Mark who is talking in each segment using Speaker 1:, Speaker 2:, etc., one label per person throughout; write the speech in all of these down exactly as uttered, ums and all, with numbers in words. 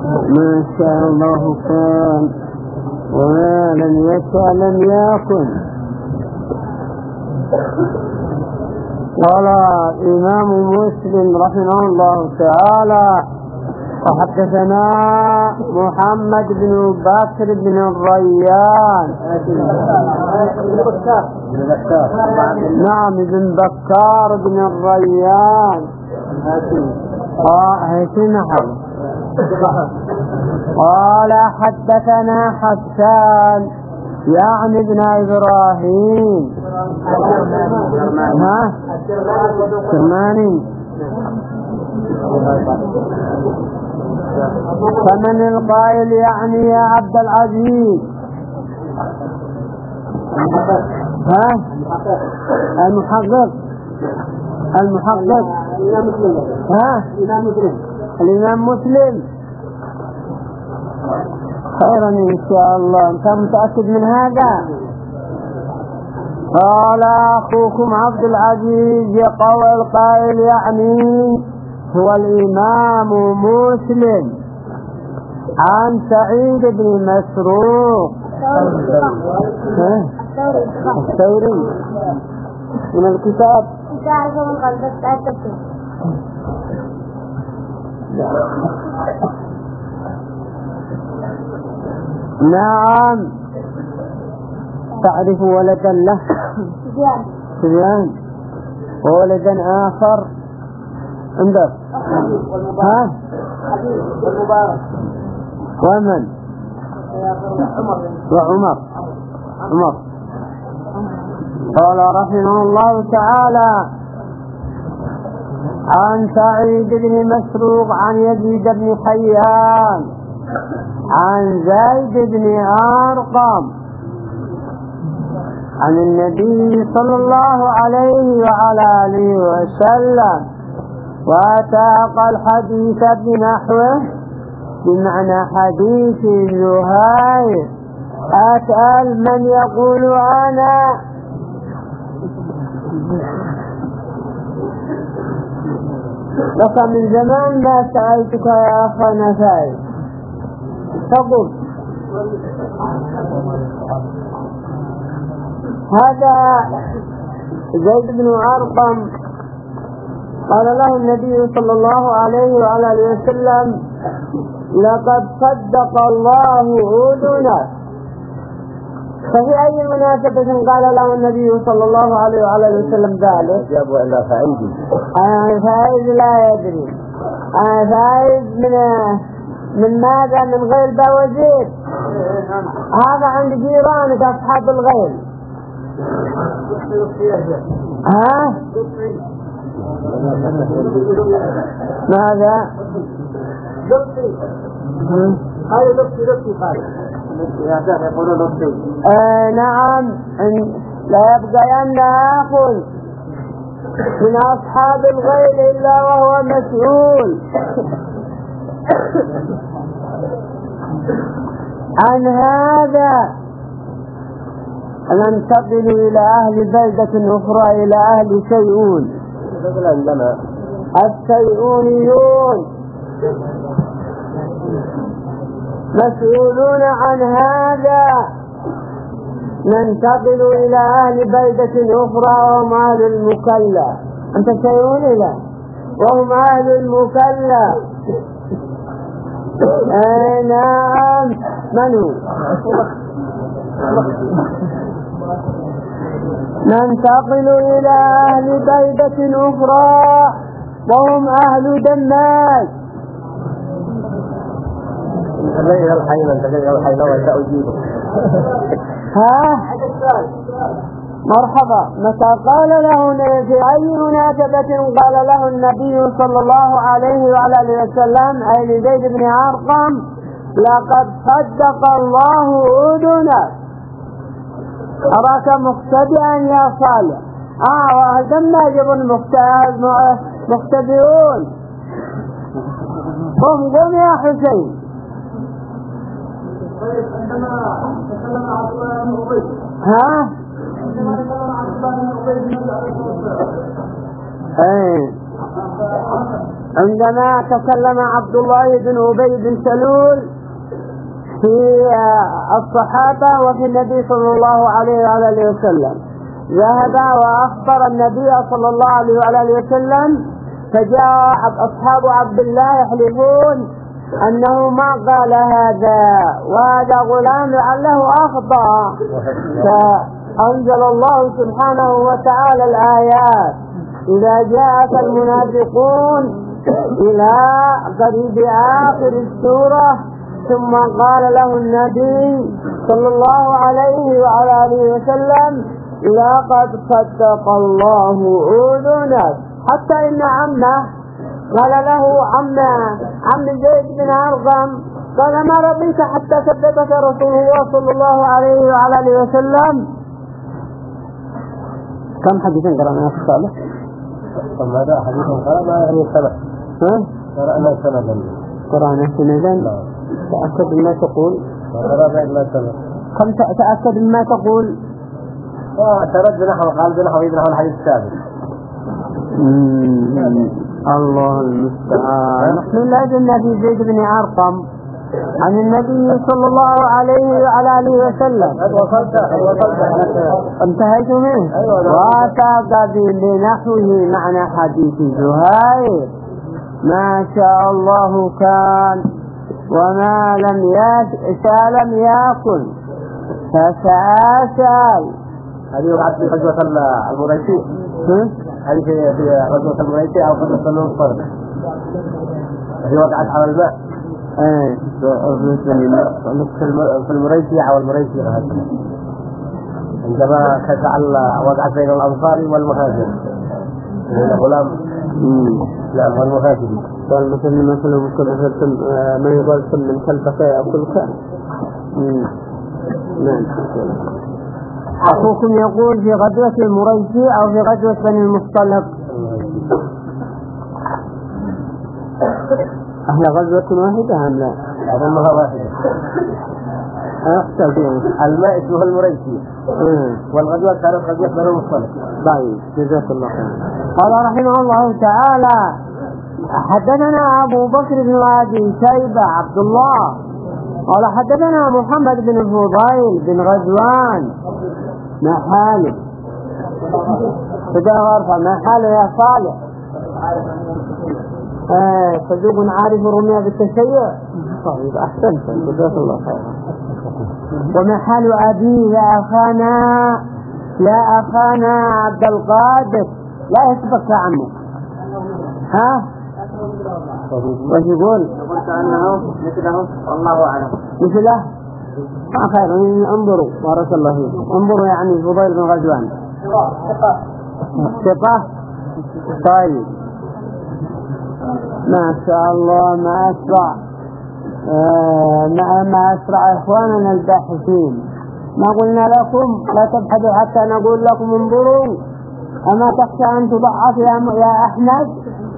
Speaker 1: ما شاء الله كان وما لم يشاء لم يكن. قال الإمام مسلم رحمه الله تعالى: وحدثنا محمد بن بكر بن الريان. نعم بن بكار بن الريان. اه هيتنا حل. قال حدثنا حسان يعني ابن إبراهيم. ها كرماني. فمن القائل يعني يا عبد العزيز؟ ها المحقق المحقق ها الإمام مسلم. خيرا إن شاء الله. أنت متأكد من هذا؟ قال أخوكم عبد العزيز يقول القائل يعني هو الإمام مسلم عن سعيد بن مسروق الثوري من الكتاب. نعم. تعرف ولدا له سفيان وولدا آخر عندك؟ ها ومن؟ وعمر. عمر. قال رحمه الله تعالى: عن سعيد بن مسروق عن يزيد بن حيان عن زيد بن أرقم عن النبي صلى الله عليه وعلى آله وسلم، واتاق الحديث بنحوه بمعنى حديث زهير. أسأل من يقول أنا لك من زمان ما سألتك يا أخا نفاي. تقول هذا زيد بن أرقم قال له النبي صلى الله عليه وعلى آله وسلم: لقد صدق الله أذنك. ففي أي مناسبة قال له النبي صلى الله عليه وعلى آله وسلم ذلك؟
Speaker 2: جابوا إلا فائز.
Speaker 1: أنا فائز لا يدري. أنا فائز من من ماذا؟ من غير بوزير. هذا عند جيرانك أصحاب الغيل. ها؟ ماذا؟
Speaker 2: هاي لطفي لطفي خالد يقولون لطفي.
Speaker 1: آه نعم. لا يبقين أخ من أصحاب الغيل إلا وهو مسؤول عن هذا. ننتقل إلى أهل بلدة أخرى، إلى أهل سيئون. السيئونيون مسؤولون عن هذا. ننتقل إلى أهل بلدة أخرى وهم أهل المكلا. أنت سيئوني لا وهم أهل المكلا. آه نعم. من هو؟ ننتقل إلى أهل بلدة أخرى وهم أهل دماج.
Speaker 2: تغير الحين تغير الحين وسأجيبه.
Speaker 1: ها مرحبا. متى قال له في أي مناسبة قال له النبي صلى الله عليه وعلى آله وسلم أي لزيد بن أرقم: لقد صدق الله أذنك. أراك مختبئا يا صالح. آه وهذا يجب المختبئون. قم قم يا حسين. ها ايه عندما تكلم عبد الله بن أبي بن سلول في الصحابة وفي النبي صلى الله عليه وآله وسلم، ذهب وأخبر النبي صلى الله عليه وآله وسلم، فجاء أصحاب عبد الله يحلفون أنه ما قال هذا وهذا غلام لعله أخطأ، فأنزل الله سبحانه وتعالى الآيات: إذا جاءك المنافقون إلى قريب آخر السورة، ثم قال له النبي صلى الله عليه وعلى آله وسلم: لقد صدق الله أذنك، حتى إن عمه قال له عم عم زيد بن أرقم، قال: ما رضيت حتى صدقك رسول الله صلى الله عليه وعلى آله وسلم. كم حديثا قرأنا في الصالح؟
Speaker 2: هذا حديث قرأنا يعني سنة.
Speaker 1: ها؟
Speaker 2: قرأنا سنة.
Speaker 1: قرأنا سنة. تأكد مما تقول.
Speaker 2: قرأنا إلا سنة.
Speaker 1: كم تأكد مما تقول؟
Speaker 2: اعترض بنحو قال بنحو بنحو الحديث السابق.
Speaker 1: الله المستعان. نحن لازمنا في زيد بن أرقم عن النبي صلى الله عليه وعلى آله وسلم.
Speaker 2: وصلت وصلت
Speaker 1: انتهيت منه. واتى بنحوه معنى حديث زهير: ما شاء الله كان وما لم يشاء لم يكن فسأسأل.
Speaker 2: هذه وقعت في غزوة المريسي. هذه في غزوة المريسي أو غزوة المنصر. هذه وقعت على الماء.
Speaker 1: ايه
Speaker 2: في المريسي أو المريسي عندما تجعل وقعت بين الأنصار والمهاجر. غلام لا والمهاجر
Speaker 1: قال مثل مثل ما يقال من خلفك يأكلك. نعم. أخوكم يقول في غزوة المريسي أو في غزوة بني المصطلق. أهل غزوة واحدة أم لا؟
Speaker 2: أظنها واحدة.
Speaker 1: أحسن.
Speaker 2: الماء اسمه المريسي والغزوة كانت غزوة بني المصطلق.
Speaker 1: طيب جزاك الله خير. قال رحمه الله تعالى: حدثنا أبو بكر بن أبي شيبة عبد الله قال حدثنا محمد بن الفضيل بن غزوان. ما حاله؟ فده غرفة. ما حاله يا صالح؟ آه صدوق عارف الرمية بالتشيع. طيب أحسنت جزاك الله خير. وما حال أبي يا أخانا يا أخانا عبد القادر؟ لا يسبق عمك. ها؟ وش يقول؟
Speaker 2: يقول كأنه مثله والله أعلم.
Speaker 1: مثله؟ ما خير. انظروا بارك الله فيكم. انظروا يعني فضيل بن غزوان ثقة. طيب ما شاء الله. ما أسرع آه ما, ما أسرع إخواننا الباحثين. ما قلنا لكم لا تبحثوا حتى نقول لكم انظروا. أما تخشى أن تضعف يا, يا أحمد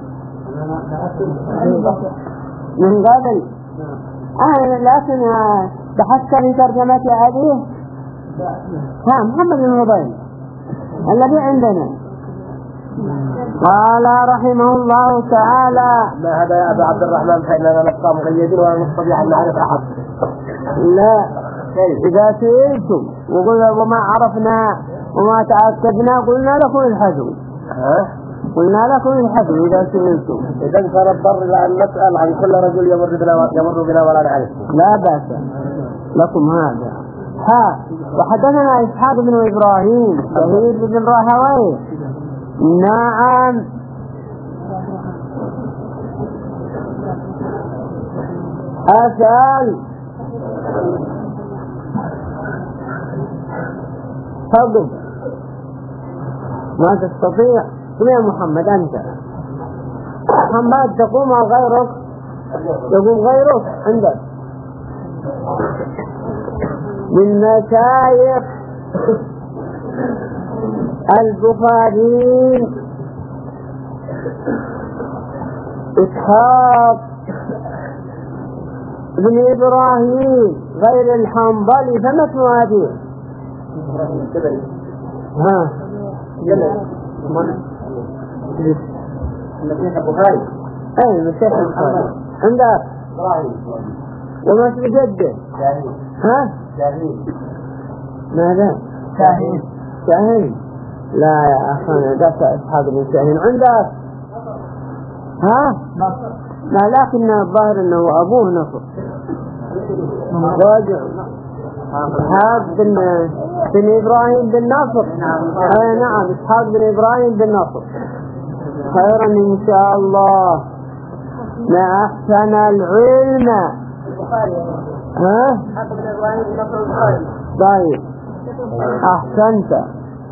Speaker 1: من قبل. آه لكن آه بحثت في ترجمة أبيه. ها محمد بن فضيل الذي عندنا. قال رحمه الله تعالى:
Speaker 2: ما هذا يا أبا عبد الرحمن فإننا نبقى مقيدين ولا نستطيع أن نعرف أحد.
Speaker 1: لا إذا سئلتم وقلنا وما عرفنا وما تأكدنا قلنا لكم الحدو. قلنا لكم الحدو إذا سئلتم.
Speaker 2: إذا فنضطر إلى أن نسأل عن كل رجل يمر بنا يمر بنا ولا نعرف.
Speaker 1: لا بأس لكم هذا. ها وحدثنا إسحاق بن إبراهيم شهيد بن راهويه. نعم. أسأل تقف ما تستطيع. قم يا محمد أنت. محمد تقوم أو غيرك؟ يقوم غيرك عندك. من مشايخ البخاري إسحاق بن إبراهيم غير الحنظلي. فما اسمه هذه؟ ها
Speaker 2: البخاري
Speaker 1: اي الشيخ محمد عندك وما اسم جده؟
Speaker 2: شاهين.
Speaker 1: ها؟
Speaker 2: شاهين.
Speaker 1: ماذا؟
Speaker 2: شاهين.
Speaker 1: شاهين. لا يا أخوان دفع أصحاب بن شاهين. عندك؟ ها؟
Speaker 2: نصر.
Speaker 1: لا لكن الظاهر أنه أبوه نصر. راجع إسحاق بن بن إبراهيم بن نصر. أي نعم إسحاق بن إبراهيم بن نصر. خيرا إن شاء الله. ما أحسن العلم. ها؟ طيب أحسنت.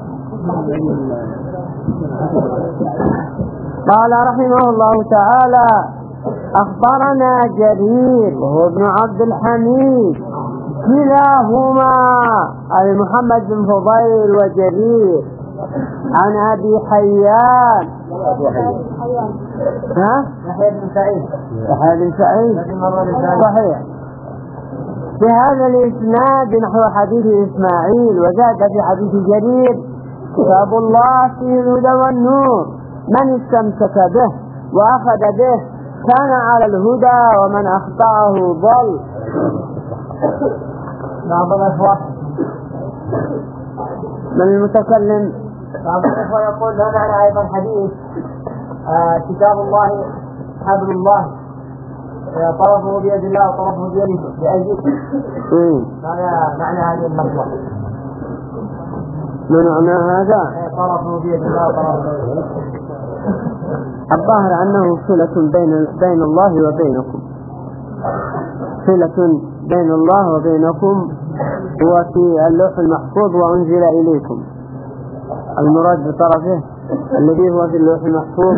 Speaker 1: قال رحمه الله تعالى أخبرنا جرير وهو ابن عبد الحميد كلاهما أي محمد بن فضيل وجرير عن أبي حيان. ها؟
Speaker 2: يحيى بن سعيد.
Speaker 1: يحيى بن سعيد صحيح. في هذا الإسناد نحو حديث إسماعيل. وزاد في حديث جرير كتاب الله فيه الهدى والنور من استمسك به وأخذ به كان على الهدى ومن أخطأه ضل.
Speaker 2: بعض الأخوة
Speaker 1: من المتكلم؟
Speaker 2: بعض الأخوة يقول لا معنى أيضا حديث آه كتاب الله حبل الله طرفه بيد الله وطرفه بيده بأيديه. معنى معنى هذه اللفظة.
Speaker 1: من معنى هذا؟
Speaker 2: طرفه بيد الله وطرفه بيده.
Speaker 1: الظاهر أنه صلة بين بين الله وبينكم. صلة بين الله وبينكم هو في اللوح المحفوظ وأنزل إليكم. المراد بطرفه الذي هو في اللوح المحفوظ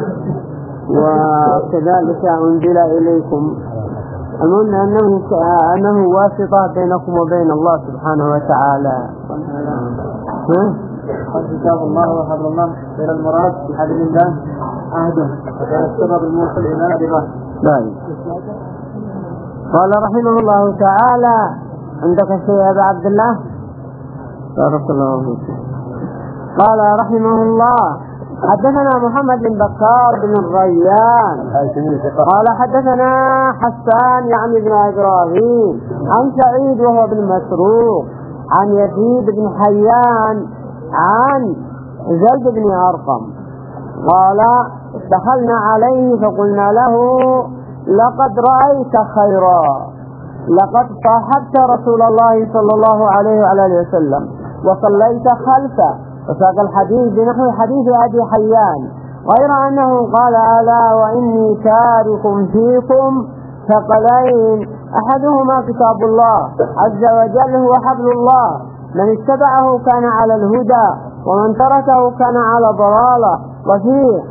Speaker 1: وكذلك أنزل إليكم. المهم أنه أنه واسطة بينكم وبين الله سبحانه وتعالى. ها؟
Speaker 2: كتاب الله وحبل الله غير المراد بحبل الله عهده وكان السبب الموصل إلى الله.
Speaker 1: طيب. قال رحمه الله تعالى عندك شيء يا أبا عبد الله؟ بارك الله فيك. قال رحمه الله حدثنا محمد بن بكار بن الريان قال حدثنا حسان يعني بن إبراهيم عن سعيد وهو بن مسروق عن يزيد بن حيان عن زيد بن أرقم قال دخلنا عليه فقلنا له لقد رأيت خيرا لقد صاحبت رسول الله صلى الله عليه وعلى وسلم وصليت خلفه. وساق الحديث بنحو حديث أبي حيان غير أنه قال ألا وإني تارك فيكم ثقلين أحدهما كتاب الله عز وجل هو حبل الله من اتبعه كان على الهدى ومن تركه كان على ضلالة. وفيه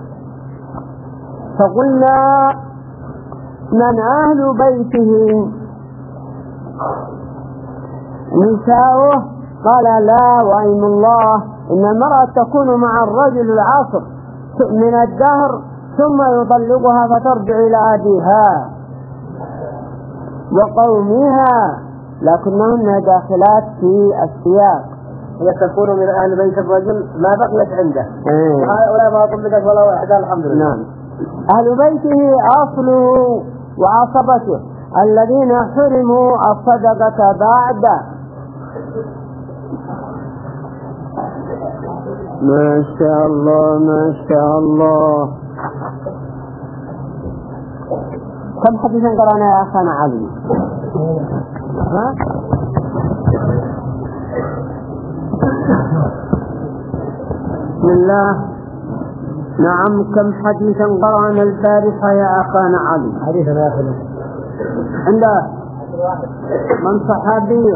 Speaker 1: فقلنا من أهل بيته نساؤه قال لا وأيم الله إن المرأة تكون مع الرجل العصر من الدهر ثم يطلقها فترجع إلى أبيها وقومها لكنهن داخلات في السياق.
Speaker 2: هي تكون من أهل بيت الرجل ما بقيت عنده
Speaker 1: إيه.
Speaker 2: ولا ما طلقت ولا واحدة الحمد لله.
Speaker 1: نعم. أهل بيته أصله وعصبته الذين حرموا الصدقة بعد. ما شاء الله ما شاء الله. كم حديثا قرأنا يا أخانا علي؟ ها؟ بسم الله. نعم كم حديثا قرأنا البارحة يا أخانا علي؟
Speaker 2: حديثا يا أخي
Speaker 1: عنده من صحابي؟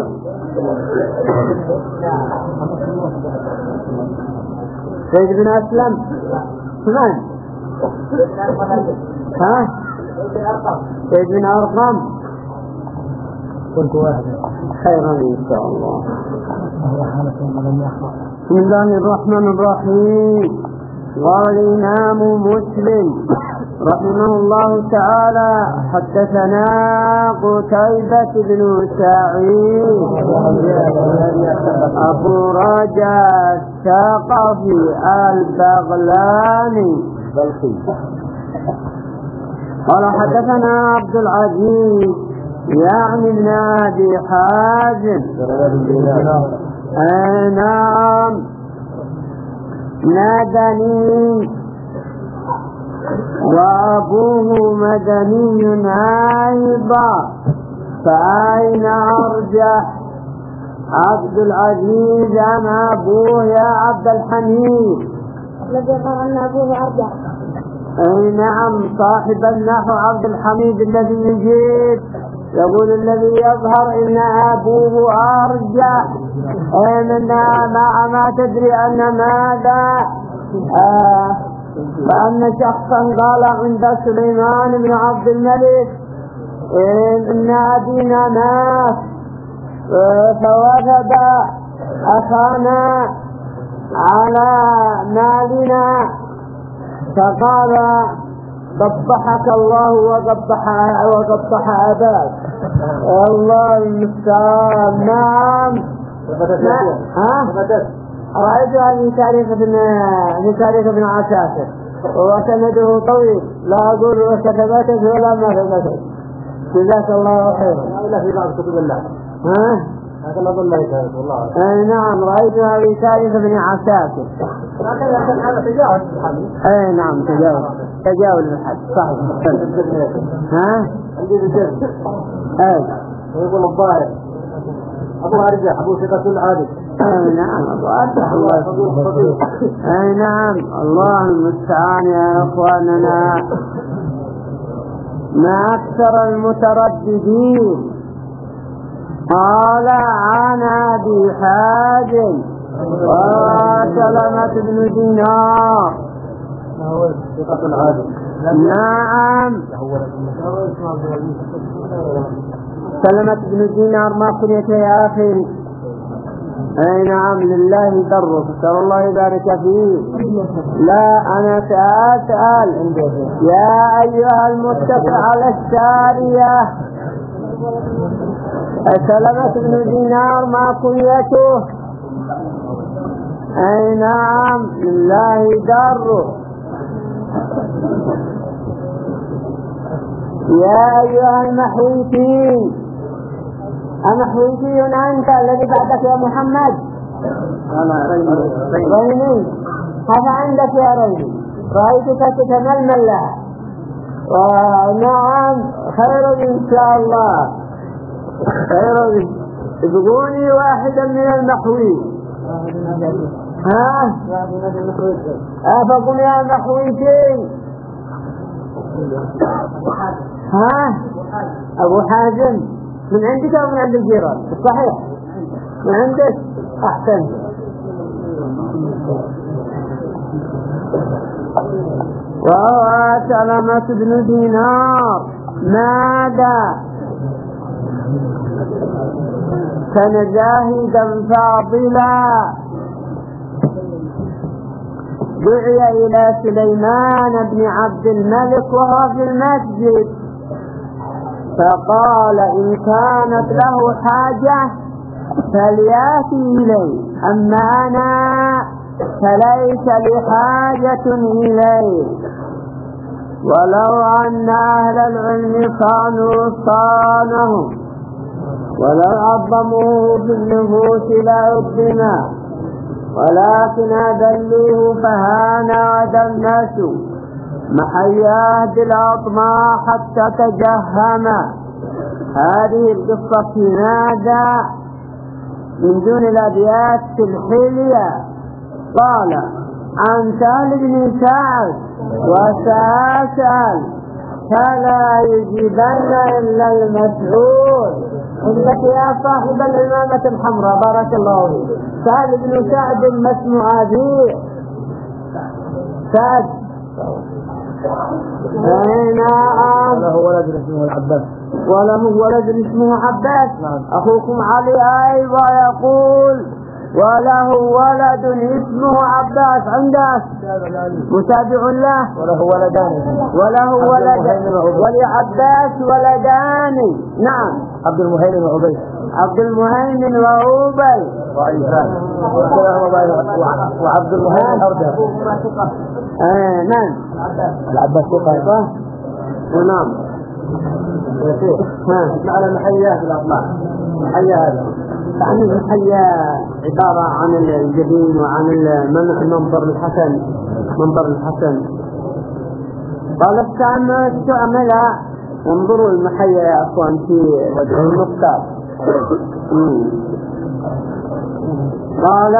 Speaker 1: زيد بن أسلم. من؟ ها؟ زيد بن أرقم.
Speaker 2: كنت واحدا
Speaker 1: خيرا إن شاء الله. بسم الله الرحمن الرحيم. قال الإمام مسلم رحمه الله تعالى حدثنا قتيبة بن سعيد أبو رجاء الثقفي البغلاني قال حدثنا عبد العزيز يعني ابن أبي حازم أي نعم نادني وأبوه مدني أيضا فأين أرجح عبد العزيز أم أبوه يا عبد الحميد؟
Speaker 3: الذي قال أن أبوه أرجح.
Speaker 1: أي نعم صاحب النحو عبد الحميد الذي يجيب يقول الذي يظهر إن أبوه أرجح أن ما, ما تدري أن ماذا آه فأن شخصا قال عند سليمان بن عبد الملك إن أبينا مات فوجد أخانا على مالنا فقال قبحك الله وقبح وقبح أباك والله المستعان. نعم ها رأيتها في تاريخ ابن في تاريخ ابن عساكر وسنده طويل لا أقول وكتبته ولا ما كتبته. جزاك الله خيرا.
Speaker 2: إلا في بعض كتب الله.
Speaker 1: ها
Speaker 2: هذا ما ظن لك والله.
Speaker 1: أي نعم رأيتها في تاريخ ابن عساكر.
Speaker 2: لكن هذا تجاوز الحد.
Speaker 1: أي نعم تجاوز تجاوز الحد صحيح. ها
Speaker 2: عندي بالجد.
Speaker 1: أي
Speaker 2: ويقول الظاهر أبو أرجح أبو ثقة عادل.
Speaker 1: أي نعم أبو أرجح الله. أي نعم الله المستعان يا أخواننا. ما أكثر المترددين. قال عن أبي حازم وسلمة بن دينار. نعم سلمة بن دينار ما كنيت يا أخي. أي نعم لله درك نسأل الله يبارك فيه. لا أنا سأسأل يا أيها المتكئ على السارية سلمة بن دينار ما كنيته. أي نعم لله درك. يا أيها المحويتين أمحويتي أنت الذي بعدك يا محمد؟
Speaker 2: أنا
Speaker 1: ريني هذا عندك يا ريني رأيتك تتململ لها. ونعم خير إن شاء الله خير. ابقوني واحدا من المحوي. ها أفقوا يا محويتين. ها أبو حازم من عندك أو من عند الجيران؟ صحيح من عندك أحسن. وهو سلمة بن دينار ماذا كان جاهدا فاضلا دعي إلى سليمان بن عبد الملك وهو في المسجد فقال إن كانت له حاجة فليأتي إليه أما أنا فليس لي حاجة إليه. ولو أن أهل العلم صانوا صانهم ولو عظموه في النفوس لعظما ولكن أذلوه فهان ودنسوا محياه بالأطماع حتى تجهم. هذه القصة في ماذا من دون الأبيات في الحلية. قال عن سهل بن سعد وسأسأل فلا يجيبن إلا المسؤول. عندك يا صاحب العمامة الحمراء بارك الله فيك سهل بن سعد ما اسم أبيه سعد. نعم
Speaker 2: وله ولد اسمه العباس.
Speaker 1: وله ولد اسمه عباس. أخوكم علي أيضا يقول وله ولد اسمه عباس. عندك متابع له
Speaker 2: وله ولدان
Speaker 1: وله ولد ولعباس ولدان. نعم
Speaker 2: عبد المهيمن وعبيد.
Speaker 1: عبد المهيمن وعبيد
Speaker 2: وعيسى وعبد المهيمن أرجع.
Speaker 1: آه نعم
Speaker 2: العباس ثقة.
Speaker 1: نعم.
Speaker 2: على المحيا في الأطلاق. المحيا هذا
Speaker 1: يعني المحيا عبارة عن الجبين وعن المنظر الحسن، منظر الحسن. قال استعمل، انظروا المحيا يا أخوان في المختار. قال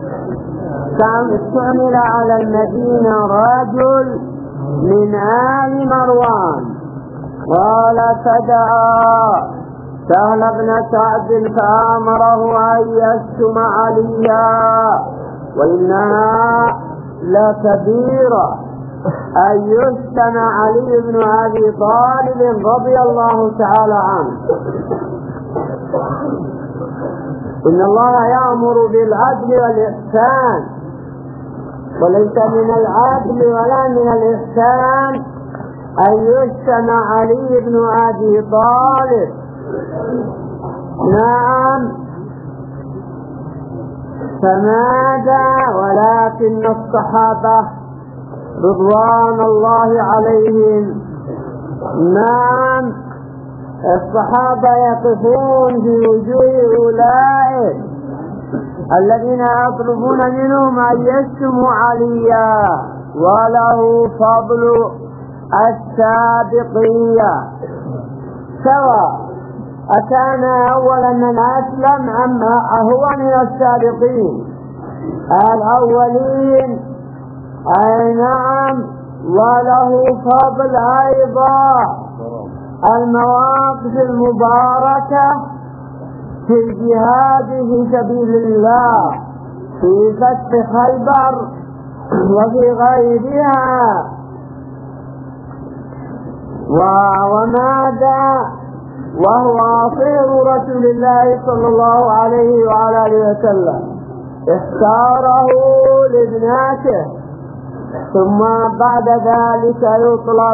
Speaker 1: استعمل على المدينة رجل من آل مروان، قال فدعا سهل بن سعد فأمره أن يشتم عليا، وإنها لكبيرة أن يشتم علي بن أبي طالب رضي الله تعالى عنه. إن الله يأمر بالعدل والإحسان، وليس من العدل ولا من الإحسان أن يشتم علي بن أبي طالب. نعم، فماذا؟ ولكن الصحابة رضوان الله عليهم، نعم، الصحابة يقفون في وجوه أولئك الذين يطلبون منهم أن يشتموا عليا، وله فضل السابقية، سواء أكان أولا من أسلم أم هو من السابقين الأولين. أي نعم، وله فضل أيضا المواقف المباركة في الجهاد في سبيل الله، في فتح خيبر وفي غيرها. وماذا؟ وهو أصير رسول الله صلى الله عليه وعلى آله وسلم، اختاره لابناته، ثم بعد ذلك يطلب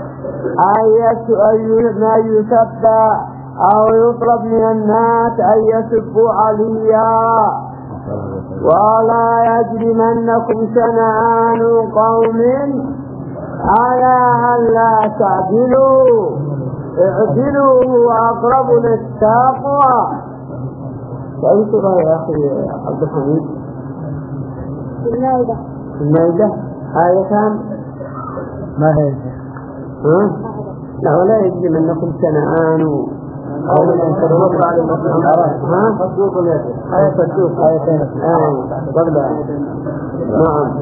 Speaker 1: أن يسب أو يطلب من الناس أن يسبوا عليا. ولا يجرمنكم شنآن قوم على أن لا تعدلوا، اعدلوا هو أقرب للتقوى. أي سورة يا أخي عبد الحميد؟
Speaker 3: المائدة.
Speaker 1: المائدة آية كام؟
Speaker 2: ما هي؟
Speaker 1: ها؟ لا، ولا يجرمنكم شنآن
Speaker 2: أو من ينكرون على المسلمين.
Speaker 1: ها؟
Speaker 2: فسوق اليسر.
Speaker 1: آية فسوق.
Speaker 2: آيتين.
Speaker 1: آية قبلها. نعم.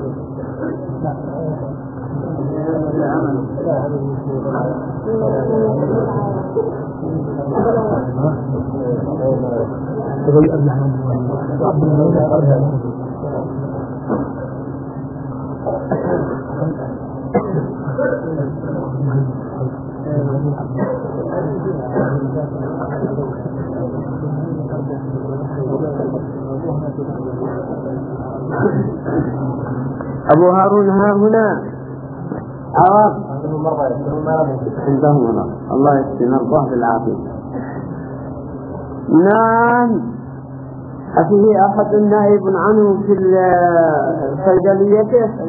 Speaker 1: أبو هارون ها هنا عرب عندهم مرض، الله يسلم الله بالعافية. نعم، أفيه أحد نائب عنه في الصيدلية؟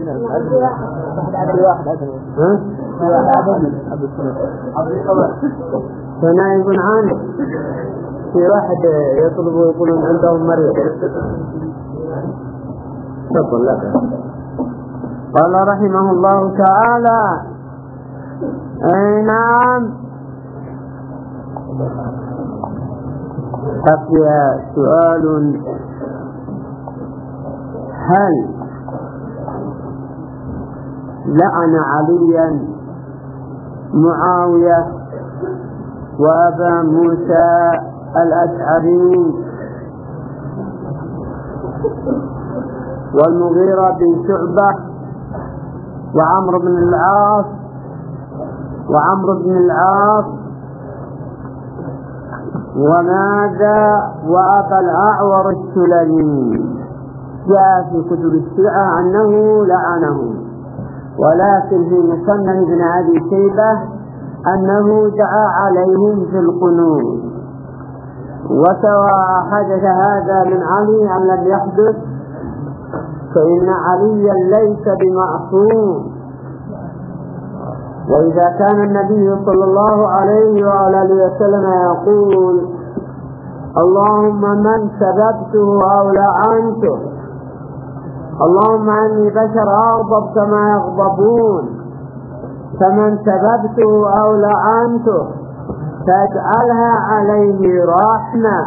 Speaker 1: ها؟ فنائب عنه في واحد يطلب ويقولون عندهم مريض. تفضل لك. قال رحمه الله تعالى: أي نعم. بقي سؤال: هل لعن عليا معاوية وأبا موسى الأشعري والمغيرة بن شعبة وعمرو بن العاص وعمرو بن العاص وماذا وأبا الأعور السلمي؟ جاء في كتب الشيعة أنه لعنه، ولكن في مصنف ابن أبي شيبة أنه دعا عليهم في القنوت. وسواء حدث هذا من علي أم لم يحدث، فإن عليا ليس بمعصوم، وإذا كان النبي صلى الله عليه وعلى آله وسلم يقول اللهم من سببته أو لعنته، اللهم إني بشر أغضب كما يغضبون، فمن سببته أو لعنته فاجعلها عليه رحمة.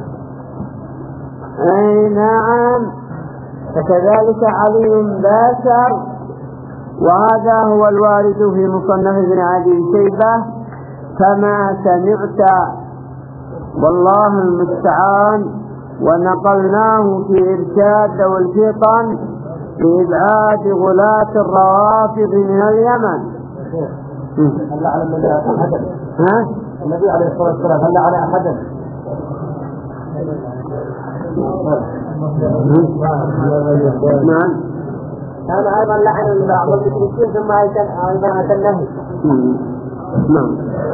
Speaker 1: أي نعم، فكذلك علي بشر، وهذا هو الوارد في مصنف ابن أبي شيبة كما سمعت، والله المستعان. ونقلناه في إرشاد والفطن لإبعاد غلاة الروافض من اليمن.
Speaker 2: هل على النبي أحدا؟
Speaker 1: ها؟
Speaker 2: النبي عليه الصلاة والسلام هل على أحدا؟
Speaker 1: نعم.
Speaker 2: هذا أيضا لعن بعض المشركين ثم أيضا أتى النهي.
Speaker 1: نعم.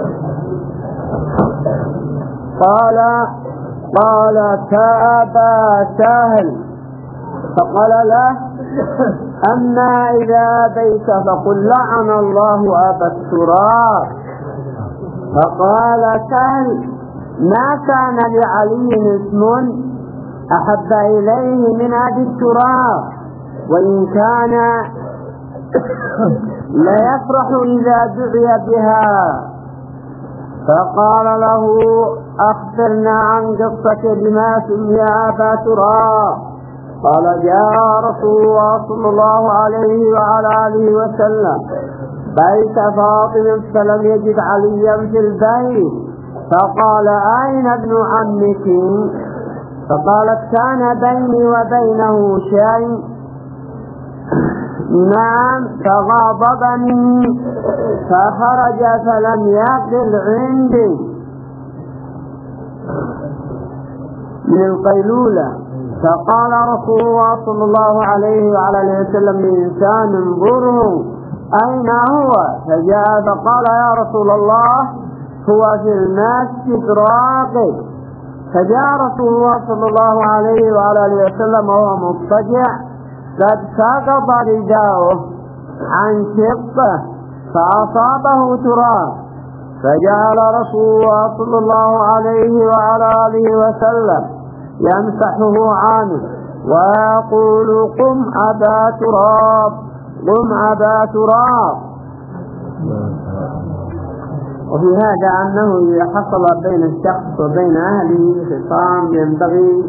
Speaker 1: قال قال كأبا سهل فقال له أما إذا أبيت فقل لعن الله أبا التراب. فقال سهل ما كان لعلي اسم أحب إليه من أبي التراب، وإن كان ليفرح إذا دعي بها. فقال له أخبرنا عن قصة بما سمي أبا تراب. قال جاء رسول الله صلى الله عليه وعلى آله وسلم بيت فاطمة فلم يجد عليا في البيت، فقال أين ابن عمك؟ فقالت كان بيني وبينه شيء. نعم. فغاضبني فخرج فلم يقل عندي من القيلولة. فقال رسول الله صلى الله عليه وعلى اله وسلم لإنسان انظره أين هو؟ فجاء فقال يا رسول الله هو في المسجد راقد. فجاء رسول الله صلى الله عليه وعلى اله وسلم وهو مضطجع قد سقط رداؤه عن شقه فأصابه تراب. فجعل رسول الله صلى الله عليه وعلى آله وسلم يمسحه عنه ويقول قم أبا تراب قم أبا تراب. وفي هذا أنه إذا حصل بين الشخص وبين أهله خصام ينبغي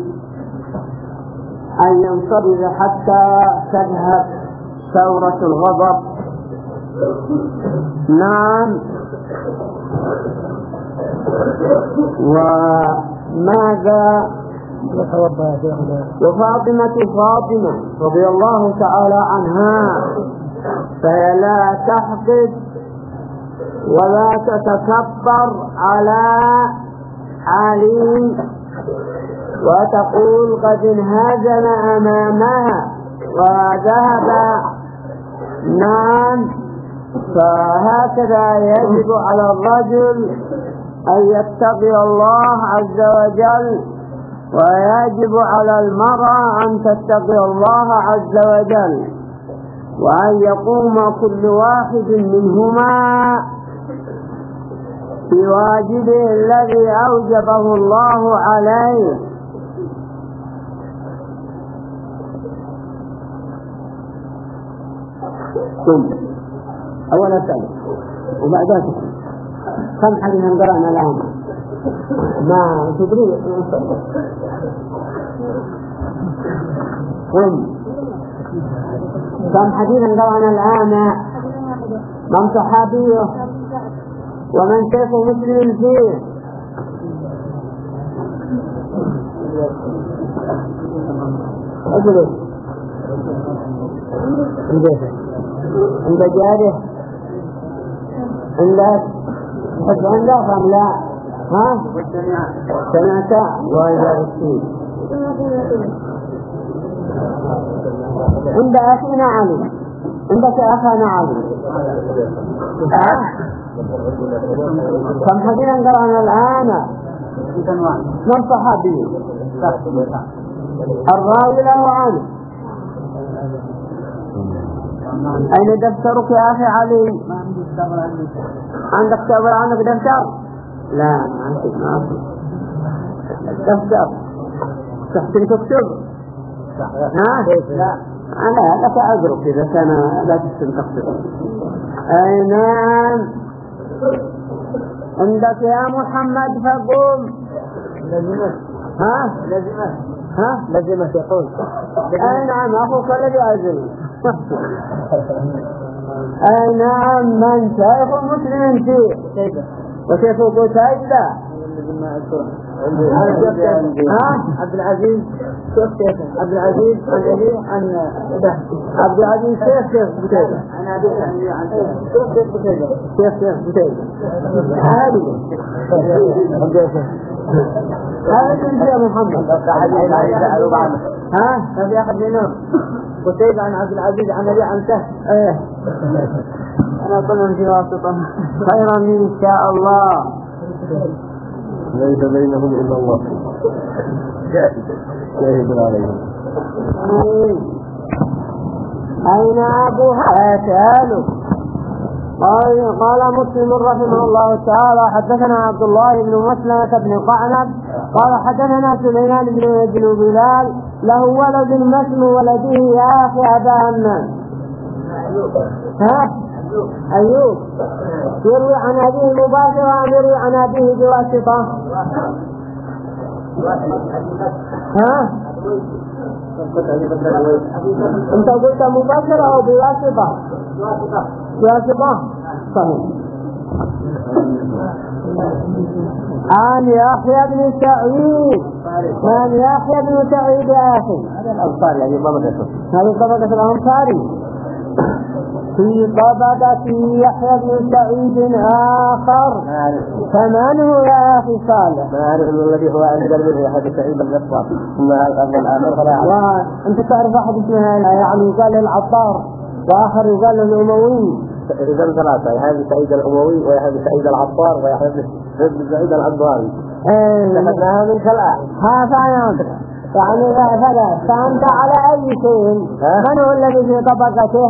Speaker 1: أن ينصرف حتى تذهب ثورة الغضب. نعم. وماذا وفاطمة فاطمة رضي الله تعالى عنها فهي لا تحقد ولا تتكبر على علي وتقول قد انهزم أمامها وذهب. نعم. فهكذا يجب على الرجل أن يتقي الله عز وجل، ويجب على المرأة أن تتقي الله عز وجل، وأن يقوم كل واحد منهما بواجبه الذي أوجبه الله عليه. ثم أولا سألت وبعدها كم حديثا قرأنا الآن ما تدري. ثم كم حديثا قرأنا الآن من صحابيه ومن شيخ مسلم فيه. أجلس عند جاره عندك بس عندك أم لا؟ ها؟ سمعت وإذا السين عند أخينا علي عندك أخانا علي. كم حديثا قرأنا الآن من صحابي الراوي له عنه أين دفترك يا أخي علي؟ عندك كتاب عندك دفتر؟ لا ما عندك ما عندك دفتر تحسن تكتب؟ ها؟ لا أنا لك أدرك إذا كان لا تحسن تكتب. أي نعم عندك يا محمد فقوم.
Speaker 2: لازمة
Speaker 1: ها؟
Speaker 2: لازمة
Speaker 1: ها؟
Speaker 2: لازمة يقول.
Speaker 1: أي نعم أخوك الذي أزل. أي نعم من شيخ مسلم فيه وشيخ قتيبة. ها؟
Speaker 2: عبد العزيز شيخ شيخ عبد العزيز عن أبي عن
Speaker 1: عبد العزيز شيخ شيخ قتيبة.
Speaker 2: عن أبي عن شيخ شيخ قتيبة
Speaker 1: شيخ شيخ قتيبة. هذه هذا من يا محمد. ها؟
Speaker 2: ما في أحد منهم قتيبة عن عبد العزيز عن أبي عن شيخ.
Speaker 1: ايه انا كنا في واسطة خيرا ان شاء الله.
Speaker 4: ليس بينهم الا الله شاهد عليهم.
Speaker 1: اين ابوها سألوا؟ قال قال مسلم رحمه الله تعالى حدثنا عبد الله بن مسلمة بن قعنب قال حدثنا سليمان بن بلال له ولد مسلم ولده يا اخي ابا همام. ها؟ أيوب يروي عن أبيه مباشرة أم يروي عن أبيه بواسطة؟ ها؟ أنت قلت مباشرة أو بواسطة؟ بواسطة صحيح. عن يحيى بن سعيد. عن يحيى بن سعيد يا أخي
Speaker 4: هذا الأنصار يعني طبقة
Speaker 1: هذه طبقة الأنصاري. في طبقة يحيى بن سعيد آخر. فمن هو يا أخي صالح؟
Speaker 4: ما أعرف الذي هو أنزل منه يحيى سعيد الغفار ثم هذا الآخر فلا أعرف.
Speaker 1: أنت تعرف واحد اسمه يعني يقال العطار وآخر يقال الأموي.
Speaker 4: رجال ثلاثة يحيى سعيد الأموي ويحيى سعيد العطار ويحيى بن سعيد العطاري.
Speaker 1: تفدناها من خلال ها فعلا يعني ثلاث. فأنت على أي شيء؟ من هو الذي في طبقته؟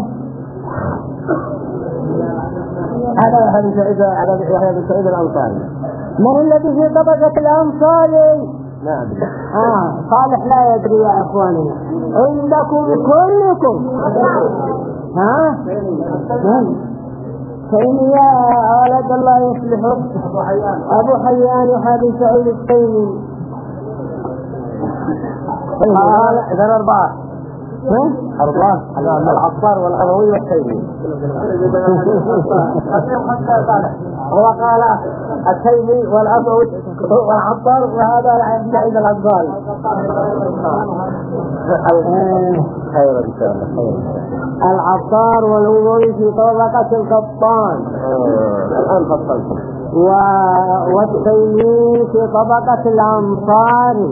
Speaker 4: هذا يحيى سعيد هذا يحيى بن سعيد الأنصاري.
Speaker 1: من الذي في طبقة الأنصاري؟
Speaker 4: نعم.
Speaker 1: آه صالح لا يدري يا إخواننا عندكم كلكم. ها؟ فإن يا ولد الله يصلحك أبو حيان وحابي سعيد التيمي.
Speaker 4: قال إذا أربعة أربعة العطار والأموي والتيمي. هو قال التيمي والأموي والعطار وهذا يعني سعيد الأنصاري. خير إن شاء الله.
Speaker 1: العطار والأموي في طبقة القطان.
Speaker 4: الآن فصلت.
Speaker 1: والتيمي في طبقة الأنصار.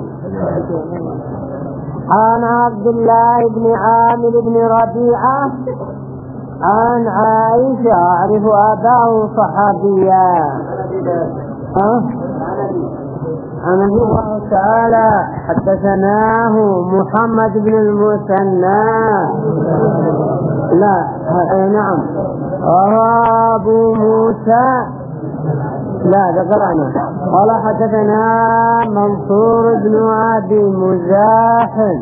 Speaker 1: عن عبد الله بن عامر بن ربيعة عن عائشة أعرف أباه صحابيا. ها؟ عن الله تعالى حدثناه محمد بن المثنى. لا نعم أبو موسى لا ذكرنا. قال حدثنا منصور بن أبي مزاحم.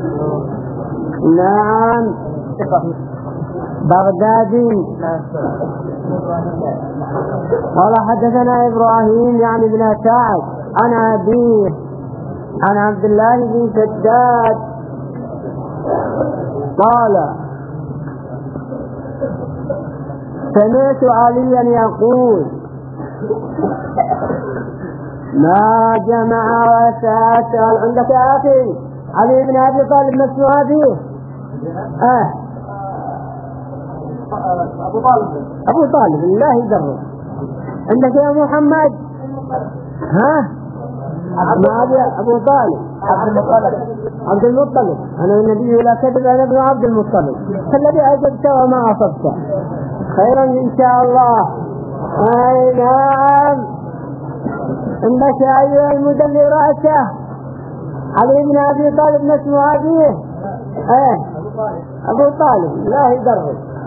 Speaker 1: نعم بغدادي. قال حدثنا إبراهيم يعني ابن سعد عن أبيه عن عبد الله بن شداد قال سمعت عليا يقول ما جمع وسأسأل. عندك يا أخي علي بن أبي طالب مسموع به؟ آه
Speaker 2: أبو طالب
Speaker 1: أبو طالب الله يذره. عندك يا محمد؟ ها؟ أبو طالب
Speaker 2: عبد المطلب
Speaker 1: عبد المطلب. أنا النبي لا كذب أنا ابن عبد المطلب. فالذي أجبت وما أصبت خيرا إن شاء الله. أي نعم. عندك أيها المدلرات علي بن أبي طالب مسموع به؟ ايه أبو طالب لا يدرب.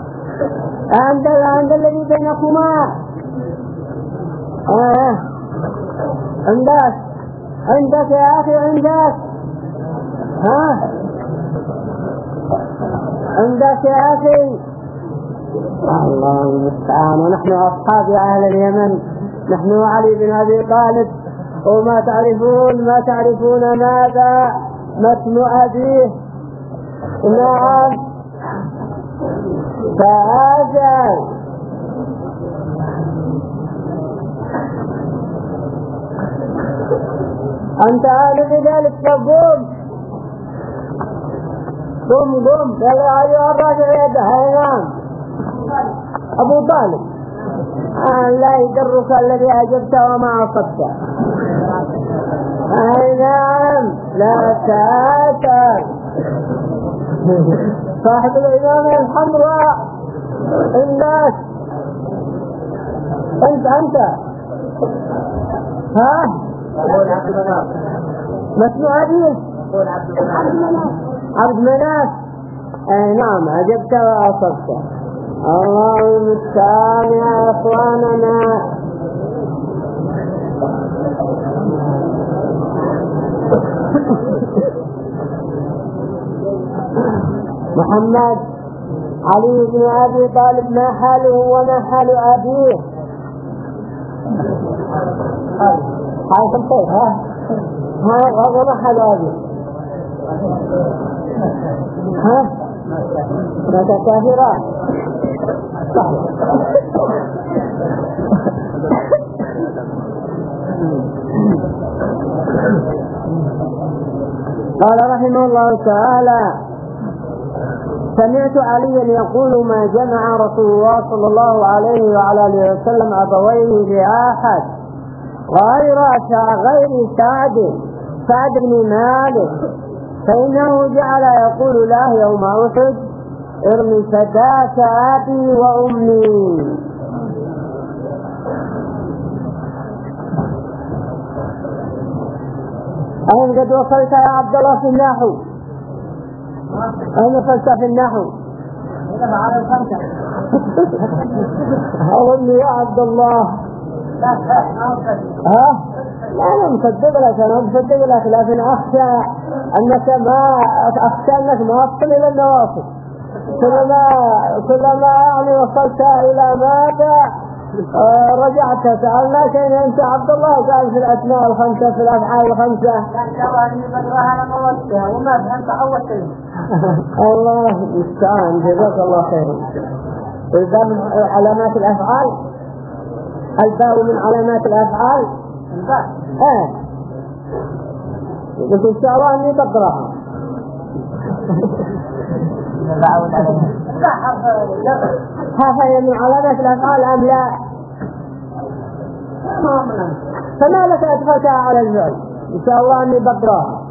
Speaker 1: عند عند الذي بينكما آه. عندك عندك يا أخي عندك ها عندك يا أخي الله المستعان. ونحن أصحاب أهل اليمن، نحن وعلي بن أبي طالب، وما تعرفون ما تعرفون ماذا متن أبيه. نعم فأجل أنت عارف ذلك فقوم قم قم يلا أيها الراجع يده. نعم أبو طالب آه لا يدرك الذي أجبت وما أصبت. أي نعم لا تأثر صاحب الإمام الحمراء الناس. أنت أنت ها مسمو حديث عبد مناف. أي نعم أجبت وأصبت. الله المستعان يا إخواننا. محمد علي بن أبي طالب ما حاله وما حال أبيه؟ حال خمسين ها ها هذا ما حال أبيه ها مات كافرا قال رحمه الله تعالى: سمعت عليا يقول: ما جمع رسول الله صلى الله عليه وعلى اله وسلم ابويه لاحد غير غير سعد سعد بن مالك، فانه جعل يقول له يوم احد: ارمي فداك ابي وامي. أين قد وصلت يا عبد الله في النحو؟ أين وصلت في النحو؟ أظن يا عبد الله ها؟ لا أنا مصدق لك أنا مصدق لك لكن أخشى أنك ما أخشى أنك ما تصل إلى النواصب. كلما كلما يعني وصلت إلى ماذا آه رجعت سألناك إن أنت عبد الله قال في الأسماء الخمسة في الأفعال الخمسة. وما أنت أول شيء. الله المستعان جزاك الله خيرا. الباء من علامات الأفعال. الباء من علامات الأفعال. الباء. إيه. بس إن شاء الله إني بقرأها. هذا من علامات الأفعال أم لا؟ فما لك أدخلتها على الفعل؟ إن شاء الله أني بقراها.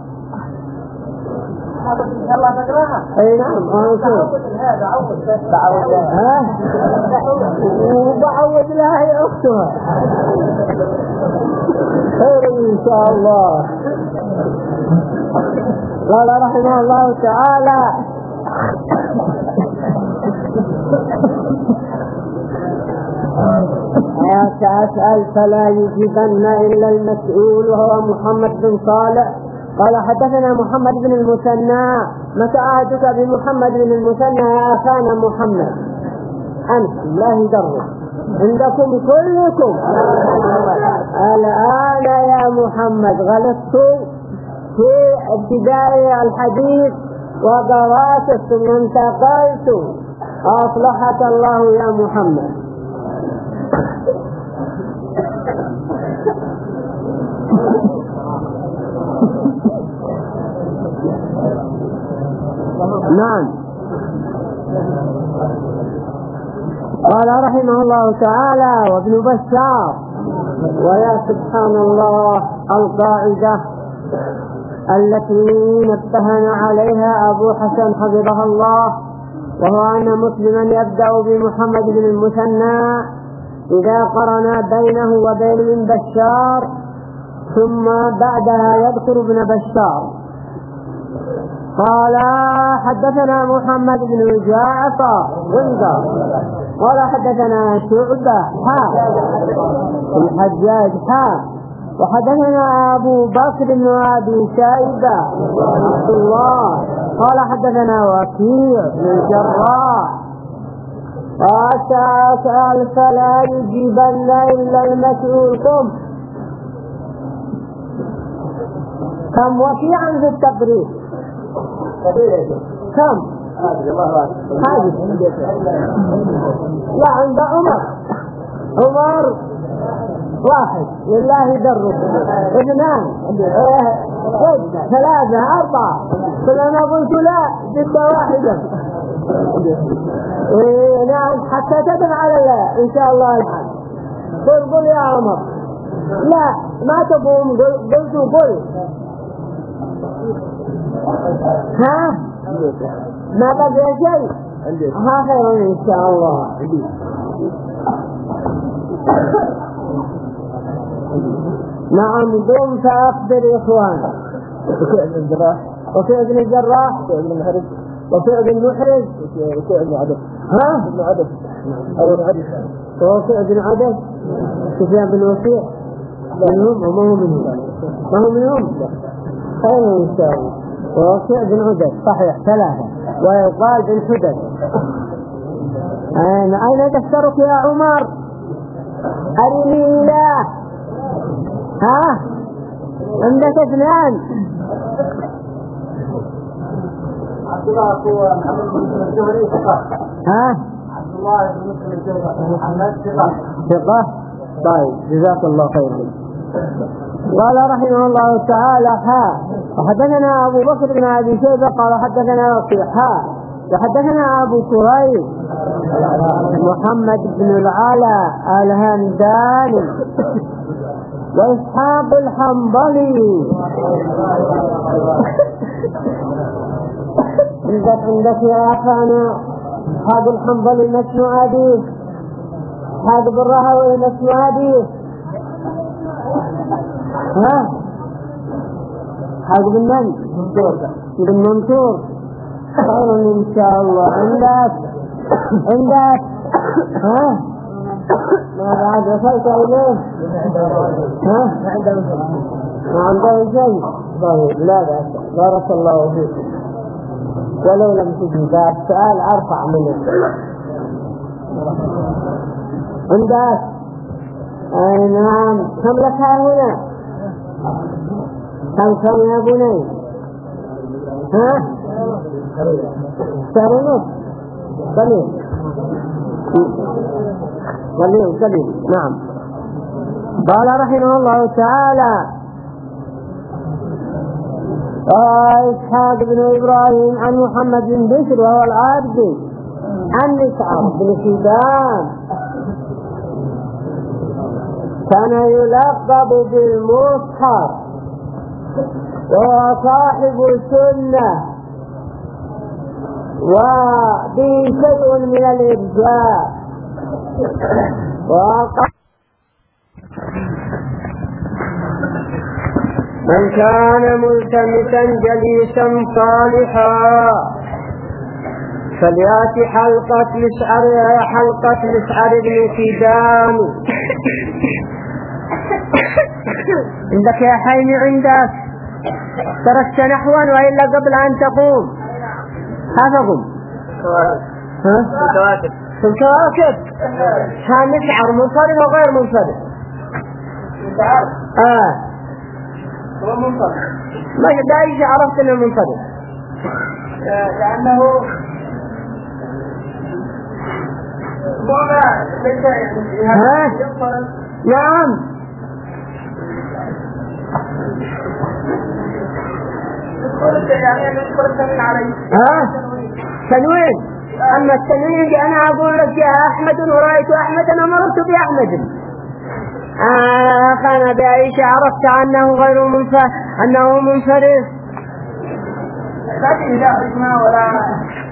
Speaker 1: إن شاء الله بقراها؟ أي نعم. بعود هذا عود بعود ها؟ وبعود لها هي أختها. خير إن شاء الله. قال رحمه الله تعالى: أسأل فلا يجيبن إلا المسؤول وهو محمد بن صالح. قال: حدثنا محمد بن المثنى. متى عهدك بمحمد بن المثنى يا أخانا محمد؟ أنت لا يدرس عندكم كلكم. الآن يا محمد غلطت في ابتداء الحديث ودراسة ثم انتقلت. أصلحك الله يا محمد. نعم. قال رحمه الله تعالى: وابن بشار. ويا سبحان الله القاعدة التي نبهنا عليها أبو حسن حفظه الله، وهو أن مسلما يبدأ بمحمد بن المثنى إذا قرن بينه وبين ابن بشار، ثم بعدها يذكر ابن بشار. قال: حدثنا محمد بن جعفر غندر قال حدثنا شعبة حا الحجاج حا وحدثنا أبو بكر بن أبي شيبة عبد الله قال حدثنا وكيع بن الجراح وأسأل فلا يجيبن إلا المسؤول قم كم وكيعا في التقريب كم هذه لا عند عمر عمر واحد لله دره اثنان ثلاثة أربعة فلما قلت لا جدة واحدة إيه نعم حتى تدن على الله إن شاء الله الحال قل قل يا عمر لا ما تقوم قلت قل ها ما بقي شيء ها خير إن شاء الله نعم قم فأخبر إخوانا وفي ابن الجراح وفي ابن الجراح وفي ابن المحرز وفي ابن المحرز وفي ابن عدد ها ابن عدد ابن عدد وفي ابن عدد وفي ابن وفيع منهم وما هو منهم ما هو منهم خير إن شاء الله وفي ابن عدد صحيح ثلاثة ويقال بن حدد أين أين تشترك يا عمر أرني الله ها عندك اثنان
Speaker 2: عبد الله هو محمد بن مسلم الجهري ثقة
Speaker 1: ها
Speaker 2: عبد الله بن مسلم الجهري محمد ثقة
Speaker 1: ثقة طيب جزاك الله خيرا قال رحمه الله تعالى ها وحدثنا أبو بكر بن أبي شيبة قال حدثنا وكيع ها وحدثنا أبو كريب محمد بن العلا الهمداني وإسحاق الحنظلي عندك عندك يا أخانا إسحاق الحنظلي نسمع حديث إسحاق بن راهويه نسمع حديث ها إسحاق بن من؟ بن منصور خير إن شاء الله عندك عندك ها ما بعد وصلت إليه ها ما عنده شيء طيب لا بأس بارك الله فيكم ولو لم تجيب السؤال أرفع منه عندك أي نعم كم لك هنا كم كم يا بني ها سرنت قليل قليل قليل نعم قال رحمه الله تعالى إسحاق بن إبراهيم عن محمد بن بشر وهو العابدي عن مسعر بن شيبان كان يلقب بالمصحف وهو صاحب السنة وبه شيء من الإرجاء وقال من كان ملتمسا جليسا صالحا فليأتي حلقة مسعر حلقة مسعر بن كيدان. عندك يا حيني عندك تركت نحوا وإلا قبل أن تقوم هذا قم ها الكواكب الكواكب كان مسعر منصرف وغير منصرف اه
Speaker 2: هو منصرف
Speaker 1: ما دايش عرفت انه منصرف
Speaker 2: لأنه
Speaker 1: ها نعم ها تنوين. أما التنوين أنا أقول لك يا أحمد ورأيت أحمدا ومررت بأحمد آه كان بعيشة عرفت أنه غير منصرف أنه منصرف
Speaker 2: لكن لا اسمه ولا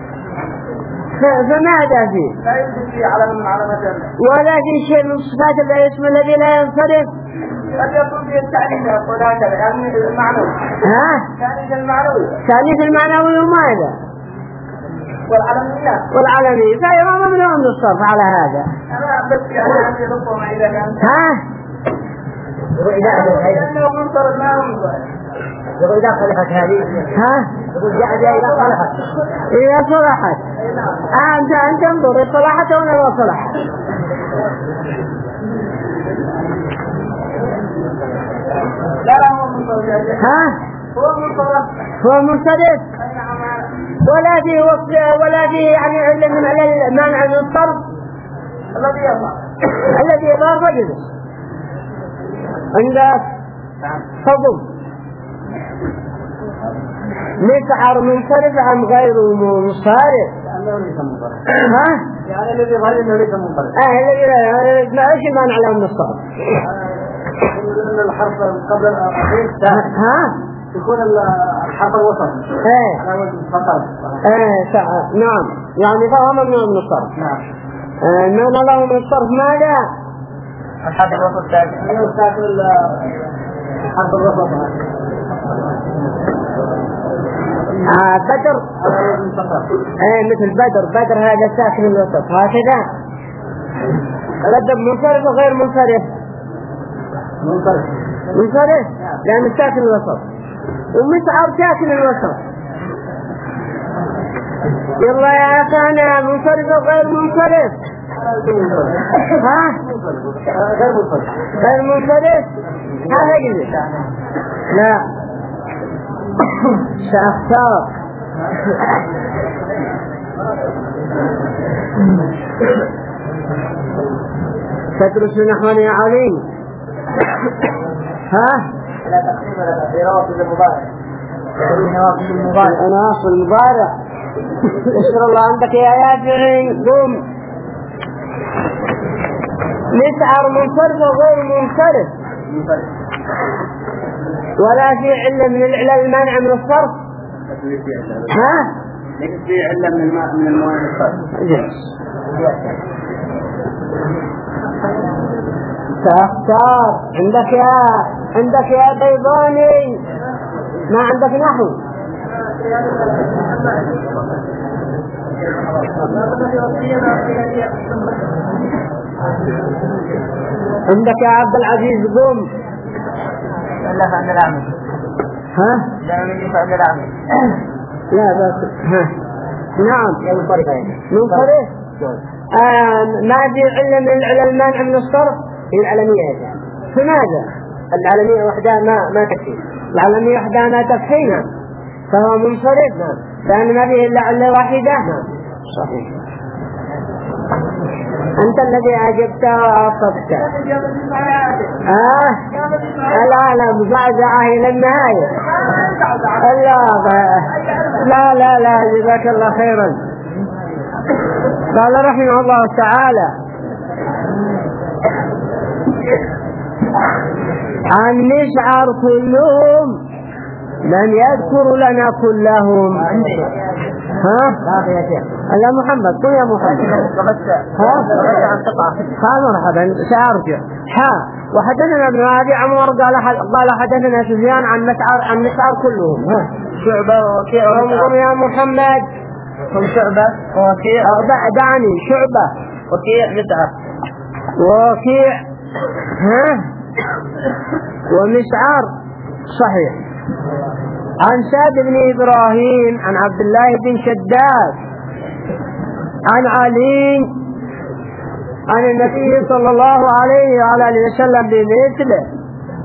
Speaker 1: فماذا فيه
Speaker 2: لا يوجد فيه على من علامة
Speaker 1: ولكن شيء من صفات الاسم الذي لا ينصرف
Speaker 2: قد يكون فيه التعنيف يقول هذا التعنيف المعنوي
Speaker 1: ها
Speaker 2: التعنيف المعنوي
Speaker 1: التعنيف المعنوي وماذا
Speaker 2: والعلمية
Speaker 1: والعلمية فهي ممنوع من الصرف على هذا.
Speaker 2: أنا بس يعني ربما إذا كان
Speaker 1: ها؟
Speaker 2: وإذا لأنه منصرف ما هو منصرف يقول إذا صلحت هذه
Speaker 1: ها؟
Speaker 2: يقول جاء جاء إذا صلحت
Speaker 1: إذا صلحت أنت أنت انظر صلحت ولا لا صلحت.
Speaker 2: لا لا هو منصرف.
Speaker 1: ها؟
Speaker 2: هو منصرف.
Speaker 1: هو منصرف ولا في وقت ولا في يعني علم من المانع من الصرف
Speaker 2: الذي يضع
Speaker 1: الذي يضار رجله عندك فضل مسعر منصرف أم غير منصرف؟ ها؟
Speaker 2: يعني الذي يظهر انه ليس منصرف.
Speaker 1: اه الذي ما ايش المانع له من الصرف؟
Speaker 2: ان الحرف قبل الاخير
Speaker 1: ها؟
Speaker 2: يكون الحرف الوسط.
Speaker 1: ايه
Speaker 2: على وجه الخطر.
Speaker 1: ايه نعم يعني فهو ممنوع من الصرف.
Speaker 2: نعم.
Speaker 1: ممنوع له من الصرف ماذا؟
Speaker 2: الحرف الوسط الثاني. يستاكل الحرف الوسط.
Speaker 1: آه بدر. ايه مثل بدر بدر هذا ساكن الوسط هكذا. بدر منصرف وغير منصرف.
Speaker 2: منصرف.
Speaker 1: منصرف لأن ساكن الوسط ومسعر ساكن الوسط. يلا يا أخانا منصرف وغير منصرف. ها؟
Speaker 2: غير منصرف.
Speaker 1: غير منصرف. ها هيجي. لا. سأختار. تدرس نحو يا علي. ها؟
Speaker 2: لا تقسيم ولا في روابط المضارع. في نواقص المضارع.
Speaker 1: نواقص المضارع. اشكر الله عندك يا يافعي قوم. مسعر منصرف وغير منصرف. ولا في علة من العلل المانع من الصرف. ها؟
Speaker 2: ليس في علة من الماء من الموانع من الصرف.
Speaker 1: تختار عندك يا عندك يا بيضاني ما عندك نحو. عندك يا عبد العزيز قوم.
Speaker 2: لا فعند العمل.
Speaker 1: ها؟
Speaker 2: لا من فعند العمل.
Speaker 1: لا بس ها نعم
Speaker 2: منصرف
Speaker 1: منصرف. آه ما في علة من العلل المانع من الصرف هي العلمية هذا. فماذا؟ العلمية وحدها ما ما تكفي. العلمية وحدها ما تكفينا فهو منصرف لأن ما فيه إلا علة واحدة. صحيح. أنت الذي أجبت وأصبت. آه لا لا مزعزعة إلى النهاية. لا لا لا جزاك الله خيرا. قال رحمه الله تعالى عن مسعر كلهم من يذكر لنا كلهم. ها؟ لا محمد قل يا محمد. ها؟ قال مرحبا سأرجع. ها وحدثنا ابن أبي عمر قال قال حدثنا سفيان عن مسعر عن مسعر كلهم. ها
Speaker 2: شعبة وكيع.
Speaker 1: قل يا محمد.
Speaker 2: هم شعبة وكيع.
Speaker 1: دعني شعبة
Speaker 2: وكيع مسعر.
Speaker 1: وكيع ها ومسعر صحيح. عن سعد بن إبراهيم عن عبد الله بن شداد عن علي عن النبي صلى الله عليه وعلى آله وسلم بمثله.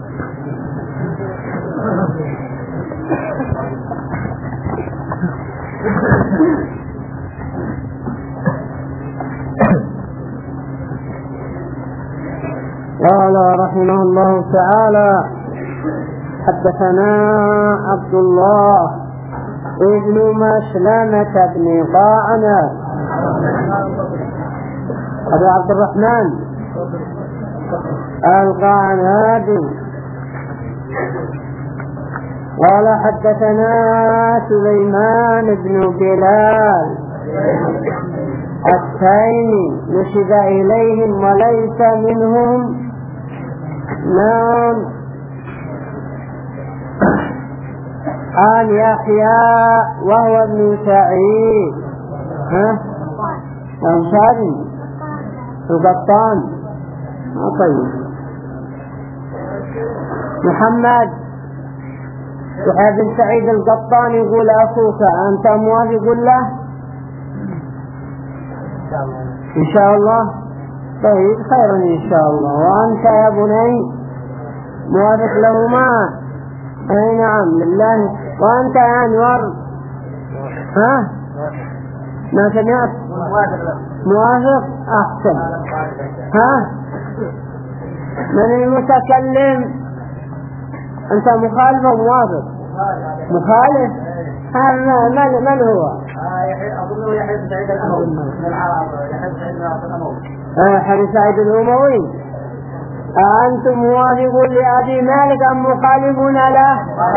Speaker 1: قال رحمه الله تعالى حدثنا عبد الله ابن مسلمة بن قعنب أبو عبد الرحمن القعنبي قال حدثنا سليمان بن بلال التيمي نسب إليهم وليس منهم. نعم. عن يحيى وهو ابن سعيد ها أنصاري القطان. آه طيب. محمد يحيى بن سعيد القطان يقول أخوك أنت موافق له إن شاء الله؟ طيب خيرا إن شاء الله. وأنت يا بني موافق لهما؟ أي نعم لله. وأنت يا أنور ها ما سمعت؟ موافق أحسن. ها من المتكلم؟ أنت مخالف أو موافق؟ مخالف. هذا من من هو؟
Speaker 2: أظنه يحيى بن سعيد الأموي من العرب. يحيى بن سعيد الأموي.
Speaker 1: يحيى بن سعيد الأموي. أنتم موافقون لأبي مالك أم مخالفون له؟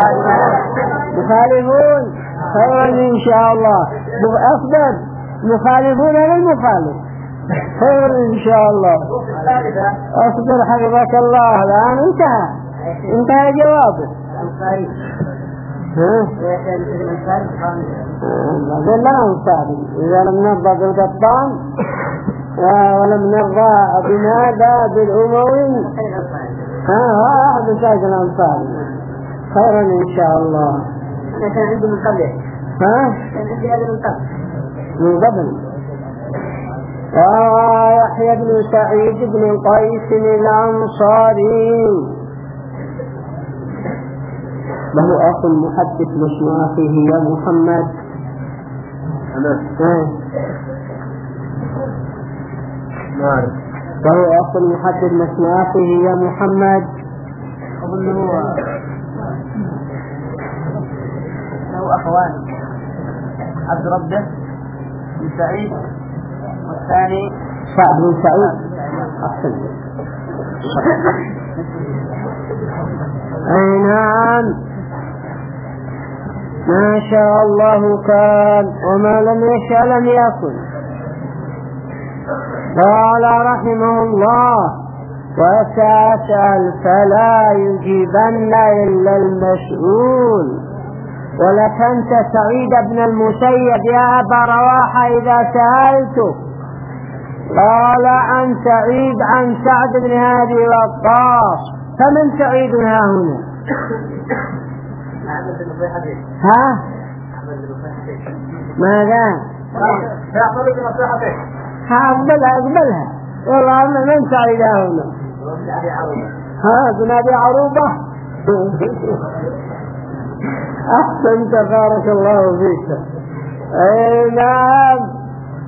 Speaker 1: مخالفون. خيرا إن شاء الله. أصبر مخالفون للمخالف. خيرا إن شاء الله. أصبر حفظك الله. الآن انتهى انتهى جوابه. ها؟ لا أنصاري. إذا لم نرضى بالقطان ولم نرضى بماذا بالأموي ها أحد مساجد الأنصاري. خيرا إن شاء الله.
Speaker 2: أنا كان عندي من قبله.
Speaker 1: ها؟
Speaker 2: كان عندي هذا من قبل.
Speaker 1: من قبل. ويحيى بن سعيد بن قيس الأنصاري له أخ محدث مشناخه يا محمد.
Speaker 4: نعم.
Speaker 1: له أخ محدث مشناخه يا محمد.
Speaker 2: أظنه له أخوان عبد ربه بن سعيد والثاني
Speaker 1: سعد بن سعيد. أحسن. أي نعم ما شاء الله كان وما لم يشاء لم يكن. قال رحمه الله وسأسأل فلا يجيبن إلا المسؤول. ولك أنت سعيد بن المسيب يا أبا رواحة إذا سألته قال عن سعيد عن سعد بن هادي وقاص. فمن سعيد ها هنا؟ ها؟ ماذا؟ ها أقبلها أقبلها والله من سعيد ها هنا؟ ها بن أبي عروبة. أحسنت بارك الله فيك. أي نعم.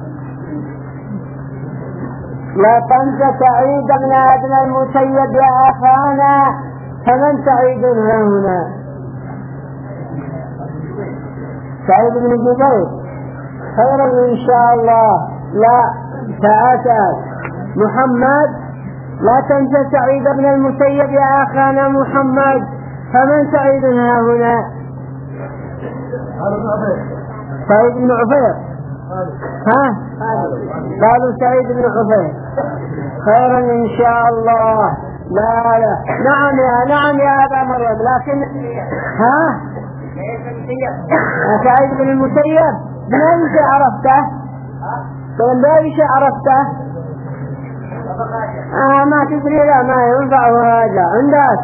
Speaker 1: لا تنسى سعيد بن ابن المسيب يا أخانا. فمن سعيد ها هنا؟ سعيد بن جبير. خيرا إن شاء الله. لا تأسف محمد. لا تنسى سعيد بن المسيب يا أخانا محمد. فمن سعيد ها هنا؟ سعيد بن عفير. ها قالوا سعيد بن عفير. خيرا إن شاء الله. لا لا نعم يا نعم يا أبا مريم. لكن ها سعيد بن المسيب من أي شيء عرفته؟ من أي شيء عرفته؟ آه ما تدري لا ما ينفع هذا عندك.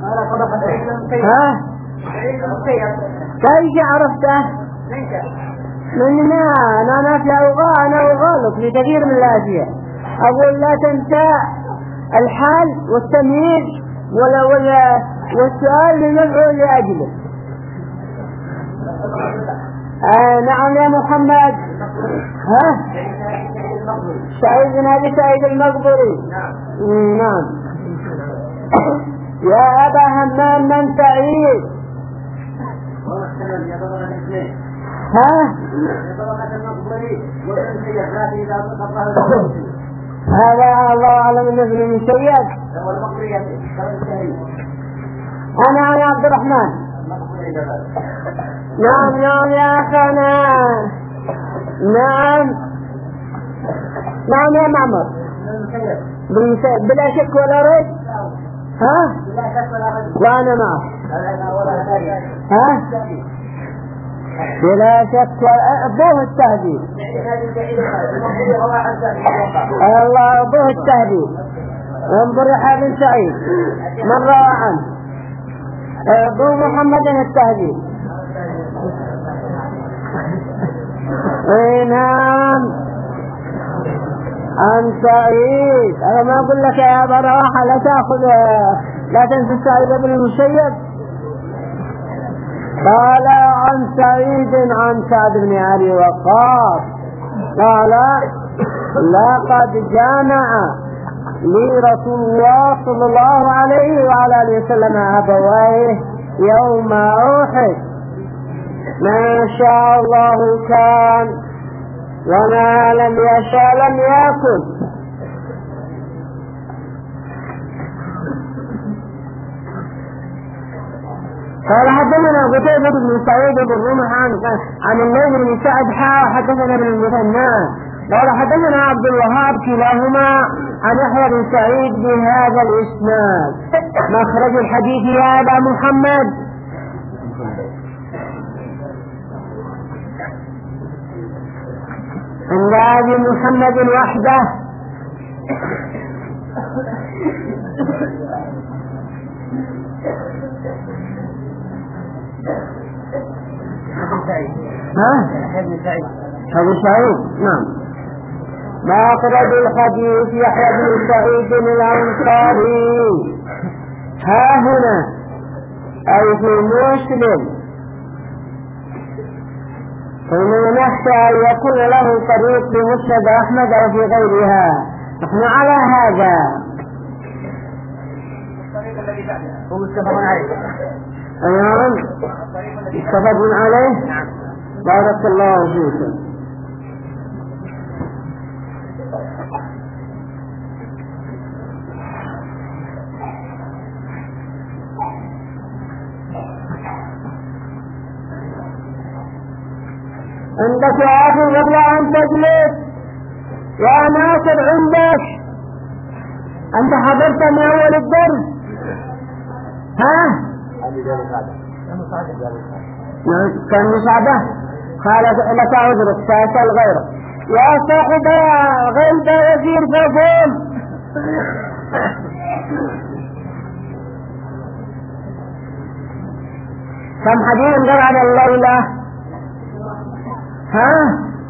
Speaker 1: ها أي شيء عرفته؟ من ما أنا أنا في أوغال أنا أغالك لكثير من الأشياء. أقول لا تنسى الحال والتمييز ولا ولا والسؤال للمفعول لأجله. آه نعم يا محمد. ها سعيد بن أبي سعيد المقبري. نعم. يا أبا همام من سعيد؟ ها هذا الله أعلم أنه ابن المسيب. أنا أنا عبد الرحمن. نعم نعم يا أخانا. نعم نعم يا معمر. بلا شك ولا ريب. ها وأنا معه. ها بلا شك أبوه التهديد. الله أبوه التهديد. انظر يا بن سعيد من روى عنه أبو محمد التهديد. نعم عن سعيد. أنا ما أقول لك يا أبا رواحة لا تأخذ لا تنسى سعيد بن المسيب. قال عن سعيد عن سعد بن أبي وقاص قال لقد جامع لي رسول الله صلى الله عليه وعلى آله وسلم أبويه يوم أحد ما شاء الله كان وما لم يشاء لم يكن. قال حدثنا قتيبة بن سعيد بن رمح عن عن الليث بن سعد حا حدثنا بن المثنى قال حدثنا عبد الوهاب كلاهما عن يحيى بن سعيد بهذا الاسناد. مخرج الحديث يا ابا محمد. عند ابي محمد وحده. ها؟ أبو سعيد نعم. مخرج الحديث يحيى بن سعيد الأنصاري ها هنا أي في مسلم. فإننا نخشى أن يكون له طريق في مسند أحمد أو في غيرها. نحن على هذا.
Speaker 2: الطريق الذي بعده هو متفق عليه.
Speaker 1: نعم متفق عليه.
Speaker 2: نعم.
Speaker 1: بارك الله فيكم. عندك يا أخي قبل أن تجلس يا ناصر عندك أنت حضرت من أول الدرس ها؟ كان مساعدة قال لك عذرك سأسأل غيره يا صاحب غيب يسير فقول. كم حديث قال على الليلة ها؟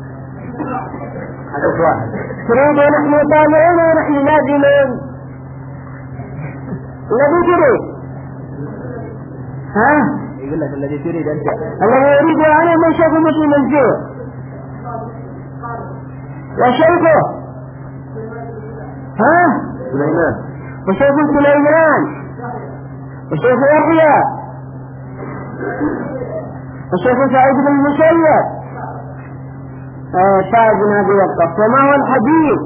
Speaker 4: حدث واحد.
Speaker 1: تريد ونحن طالعون ونحن نازلون الذي تريد ها؟
Speaker 4: يقول لك الذي تريد أنت.
Speaker 1: الذي يريد أنا من شيخ مسلم الجوع وشيخه ها؟
Speaker 4: سليمان
Speaker 1: وشيخ سليمان وشيخ يحيى وشيخ سعيد بن المسيب سعد بن أبي وقاص. وما هو الحديث؟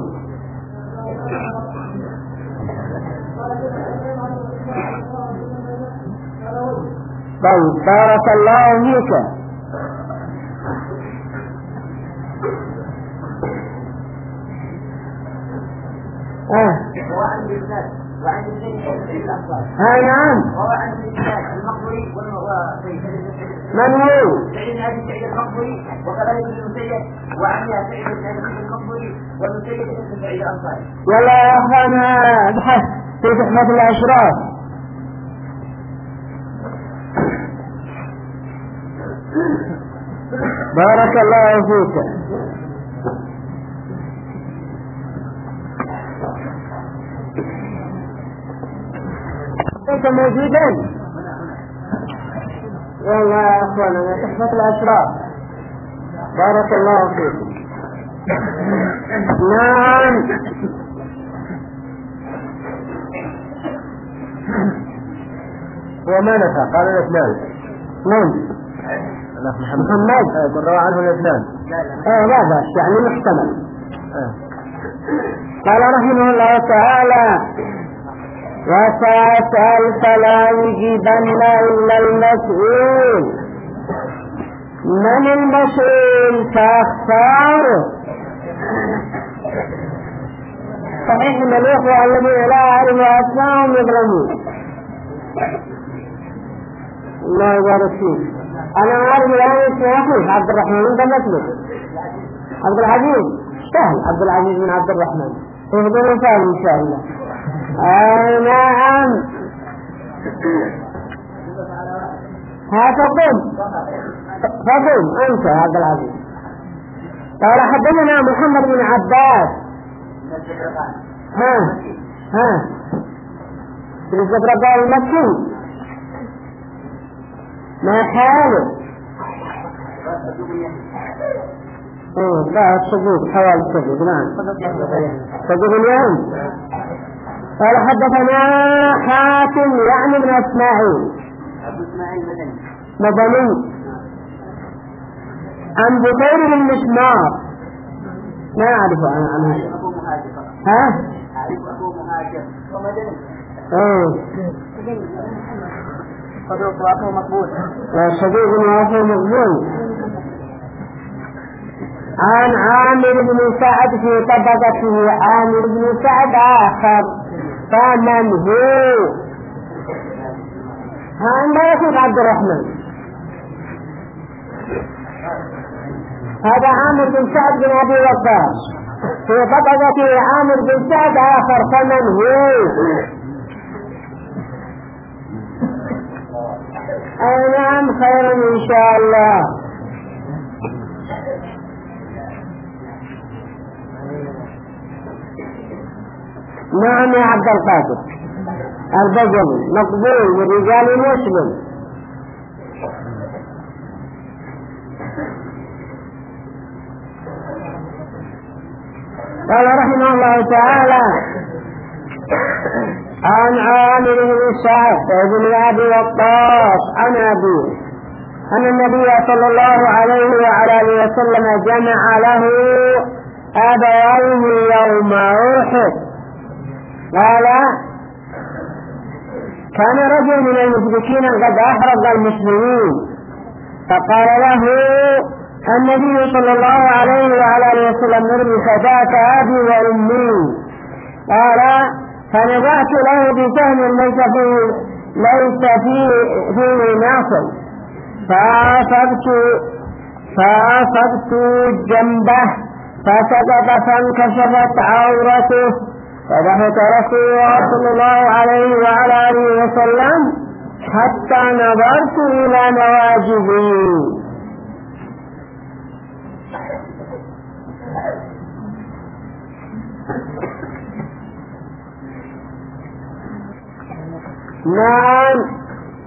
Speaker 1: طيب بارك الله فيك. اه
Speaker 2: وعن الإسناد وعن الإسناد الأنصار.
Speaker 1: ها نعم.
Speaker 2: وعن الإسناد المقبري
Speaker 1: من هو؟
Speaker 2: سعيد بن أبي سعيد المقبري وكذلك ابن المسيب وعمها سعيد بن أبي المقبري والمسيب بن سعيد الأنصاري.
Speaker 1: يلا يا أخوانا ابحث في تحفة الأشراف. بارك الله فيك. أنت موجودين؟ والله يا أخوانا تحفة الأشراف. بارك الله فيكم. نعم.
Speaker 4: هو ما نفع قال الاثنان.
Speaker 1: من؟ محمد
Speaker 4: قل روى عنه الاثنان.
Speaker 1: اه لا بأس يعني محتمل.
Speaker 4: آه.
Speaker 1: قال رحمه الله تعالى وسأسأل فلا يجيبن إلا المسؤول. من المسؤول فاختاره. صحيح ان الإخوة الذين لا يعرفوا أسماءهم يظلمون. الله يبارك فيك. أنا أعرف الآن اسمه أخوك عبد الرحمن أنت مسلم عبد العزيز سهل عبد العزيز من عبد الرحمن تهدون سهل إن شاء الله. آه نعم ها تقوم تقوم أنت يا عبد العزيز. قال حدثنا محمد بن عباس ها ها في الزبرقاء المكي ما حاله ايه لا الصدوق حوالي الصدوق نعم صدوق اليوم. قال حدثنا حاتم يعني ابن اسماعيل مدني عن بكير بن مسمار ما أعرف عن عنه ها ايه
Speaker 2: صدوق وأخوه مقبول
Speaker 1: صدوق وأخوه مقبول. عن عامر بن سعد في طبقته عامر بن سعد آخر فمن هو هذا يكون عبد الرحمن. هذا عامر بن سعد بن أبي وقاص في طبقته عامر بن سعد آخر فمن هو أي نعم خير إن شاء الله. نعم يا عبد القادر البجلي مقبول من رجال مسلم. قال رحمه الله تعالى عن عامر بن سعد بن أبي وقاص عن أبيه أن النبي صلى الله عليه وعلى آله وسلم جمع له أبويه يوم أحد. قال كان رجل من المشركين قد أحرق المسلمين فقال له النبي صلى الله عليه وعلى آله وسلم نرمي فداك أبي وأمي. قال فنبعت له بسهم ليس فيه ليس فيه, فيه ناصر فأصبت فأصبت جنبه فسقط فانكشفت عورته فضحك رسول الله صلى الله عليه وعلى آله وسلم حتى نظرت إلى نواجذه. نعم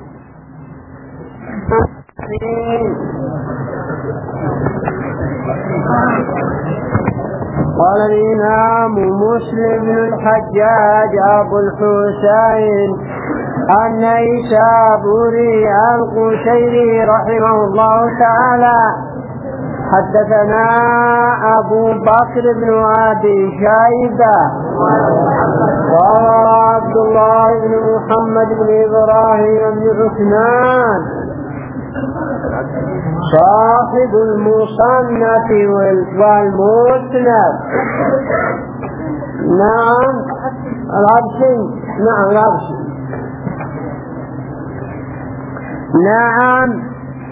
Speaker 1: قال الإمام مسلم بن الحجاج أبو الحسين النيسابوري القشيري رحمه الله تعالى حدثنا أبو بكر بن أبي شيبة وهو عبد الله بن محمد بن إبراهيم بن عثمان صاحب المصنف والمسند. نعم العبشي نعم العبشي نعم.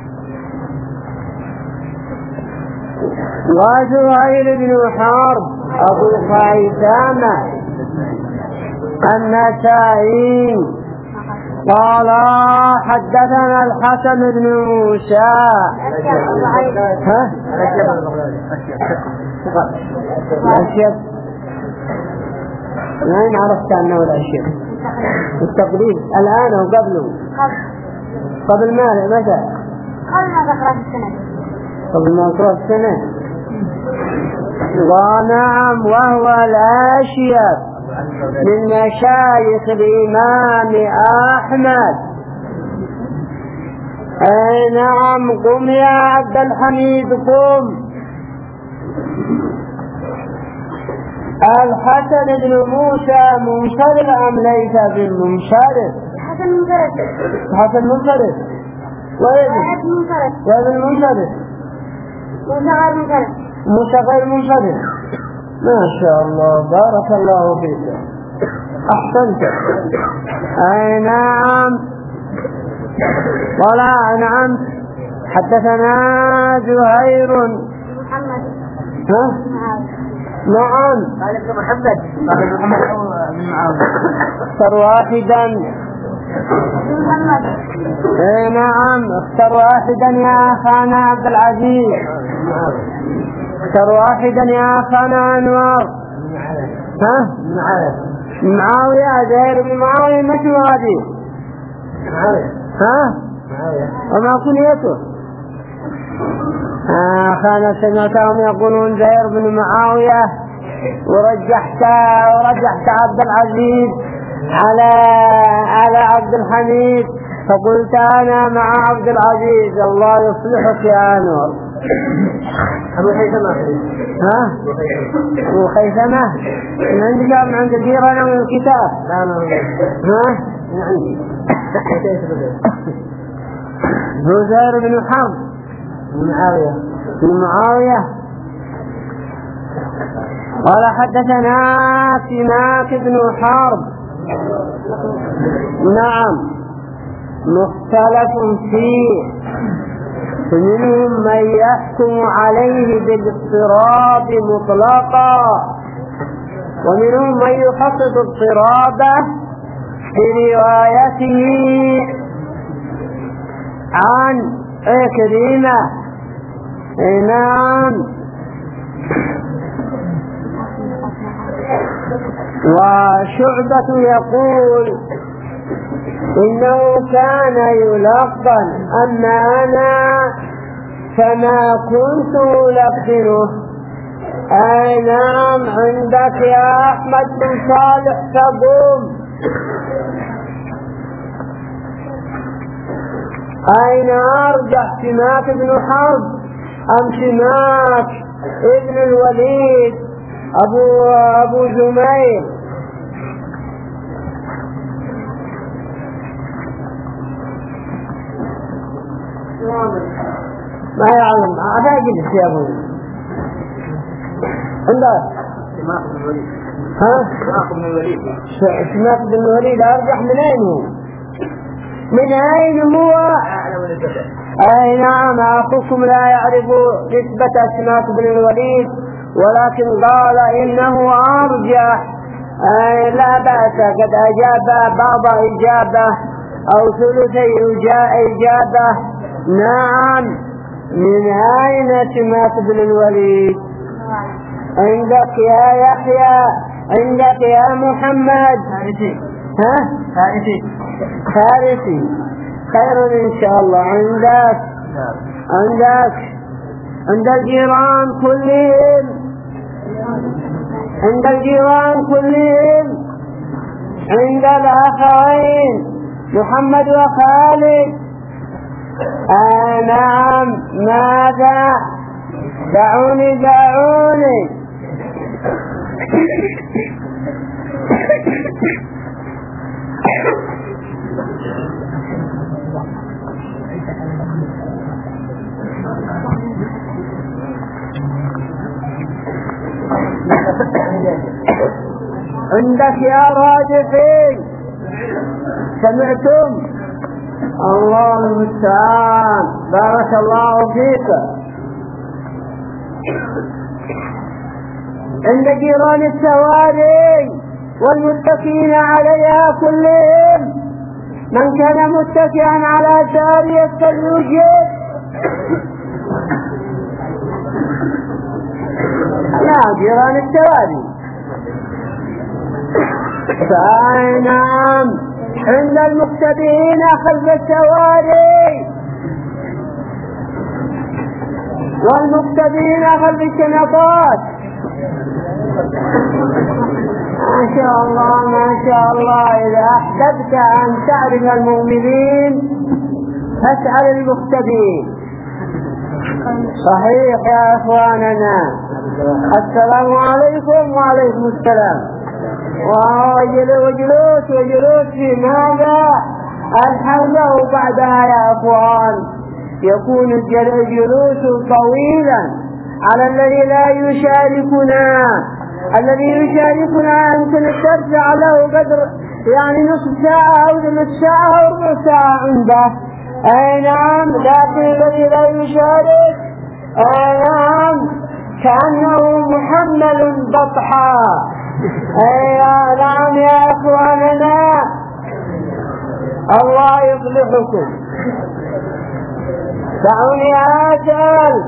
Speaker 1: وزهير بن حرب أبو خيثامة النسائي قال حدثنا الحسن بن موسى ها الأشياء وين عرفت أنه الأشياء التقريب الآن أو قبله قبل ما متى
Speaker 3: قبل ما ذكرت السنة
Speaker 1: قبل ما ذكرت السنة. ونعم وهو الأشياء من مشايخ الإمام أحمد. أي نعم قم يا عبد الحميد قم. الحسن بن موسى منصرف أم ليس بالمنصرف؟
Speaker 3: حسن منصرف.
Speaker 1: حسن منصرف وابن
Speaker 3: منصرف
Speaker 1: وابن منصرف
Speaker 3: موسى غير منصرف
Speaker 1: موسى غير منصرف. ما شاء الله بارك الله فيك أحسنت. أي نعم ولا نعم حدثنا زهير
Speaker 3: محمد
Speaker 1: ها؟ نعم
Speaker 2: قال ابن محمد قال ابن محمد أو ابن معاوية
Speaker 1: اختر واحدا
Speaker 3: محمد
Speaker 1: اي نعم اختر واحدا يا أخانا عبد العزيز اختر واحدا يا أخانا أنوار ها؟ معاوية زهير بن معاوية ما اسمه هذه ها؟ وما كنيته أخانا سمعتهم يقولون زهير بن معاوية ورجحت ورجحت عبد العزيز على على عبد الحميد فقلت أنا مع عبد العزيز. الله يصلحك يا أنور.
Speaker 2: أبو خيثمة
Speaker 1: ها؟ أبو خيثمة من عندك من عند الجيران من الكتاب؟
Speaker 2: لا لا
Speaker 1: ها؟
Speaker 2: من عندي
Speaker 1: هو زهير بن حرب
Speaker 2: من معاوية
Speaker 1: بن معاوية. قال حدثنا سماك بن حرب نعم مختلف فيه فمنهم من يحكم عليه بالاضطراب مطلقا ومنهم من يخصص اضطرابه بروايته عن كريمة. نعم وشعبة يقول إنه كان يلقن أما أنا فما كنت ألقنه. أي نعم عندك يا أحمد بن صالح تقوم. أين أرجح سماك بن حرب أم سماك ابن الوليد أبو أبو زمير؟ ما يعلم هذا جلس يا أبو عندك
Speaker 2: سماك بن الوليد
Speaker 1: ها؟
Speaker 2: سماك بن الوليد
Speaker 1: سماك بن الوليد أرجح من أين هو؟ من أين هو؟ أي نعم أخوكم لا يعرف نسبة سماك بن الوليد ولكن قال إنه أرجح. أي لا بأس قد أجاب بعض إجابة أو ثلثي إجابة. نعم من أين سماك بن الوليد؟ عندك يا يحيى عندك يا محمد ها؟
Speaker 2: فارسي
Speaker 1: فارسي خير إن شاء الله. عندك عندك عند الجيران كلهم عند الجيران كلهم عند الأخوين محمد وخالد. آه نعم ماذا؟ دعوني دعوني عندك يا راجحين سمعتم؟ الله المستعان. بارك الله فيك. عند جيران السواري والمتكئين عليها كلهم من كان متكئا على سارية فليجب. لا جيران السواري. نعم عند المقتدين خلف السواري والمقتدين خلف الشنطات. ما شاء الله ما شاء الله. إذا أحببت أن تعرف المؤمنين فاسأل المقتدين. صحيح يا أخواننا. السلام عليكم. وعليكم السلام. وجلوس وجلوس في ماذا؟ الحلقة وبعدها يا أخوان يكون الجلوس طويلا على الذي لا يشاركنا. الذي يشاركنا يمكن ترجع له قدر يعني نصف ساعة أو ثلث ساعة أو ربع ساعة عنده. أي نعم، لكن الذي لا يشارك أي نعم كأنه محمل بطحا. أي نعم يا أخواننا، الله يصلحكم. دعوني أسأل،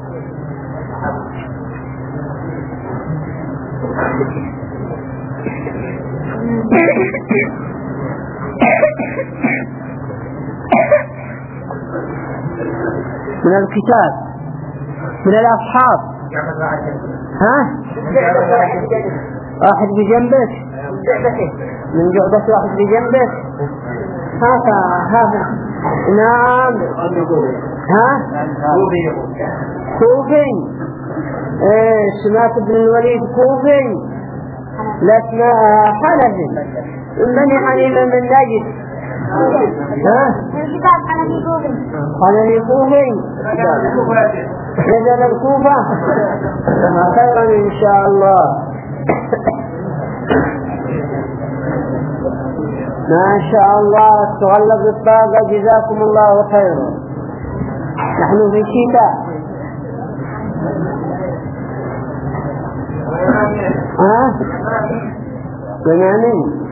Speaker 1: من الكتاب من الأصحاب، ها؟ واحد بجنبك، من جعبة واحد بجنبك، هذا هذا نعم، ها؟ كوفي، ايه سمعت ابن الوليد كوفي، لكن حنفي، من حنيفة من نجد، ها؟
Speaker 3: الكتاب حنفي كوفي.
Speaker 1: حنفي كوفي، نزل الكوفة، خيرا إن شاء الله. ما شاء الله، تغلب الطاقة، جزاكم الله خيرا. نحن في شتاء، ها؟ بنامين.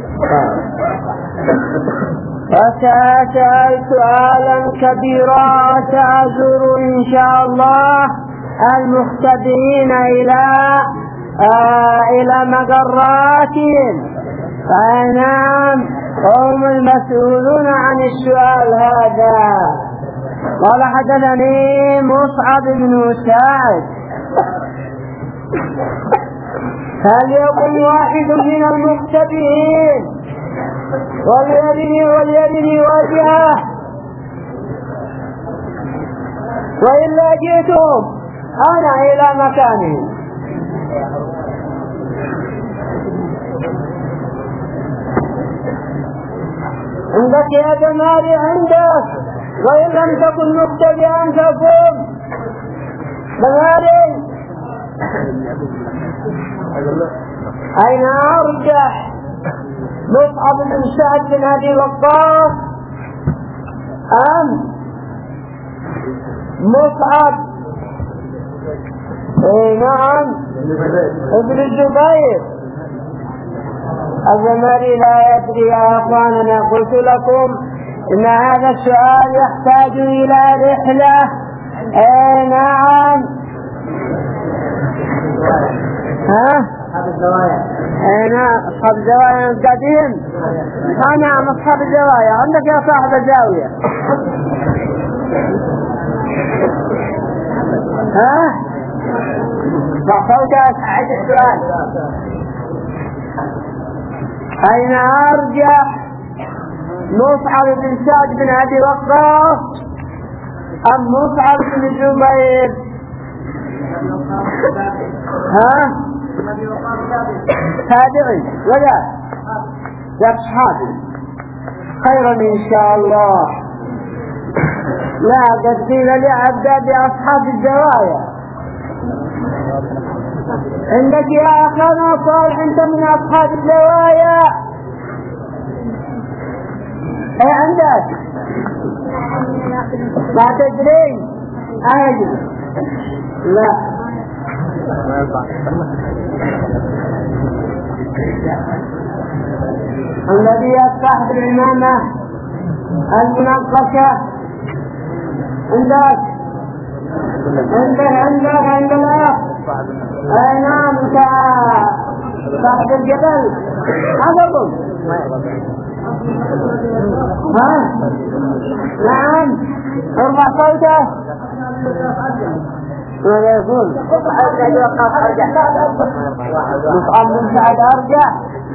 Speaker 1: وسأسأل سؤالا كبيرا، سأزور إن شاء الله المختبئين إلى آه إلى مقراتهم، فنعم هم المسؤولون عن السؤال هذا. قال حدثني مصعب بن سعد، فليكن واحد من المختبئين وليرني وليرني وجهه، وإلا جئتم أنا إلى مكاني. عندك يا جمالي، عندك، وإن لم تكن مبتدئا فقم. جمالي أين أرجح، مصعب بن سعد بن أبي وقاص أم مصعب اي نعم ابن الزبير؟ الزمري لا يدري يا أخواننا. قلت لكم إن هذا السؤال يحتاج إلى رحلة. اي نعم. ها؟ اي نعم، أصحاب الزوايا قديم. ها نعم، أصحاب الزوايا. عندك يا صاحب الزاوية؟ ها؟ صوتك أعد السؤال. أين أرجح، مصعب بن سعد بن أبي وقاص أم مصعب بن الزبير؟ ها؟ تابعي ولا يا أصحابي؟ خيرا إن شاء الله. لا قد قيل لي أبدأ بأصحاب الزوايا. عندك يا أخانا صالح أنت من أصحاب الزوايا؟ أي عندك؟ لا تدري؟ أهدي لا. الذي يفتح بالإمامة المنقشة عندك؟ عندك عندك عند الأخ. أي نعم، انت صاحب الجبل. هذا قل. ها؟ نعم، ارفع صوته. ماذا يقول؟ مصعب بن سعد أرجع.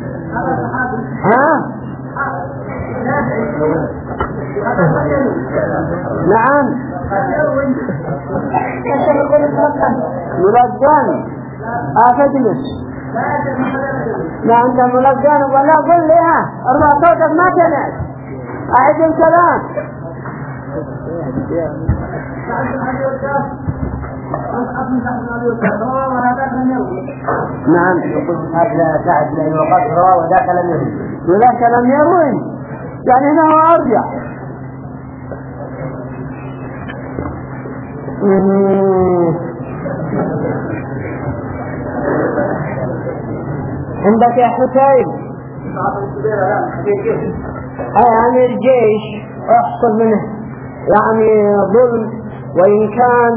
Speaker 1: ها؟ نعم. ملجان أفدنس. لا أنت ملجان ولا قل لي ها ارفع صوتك ما تنال. أعد الكلام. نعم. هذا سعد لأنه قد روى وذاك لم يروي. وذاك لم يروي يعني أنه أرجع. عندك يا حسين يعني الجيش احصل منه يعني ظلم، وإن كان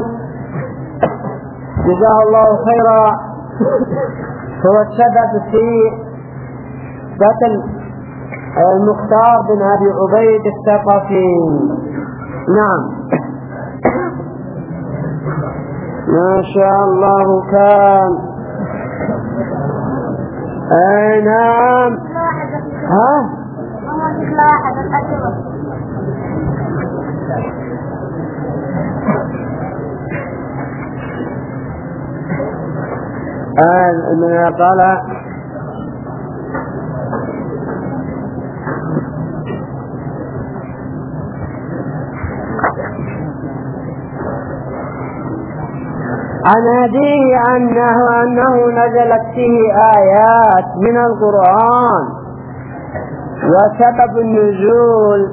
Speaker 1: جزاه الله خيرا هو السبب في قتل المختار بن أبي عبيد الثقفي. نعم ما شاء الله كان. اي نعم. ها آه قال عن أبيه أنه, أنه نزلت فيه آيات من القرآن، وسبب النزول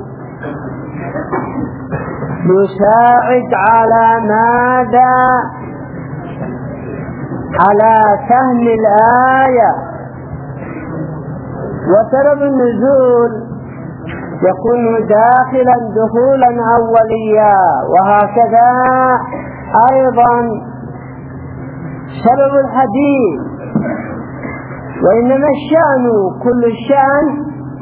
Speaker 1: يساعد على ماذا؟ على فهم الآية. وسبب النزول يكون داخلا دخولا أوليا، وهكذا أيضا سبب الحديث. وإنما الشأن كل الشأن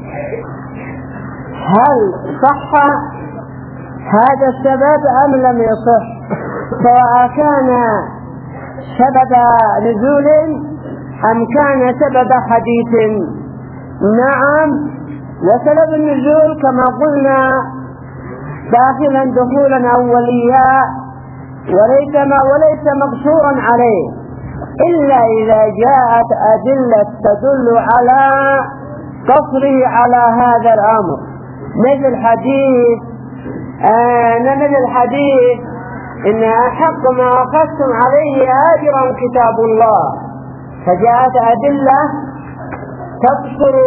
Speaker 1: هل صح هذا السبب أم لم يصح، سواء كان سبب نزول أم كان سبب حديث. نعم. وسبب النزول كما قلنا داخلا دخولا أوليا، وليس ما وليس مقصورا عليه إلا إذا جاءت أدلة تدل على قصره على هذا الأمر، مثل حديث آه مثل الحديث إن أحق ما أخذتم عليه أجرا كتاب الله، فجاءت أدلة تقصر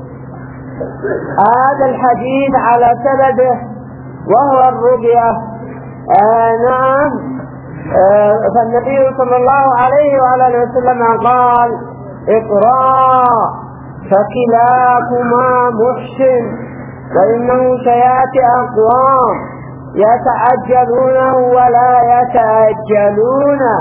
Speaker 1: هذا الحديث على سببه وهو الرؤية. آه نعم. آه فالنبي صلى الله عليه وعلى وسلم قال اقرأ فكلاكما محسن، وإنه سيأتي أقوام يتعجلونه ولا يتأجلونه.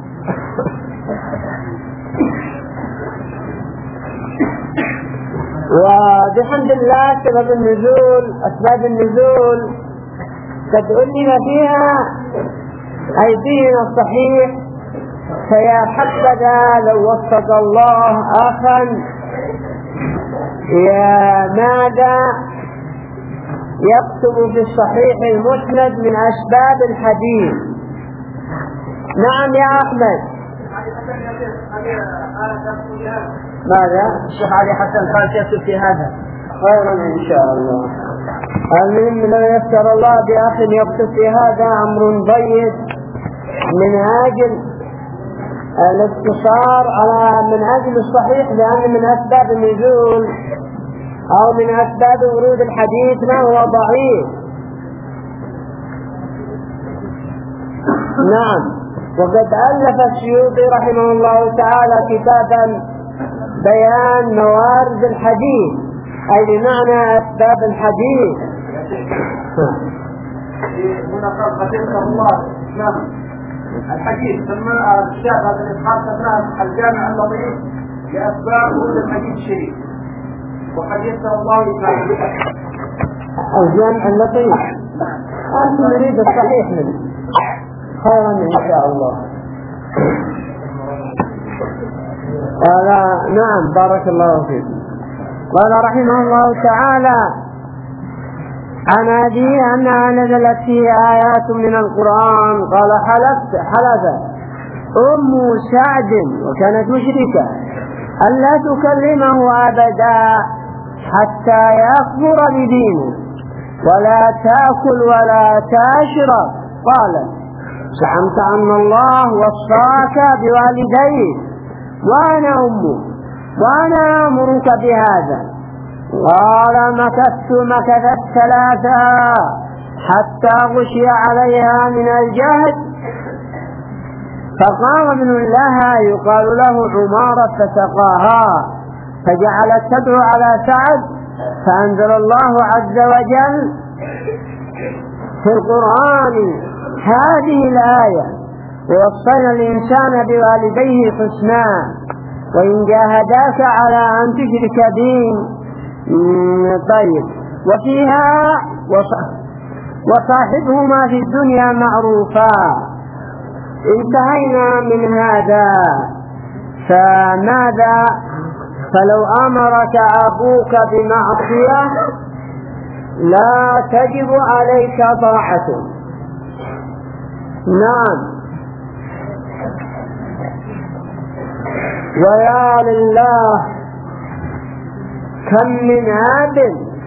Speaker 1: وبحمد الله سبب النزول أسباب النزول قد ألم فيها أيدينا الصحيح، فيا حبذا لو وفق الله أخا يا ماذا يكتب في الصحيح المسند من أسباب الحديث. نعم يا أحمد. ماذا؟
Speaker 2: الشيخ علي حسن قال يكتب في هذا
Speaker 1: خيرا إن شاء الله. المهم لو يسر الله بأخ يكتب في هذا أمر ضيق من أجل الاقتصار على من أجل الصحيح، لأن من أسباب النزول أو من أسباب ورود الحديث ما هو ضعيف. نعم. وقد ألف السيوطي رحمه الله تعالى كتابا بيان موارد الحديث، أي بمعنى أسباب الحديث.
Speaker 2: هنا قال قتلك الله. نعم. الحديث ثم الشيخ هذا الإسحاق سماه الجامع اللطيف لأسباب ورود الحديث الشريف، وحديثه الله تعالى
Speaker 1: الجامع اللطيف. أنت نريد الصحيح منه خيرا إن شاء الله. قال نعم بارك الله فيك. قال رحمه الله تعالى عن أبيه أنها نزلت فيه آيات من القرآن. قال حلفت حلفت أم سعد وكانت مشركة ألا تكلمه أبدا حتى يكفر بدينه ولا تأكل ولا تشرب. قالت زعمت أن الله وصاك بوالديك وأنا أمك وأنا أمرك بهذا. قال مكثت مكثت ثلاثة حتى غشي عليها من الجهد فقام ابن لها يقال له عمارة فسقاها، فجعلت تدعو على سعد، فأنزل الله عز وجل في القرآن هذه الآية: ووصينا الإنسان بوالديه حسنا وإن جاهداك على أن تشرك بي. طيب، وفيها وصاحبهما في الدنيا معروفا. انتهينا من هذا. فماذا؟ فلو أمرك أبوك بمعصية لا تجب عليك طاعته. نعم. ويا لله كم من عاب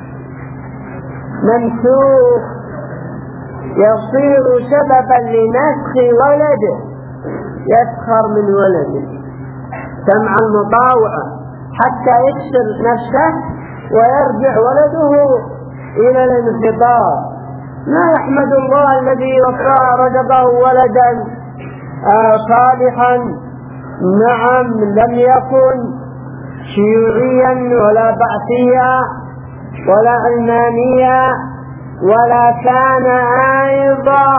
Speaker 1: ممسوخ يصير سببا لنسخ ولده، يسخر من ولده سمع المطاوعة حتى يكسر نفسه ويرجع ولده إلى الانحطاط. لا يحمد الله الذي رزقه ولدا آه صالحا. نعم، لم يكن شيوعيا ولا بعثيا ولا علمانيا، ولا كان أيضا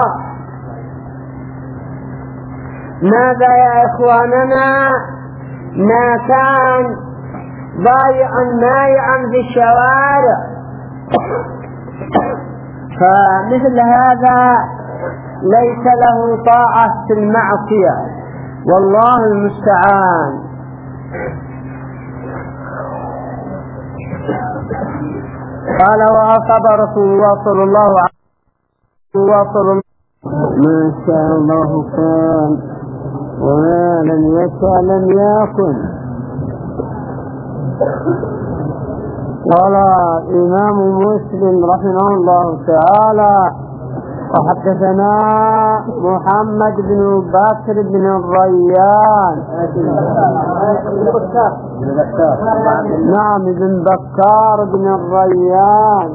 Speaker 1: ماذا يا إخواننا؟ ما كان ضايعا مايعا في الشوارع. فمثل هذا ليس له طاعة في المعصية، والله المستعان. قال: وأصاب رسول الله صلى الله عليه وسلم ما شاء الله كان وما لم يشاء لم يكن. قال الإمام مسلم رحمه الله تعالى: وحدثنا محمد بن بكر بن الريان. نعم، بن بكار بن الريان.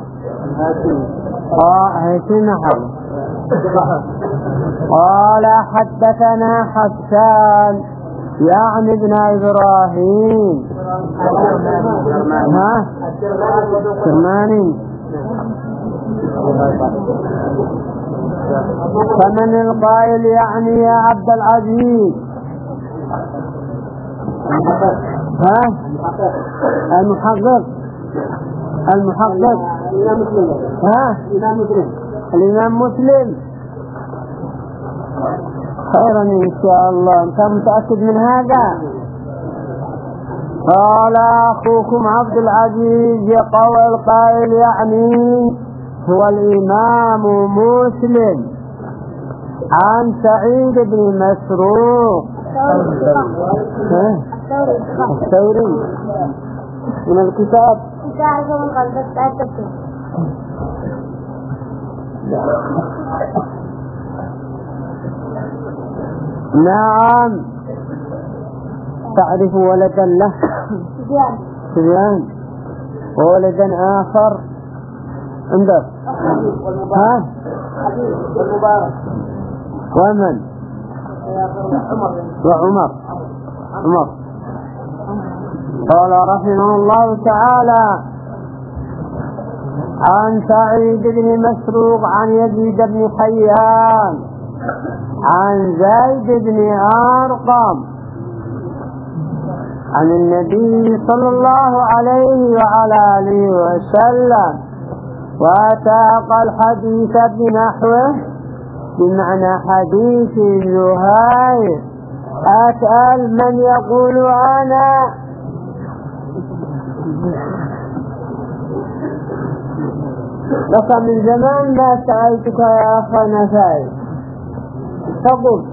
Speaker 1: قال: حدثنا حسان يعني ابن إبراهيم. ها كرماني. فمن القائل يعني يا عبد العزيز؟ ها المحقق المحقق ها الإمام مسلم. خيرا إن شاء الله. أنت متأكد من هذا؟ قال: أخوكم عبد العزيز يقول القائل يعني هو الإمام مسلم عن سعيد بن مسروق الثوري من الكتاب. نعم. تعرف ولدا له سفيان وولدا آخر عندك؟ ها ومن؟ وعمر. عمر. قال رحمه الله تعالى: عن سعيد بن مسروق عن يزيد بن حيان عن زيد بن أرقم عن النبي صلى الله عليه وعلى آله وسلم، وأتاق الحديث بنحوه بمعنى حديث زهير. أسأل من يقول أنا لك من زمان ما سألتك يا أخي نسائي تقول.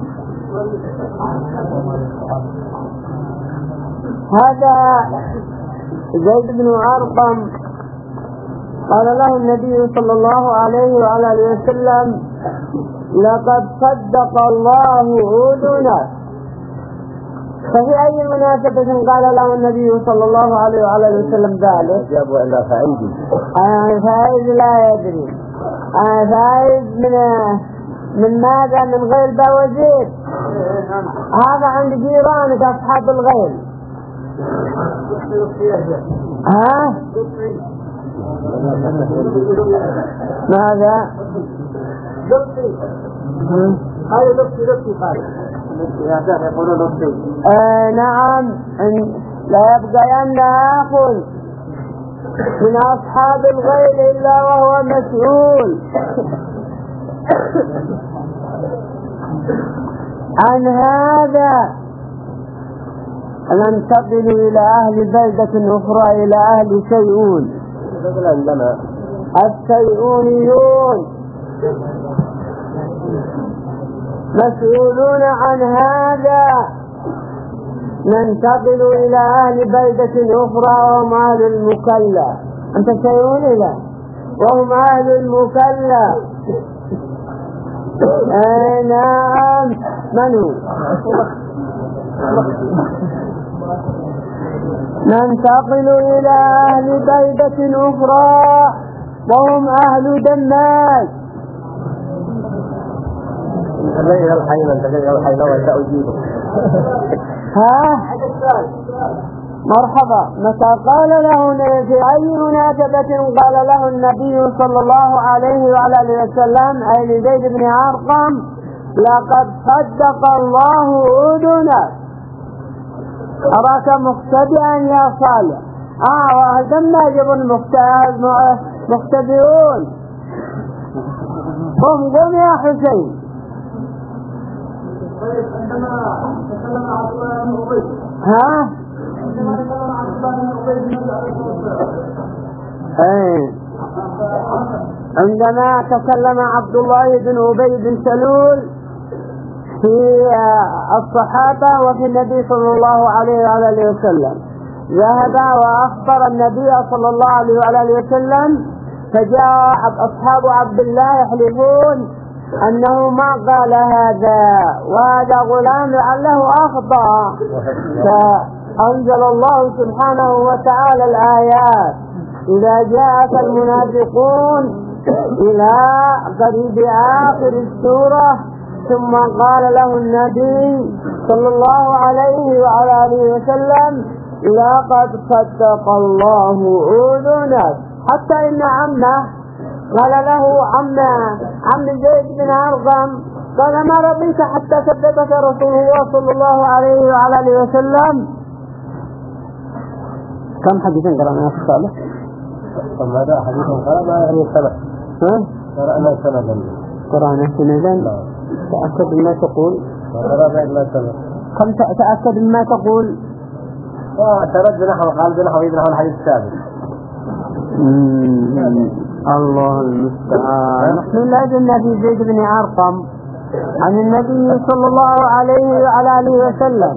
Speaker 1: هذا زيد بن أرقم قال له النبي صلى الله عليه وعلى آله وسلم: لقد صدق الله أذنك. ففي أي مناسبة قال له النبي صلى الله عليه وعلى آله وسلم ذلك؟
Speaker 4: جابوا إلا فائز.
Speaker 1: أنا فائز لا يدري. أنا فائز من من ماذا؟ من غير بوزير. هذا عند جيرانك أصحاب الغيل. ها؟ ماذا؟
Speaker 2: لطفي هذا لطفي لطفي قال يقولون لطفي.
Speaker 1: آه نعم. لا يبقين أخ من أصحاب الغيل إلا وهو مسؤول عن هذا. ننتقل إلى أهل بلدة أخرى، إلى أهل سيئون. السيئونيون مسؤولون عن هذا. ننتقل إلى أهل بلدة أخرى وهم أهل المكلا. أنت سيئوني لا، وهم أهل المكلا. أي نعم. من هو؟ ننتقل إلى أهل بلدة أخرى وهم أهل دماج.
Speaker 4: تغير الحين تغير الحين وسأجيبه.
Speaker 1: ها؟ مرحبا. متى قال له في أي مناسبة قال له النبي صلى الله عليه وعلى آله وسلم أي لزيد بن أرقم لقد صدق الله أذنك؟ أراك مختبئا يا صالح. آه وهذا ما يجب المختبئون. قم قم يا حسين. ها؟ ايه عندما تكلم عبد الله بن أبي بن سلول في الصحابة وفي النبي صلى الله عليه وآله وسلم، ذهب وأخبر النبي صلى الله عليه وآله وسلم، فجاء أصحاب عبد الله يحلفون أنه ما قال هذا وهذا غلام لعله أخطأ. فأنزل الله سبحانه وتعالى الآيات إذا جاءك المنافقون إلى قريب آخر السورة، ثم قال له النبي صلى الله عليه وعلى آله وسلم لقد صدق الله أذنك. حتى إن عمه قال له عم عم زيد بن أرقم قال ما رضيت حتى ثبتك رسول الله صلى الله عليه وعلى آله وسلم. كم حديثا قرأنا في الصالح؟
Speaker 4: هذا حديث قرأنا يعني سنة.
Speaker 1: ها؟
Speaker 4: قرأنا سنة.
Speaker 1: قرأنا سنة. تأكد مما تقول.
Speaker 4: قرأنا سنة.
Speaker 1: كم تأكد مما تقول؟
Speaker 4: اعترض بنحو قال بنحو بنحو الحديث السابق.
Speaker 1: الله المستعان. نحن لازلنا في زيد بن أرقم عن النبي صلى الله عليه وعلى آله وسلم.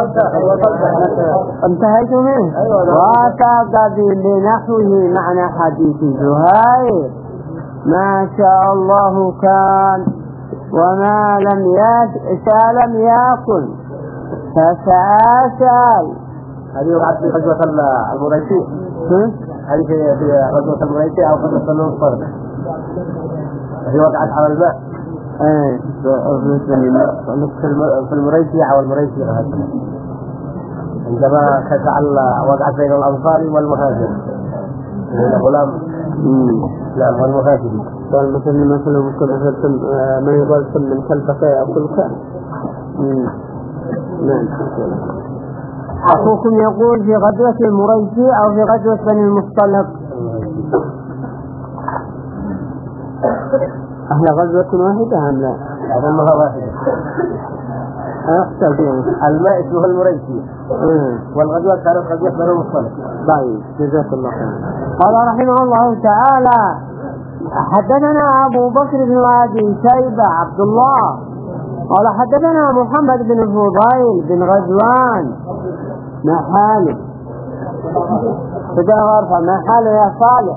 Speaker 1: انتهيت منه. واتى بنحوه معنى حديث زهير. ما شاء الله كان وما لم يشاء لم يكن فسأسأل.
Speaker 4: هذه وقعت في غزوة المريسي. هذه في غزوة المريسي أو غزوة النصر. هذه وقعت على الماء.
Speaker 1: ايه
Speaker 4: في المريسي أو المريسي عندما تجعل وقعت بين الأنصار والمهاجر. الغلام نعم والمهاجر.
Speaker 1: قال مثل مثل ما يقال من كلفك يأكلك. نعم. أخوكم يقول في غزوة المريسي أو في غزوة بني المصطلق. أهل غزوة واحدة أم لا؟
Speaker 4: أظنها واحدة.
Speaker 1: أحسن فيها.
Speaker 4: الماء اسمه المريسي والغزوة كانت غزوة بني المصطلق.
Speaker 1: طيب جزاك الله خير. قال رحمه الله تعالى حدثنا أبو بكر بن أبي شيبة عبد الله قال حدثنا محمد بن فضيل بن غزوان. ما حاله؟ فده غرفة. ما حاله يا صالح؟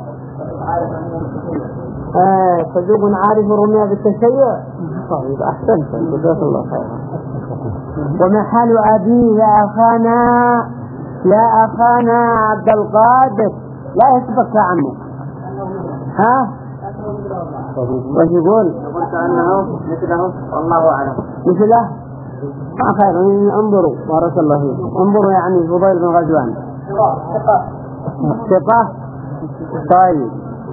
Speaker 1: آه صدوق عارف الرمية بالتشيع. طيب أحسنت جزاك الله خير. وما حال أبيه يا أخانا يا أخانا عبد القادر لا يسبق عنه. ها؟ وش يقول؟
Speaker 2: قلت أنه مثله والله أعلم.
Speaker 1: مثله؟ ما خير. انظروا بارك الله فيكم، انظروا يعني فضيل بن غزوان ثقة. طيب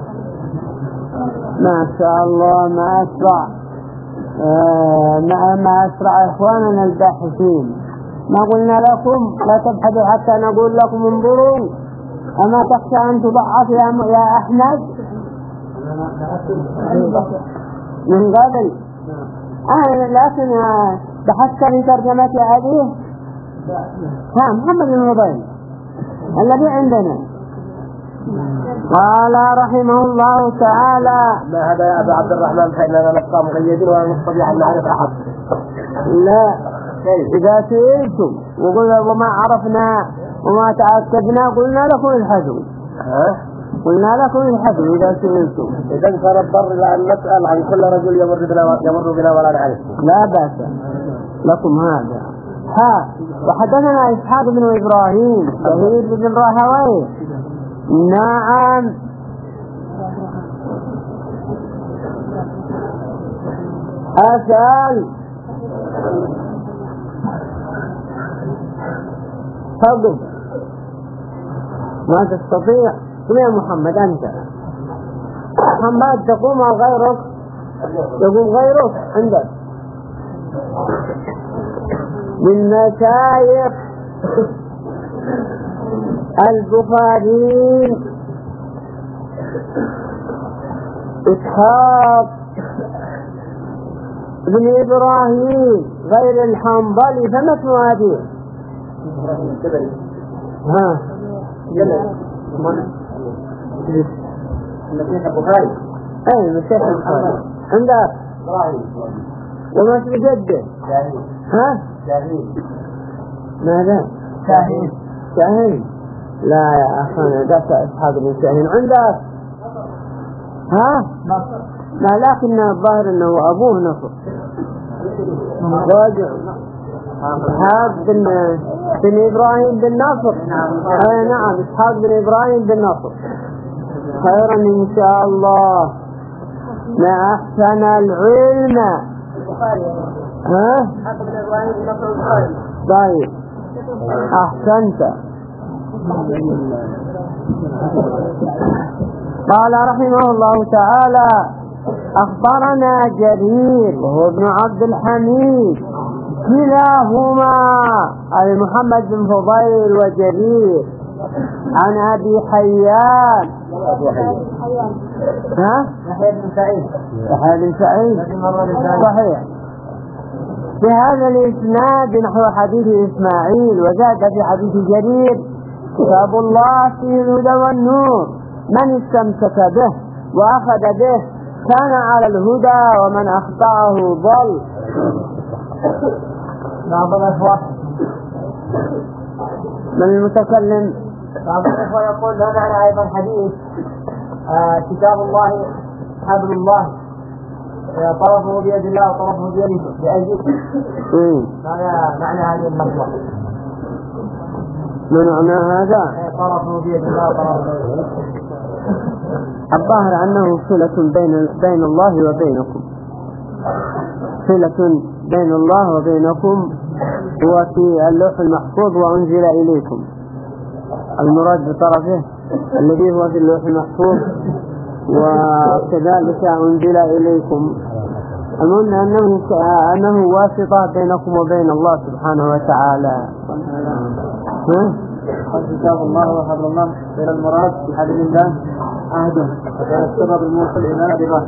Speaker 1: ما شاء الله، ما أسرع آه ما, ما أسرع إخواننا الباحثين. ما قلنا لكم لا تبحثوا حتى نقول لكم انظروا، أما تخشى أن تضعف يا, يا أحمد من قبل. آه لكن آه بحثت في ترجمة أبيه ها محمد بن فضيل الذي عندنا. قال رحمه الله تعالى:
Speaker 4: ما هذا يا أبا عبد الرحمن فإننا نبقى مقيدين ولا نستطيع أن نعرف أحد.
Speaker 1: لا، إذا سئلتم وقلنا وما عرفنا وما تأكدنا قلنا لكم الحدو، قلنا لكم الحدو إذا سئلتم.
Speaker 4: إذا كان الضر إلى أن نسأل عن كل رجل يمر بنا يمر بنا ولا نعرف.
Speaker 1: لا بأس لكم هذا. ها وحدثنا إسحاق بن إبراهيم شهيد بن راهويه. نعم. أسأل تفضل. ما تستطيع. قل يا محمد أنت محمد تقوم أو غيرك؟ تقوم غيرك عندك من مشايخ البخاري إسحاق بن إبراهيم غير الحنظلي. فما اسم هذه؟ ها
Speaker 4: المسيح البخاري.
Speaker 1: أي المسيح البخاري عندك. وما اسم جده؟ ها
Speaker 4: شاهين.
Speaker 1: ماذا؟
Speaker 4: شاهين.
Speaker 1: شاهين. لا يا أخوانا دفت إسحاق بن شاهين عندك. ها لا، لكن الظاهر أنه أبوه نصر راجع إسحاق بن بن إبراهيم بن نصر. أي نعم إسحاق بن إبراهيم بن نصر. خيرا إن شاء الله. ما أحسن العلم. ها طيب أحسنت. قال رحمه الله تعالى: أخبرنا جرير وهو ابن عبد الحميد كلاهما أي محمد بن فضيل وجرير عن أبي حيان. ها؟
Speaker 2: يحيى بن سعيد.
Speaker 1: يحيى بن سعيد صحيح. في هذا الإسناد نحو حديث إسماعيل. وزاد في حديث جرير: كتاب الله فيه الهدى والنور، من استمسك به وأخذ به كان على الهدى ومن أخطأه ضل.
Speaker 2: بعض الأخوة
Speaker 1: من المتكلم؟
Speaker 2: بعض الأخوة يقول لا معنى أيضا حديث آه كتاب الله حبل الله آه طرفه بيد الله وطرفه بيده بأيديه. ماذا معنى هذه اللفظة؟
Speaker 1: من معنى هذا؟
Speaker 2: طرفه بيد الله وطرفه بيده.
Speaker 1: الظاهر أنه صلة بين بين الله وبينكم، صلة بين الله وبينكم. هو في اللوح المحفوظ وأنزل إليكم. المراد بطرفه الذي هو في اللوح المحفوظ وكذلك أنزل إليكم. المهم أنه أنه واسطة بينكم وبين الله سبحانه وتعالى.
Speaker 2: كتاب الله وحبل الله غير المراد بحبل الله عهده وكان السبب الموصل إلى رضاه.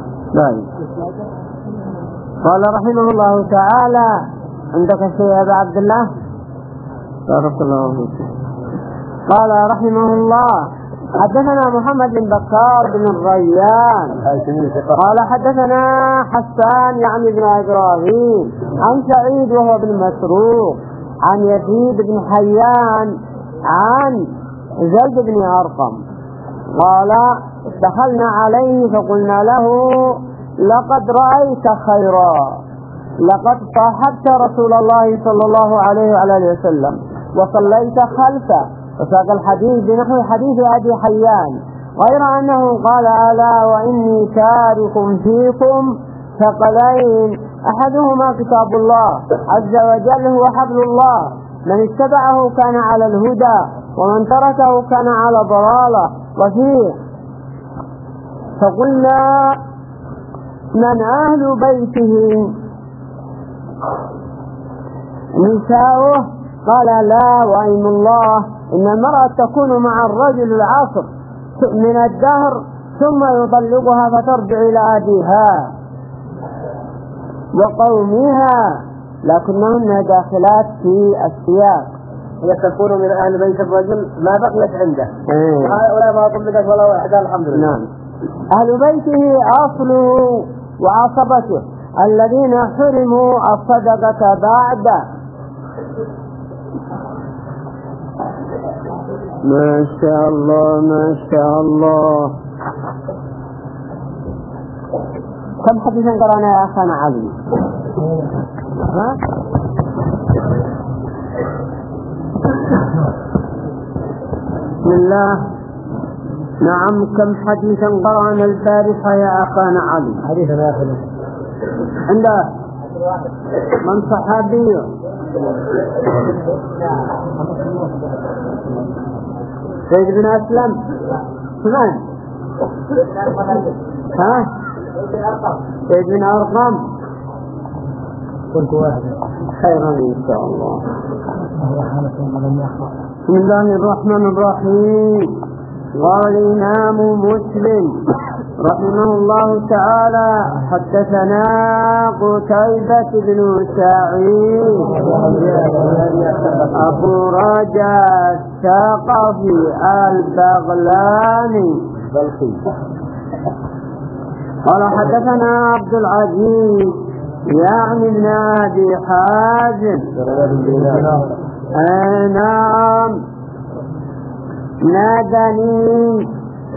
Speaker 1: قال رحمه الله تعالى: عندك شيء يا أبا عبد الله؟ بارك الله فيك. قال رحمه الله: حدثنا محمد بن بكار بن الريان قال حدثنا حسان يعني بن إبراهيم عن سعيد وهو بن مسروق عن يزيد بن حيان عن زيد بن أرقم قال: دخلنا عليه فقلنا له: لقد رأيت خيرا، لقد صاحبت رسول الله صلى الله عليه وعلى وسلم وصليت خلفه. وساق الحديث بنحو حديث أبي حيان، غير أنه قال: ألا وإني تارك فيكم ثقلين أحدهما كتاب الله عز وجل هو حبل الله، من اتبعه كان على الهدى ومن تركه كان على ضلالة. وفيه فقلنا من أهل بيته نساؤه؟ قال لا وأيم الله إن المرأة تكون مع الرجل العصر من الدهر ثم يطلقها فترجع إلى أبيها وقومها، لكنهن داخلات في السياق.
Speaker 4: هي تكون من أهل بيت الرجل ما بقيت عنده ولا ما طلقت ولا واحدة الحمد لله.
Speaker 1: نعم. أهل بيته أصله وعصبته الذين حرموا الصدقة بعد. ما شاء الله ما شاء الله. كم حديثا قرأنا يا أخانا علي؟ ها؟ بسم الله. نعم كم حديثا قرأنا البارحة يا أخانا علي؟
Speaker 4: حديثا يا أخي
Speaker 1: عنده من صحابي؟ زيد بن أسلم. من؟ ها؟ زيد بن أرقم.
Speaker 4: كنت واحدا
Speaker 1: خيرا إن شاء الله. بسم الله الرحمن الرحيم. قال الإمام مسلم رحمه الله تعالى حدثنا قتيبة بن سعيد أبو رجاء الثقفي البغلاني قال حدثنا عبد العزيز يعني ابن أبي حازم. نعم نادني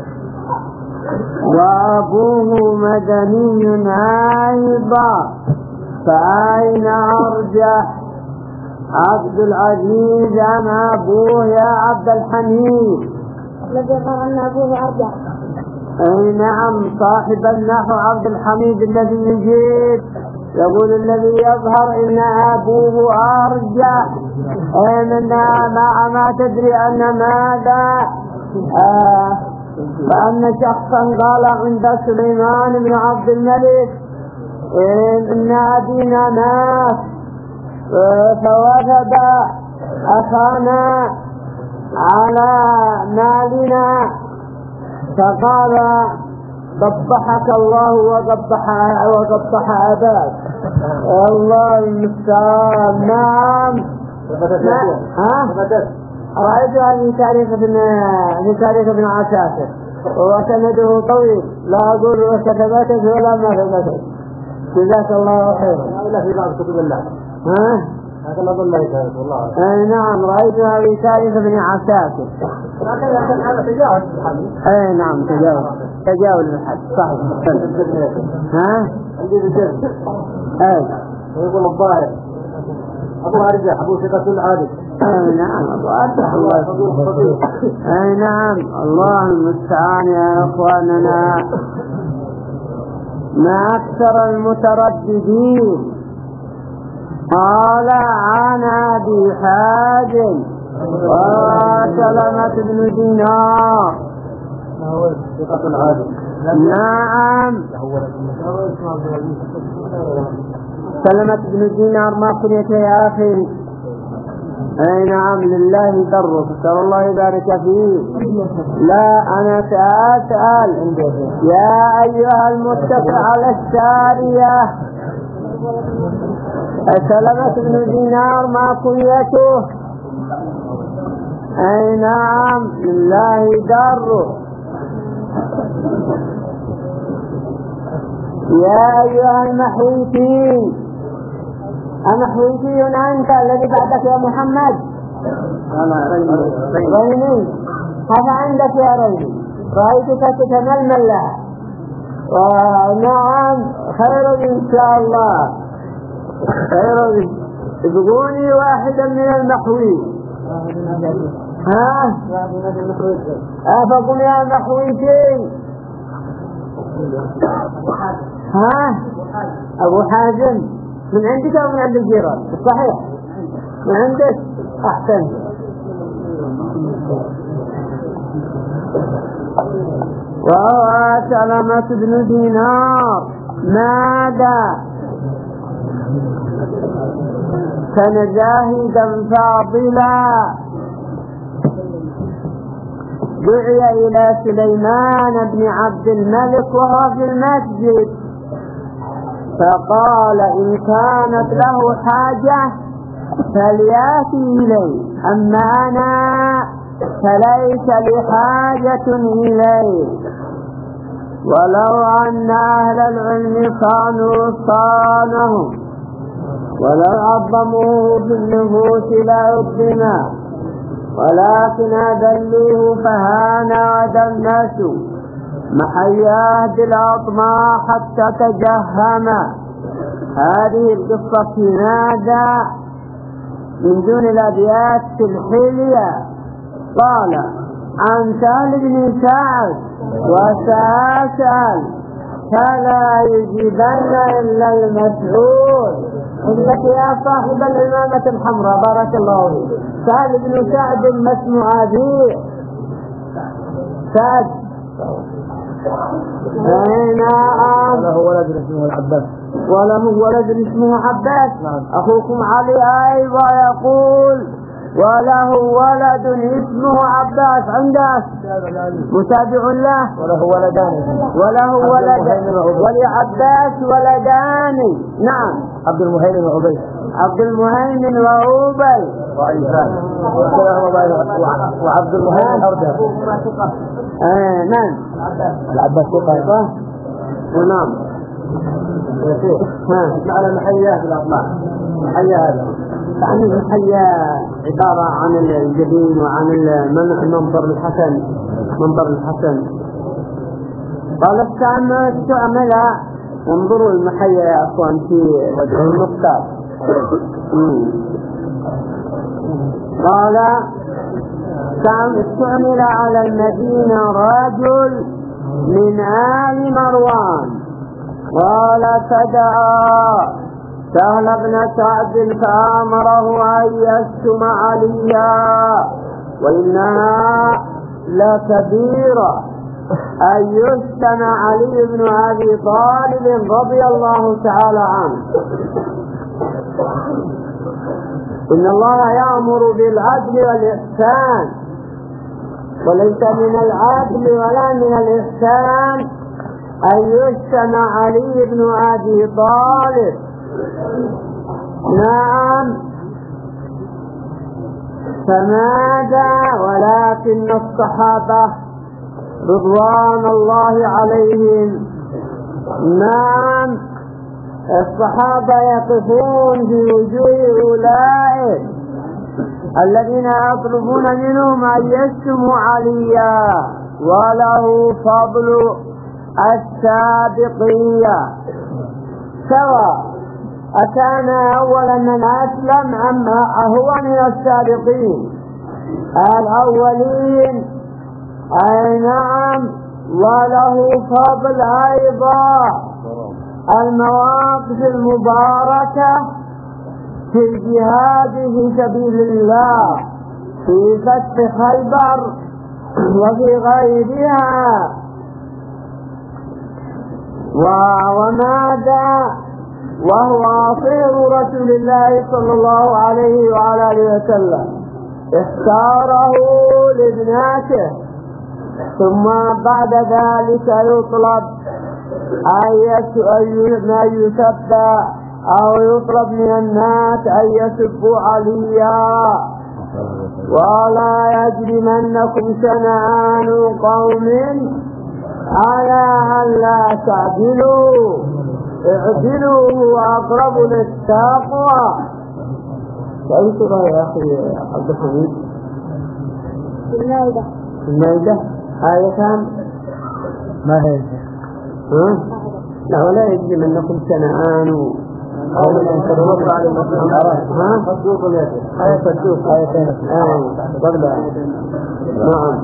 Speaker 1: وأبوه مدني أيضا، فأين أرجح عبد العزيز أم أبوه يا عبد الحميد؟
Speaker 3: الذي يظهر أن أبوه أرجح.
Speaker 1: أي نعم صاحب النحو عبد الحميد الذي يجيب يقول الذي يظهر إن أبوه أرجح، أن ما, ما تدري أن ماذا آه فأن شخصا قال عند سليمان بن عبد الملك إن أبينا مات فوجد أخانا على مالنا، فقال قبحك الله وقبح وقبح أباك. والله المستعان. نعم. ها؟ رأيتها في تاريخ ابن في تاريخ ابن عساكر وسنده طويل، لا أقول وكتبته ولا ما كتبته. جزاك الله خيرا.
Speaker 4: لا في بعض كتب الله.
Speaker 1: ها؟
Speaker 4: هذا ما ظل يكاد والله.
Speaker 1: أي نعم رأيتها في تاريخ ابن عساكر.
Speaker 4: لكن هذا تجاوز الحد.
Speaker 1: أي نعم تجاوز تجاوز الحد صحيح. ها؟
Speaker 4: عندي بجد.
Speaker 1: أي.
Speaker 4: ويقول الظاهر أبو أرجح أبو ثقة العادل.
Speaker 1: أي نعم أبو أرجح الله. أي نعم الله المستعان يا إخواننا. ما أكثر المترددين. قال عن أبي حازم وسلمة بن دينار.
Speaker 4: ثقة العادل.
Speaker 1: نعم سلمة بن دينار ما كنيت يا أخي. أي نعم لله درك أسأل الله يبارك فيه. لا أنا سأسأل يا أيها المتفق على السارية سلمة بن دينار ما كنيته. أي نعم لله درك. يا أيها المحويتين أمحويتي أنت الذي بعدك يا محمد؟
Speaker 4: أنا
Speaker 1: ريني هذا عندك يا ريني، رأيتك تتململ لها. ونعم خير إن شاء الله خير. ابقوني واحدا من المحوي. ها أفقوا يا محويتين. ها أبو حازم من عندك أو من عند الجيران؟ صحيح من عندك. أحسن. وروى سلمة بن دينار ماذا؟ كان زاهدا فاضلا دعي إلى سليمان بن عبد الملك وهو في المسجد فقال إن كانت له حاجة فليأتي إلي أما أنا فليس لي حاجة إليه. ولو أن أهل العلم صانوا صانهم ولو عظموه في النفوس لعظما ولكن أذلوه فهان ودنسوا محياه الأطماع حتى تجهم. هذه القصة في ماذا؟ من دون الأبيات في الحلية. قال عن سهل بن سعد وسأسأل فلا يجيبن إلا المسؤول. إنك يا صاحب العمامة الحمراء بارك الله فيك. سهل بن سعد ما اسم أبيه؟ سعد.
Speaker 4: وله ولد اسمه العباس.
Speaker 1: وله ولد اسمه عباس. أخوكم علي أيضا يقول وله ولد اسمه عباس. عندك متابع له
Speaker 4: وله ولدان
Speaker 1: وله ولد ولعباس ولدان. نعم
Speaker 4: عبد المهيمن وعبيد.
Speaker 1: عبد المهيمن وعبيد
Speaker 4: وعبد المهيمن أرجع.
Speaker 1: آه نعم
Speaker 4: العباس ثقة.
Speaker 1: نعم
Speaker 4: على المحيات الأطماع. محيا هذا
Speaker 1: يعني المحيا عبارة عن الجبين وعن المنظر الحسن. منظر الحسن. قال استعمل انظروا المحيا يا أخوان في المختار. قال استعمل على المدينة رجل من آل مروان قال فدعا سهل بن سعد فأمره أن يشتم عليا وإنها لكبيرة أن يشتم علي بن أبي طالب رضي الله تعالى عنه. إن الله يأمر بالعدل والإحسان وليس من العدل ولا من الإحسان أن يشتم علي بن أبي طالب. نعم فماذا؟ ولكن الصحابة رضوان الله عليهم نعم الصحابة يقفون في وجوه أولئك الذين يطلبون منهم أن يشتموا عليا وله فضل السابقية سواء أكان أولا من أسلم أم هو من السابقين الأولين. أي نعم وله فضل أيضا المواقف المباركة في الجهاد في سبيل الله في فتح خيبر وفي غيرها. وماذا؟ وهو عصير رسول الله صلى الله عليه وعلى آله وسلم اختاره لابناته ثم بعد ذلك يطلب أن يسب أو يطلب من الناس أن يسبوا عليا. ولا يجرمنكم شنآن قوم على أن لا تعدلوا اعدلوا هو أقرب للتقوى. فأي سورة يا أخي عبد الحميد؟
Speaker 3: المائدة.
Speaker 1: المائدة آية كام؟
Speaker 4: ما هي؟
Speaker 1: ها؟ لا ولا يجرمنكم شنآن
Speaker 4: قوم أن تدوروا على المسلمين.
Speaker 1: ها؟
Speaker 4: فسوق اليد.
Speaker 1: آية فسوق آيتين. آه قبل. نعم.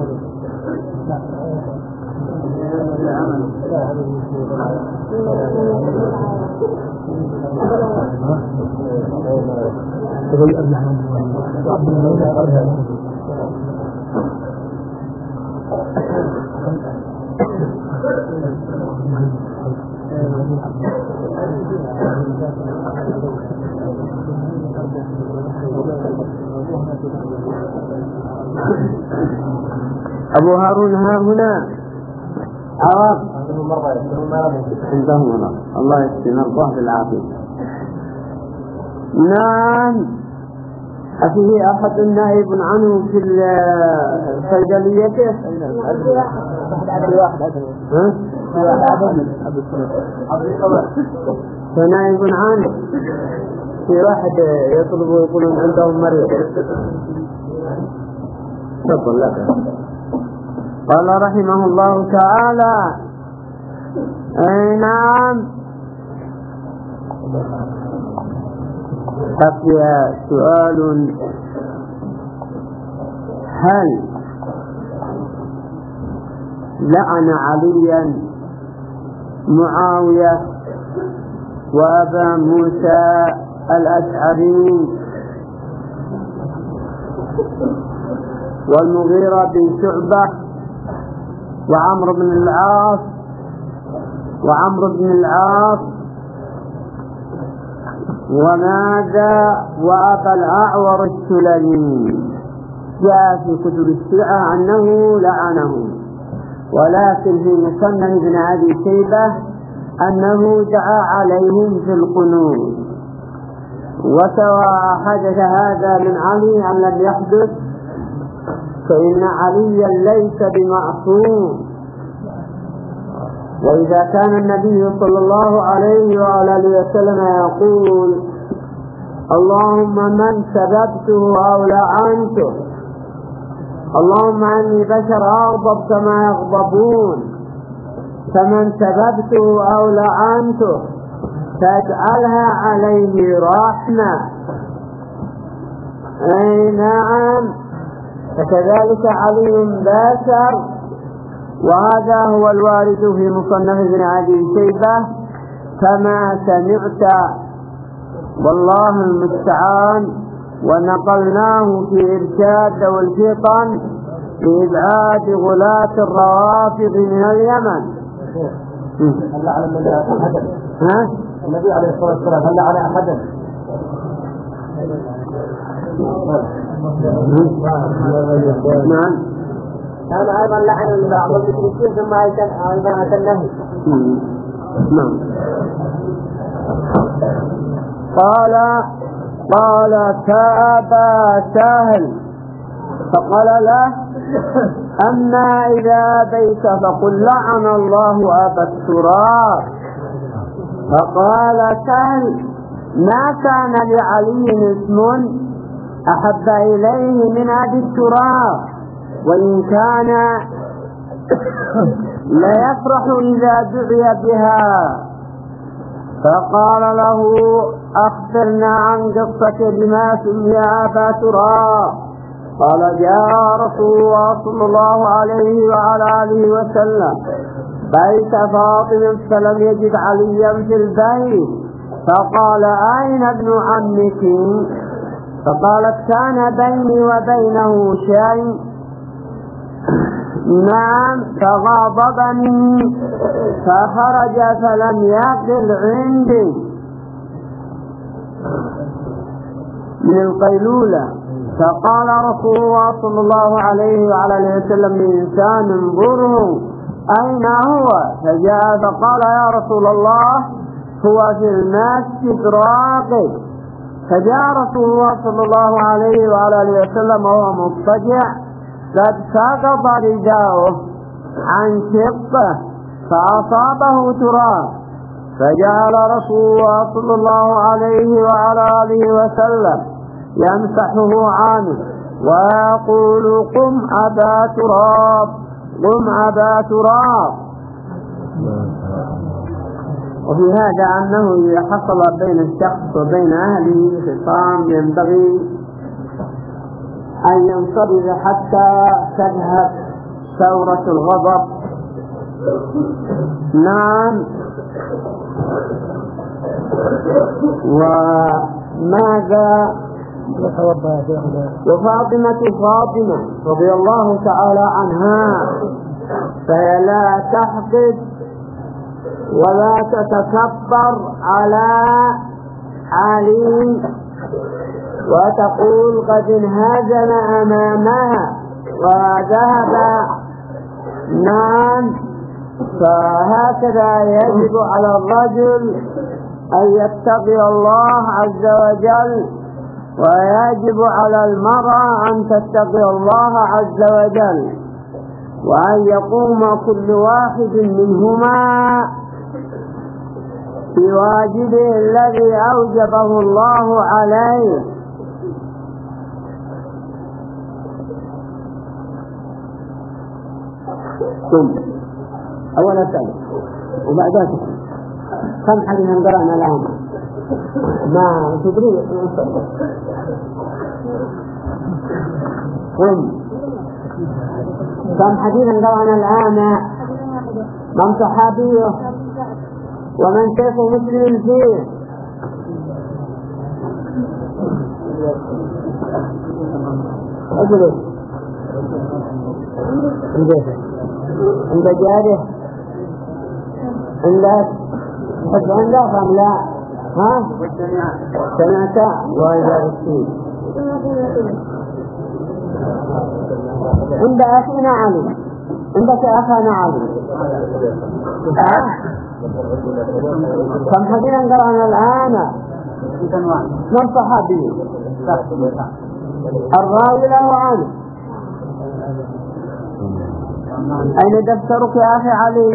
Speaker 1: أبو هارون ها هنا عوام عندهم هنا الله يسلم الله بالعافية. نعم. أفيه أحد نائب عنه في صيدليته؟ فنائب عنه في واحد يطلب ويقولون عندهم مريض. تفضل لك. قال رحمه الله تعالى: أي نعم. بقي سؤال: هل لعن عليا معاوية وأبا موسى الأشعري والمغيرة بن شعبة وعمرو بن العاص وعمرو بن العاص وماذا وأبا الأعور السلمي؟ جاء في كتب الشيعة أنه لعنه، ولكن في مصنف ابن أبي شيبة أنه دعا عليهم في القنوت. وسواء حدث هذا من علي أم لم يحدث فإن عليا ليس بمعصوم. وإذا كان النبي صلى الله عليه وآله وسلم يقول: اللهم من سببته أو لعنته، اللهم أني بشر أغضب كما يغضبون، فمن سببته أو لعنته فاجعلها عليه رحمة. أي نعم. فكذلك علي باشر، وهذا هو الوارد في مصنف ابن أبي شيبة كما سمعت، والله المستعان. ونقلناه في إرشاد والفطن لإبعاد غلاة الروافض من اليمن.
Speaker 4: هل على النبي أحدا؟
Speaker 1: ها؟
Speaker 4: النبي عليه الصلاة والسلام هل على أحدا؟
Speaker 1: نعم.
Speaker 2: كان أيضا لعن بعض المشركين ثم أيضا أتى النهي.
Speaker 1: نعم. قال قال كأبا سهل فقال له: أما إذا أبيت فقل لعن الله أبا التراب. فقال سهل: ما كان لعلي اسم أحب إليه من أبي التراب، وإن كان ليفرح إذا دعي بها. فقال له: أخبرنا عن قصة بما سمي أبا تراب. قال: جاء رسول الله صلى الله عليه وعلى آله وسلم بيت فاطمة فلم يجد عليا في البيت، فقال: أين ابن عمك؟ فقالت: كان بيني وبينه شيء. نعم. فغاضبني فخرج فلم يقل عندي من القيلولة. فقال رسول الله صلى الله عليه وعلى وسلم لإنسان: انظره أين هو؟ فجاء فقال: يا رسول الله هو في المسجد راقد. فجاء رسول الله صلى الله عليه وعلى وسلم وهو مضطجع قد سقط رداؤه عن شقه فأصابه تراب، فجعل رسول الله صلى الله عليه وعلى آله وسلم يمسحه عنه ويقول: قم أبا تراب، قم أبا تراب. وفي هذا أنه إذا حصل بين الشخص وبين أهله خصام ينبغي أن ينصرف حتى تذهب ثورة الغضب. نعم. وماذا وفاطمة فاطمة رضي الله تعالى عنها، فهي لا تحقد ولا تتكبر على علي وتقول قد انهزم أمامها وذهب. نعم، فهكذا يجب على الرجل أن يتقي الله عز وجل، ويجب على المرأة أن تتقي الله عز وجل، وأن يقوم كل واحد منهما بواجبه الذي أوجبه الله عليه. ثم أولا سأل وبعد ذلك كم حديثا قرأنا الآن؟ ما تدري. ثم كم حديثا قرأنا الآن؟ من صحابيه ومن شيخ مسلم فيه؟ أجلس عند جاره عندك حد عندك أم لا؟ ها؟ سمعت وإذا رسول عند أخينا علي، عندك أخانا علي. ها؟ كم حديثا قرأنا الآن؟ من صحابي الراوي له عنه. أين دفترك يا أخي علي؟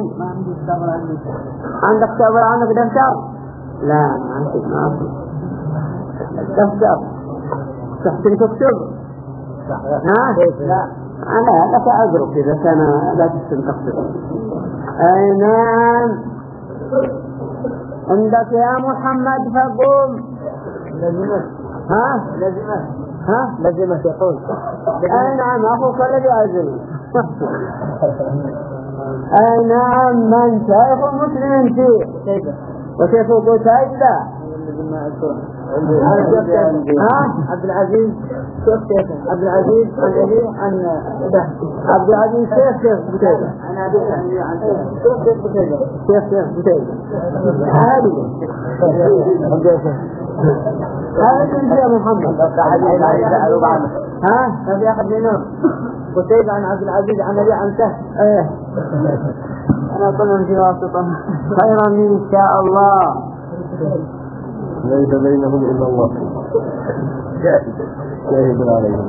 Speaker 1: عندك كتاب عندك دفتر؟ لا ما عندك ما عندك دفتر تحسن تكتب؟ ها؟ لا أنا لك أدرك إذا كان لا تحسن تكتب. أين عندك يا محمد فقوم. لزمت. ها؟ لزمت. ها؟ لزمت يقول. أي نعم أخوك الذي أعزله. أي نعم من شيخ مسلم فيه وشيخ قتيبة. ها؟ عبد العزيز شيخ شيخ عبد العزيز عن أبيه عن أبه عبد العزيز شيخ شيخ قتيبة عن أبيه عن شيخ شيخ قتيبة شيخ شيخ قتيبة. هذه هذا كنت يا محمد. ها؟ هذا أخذ منه قتيبة عن عبد العزيز عن أبيه عن سهل. ايه أنا أقول في واسطة خيرا إن شاء الله.
Speaker 4: ليس بينهم إلا الله شاهد عليهم.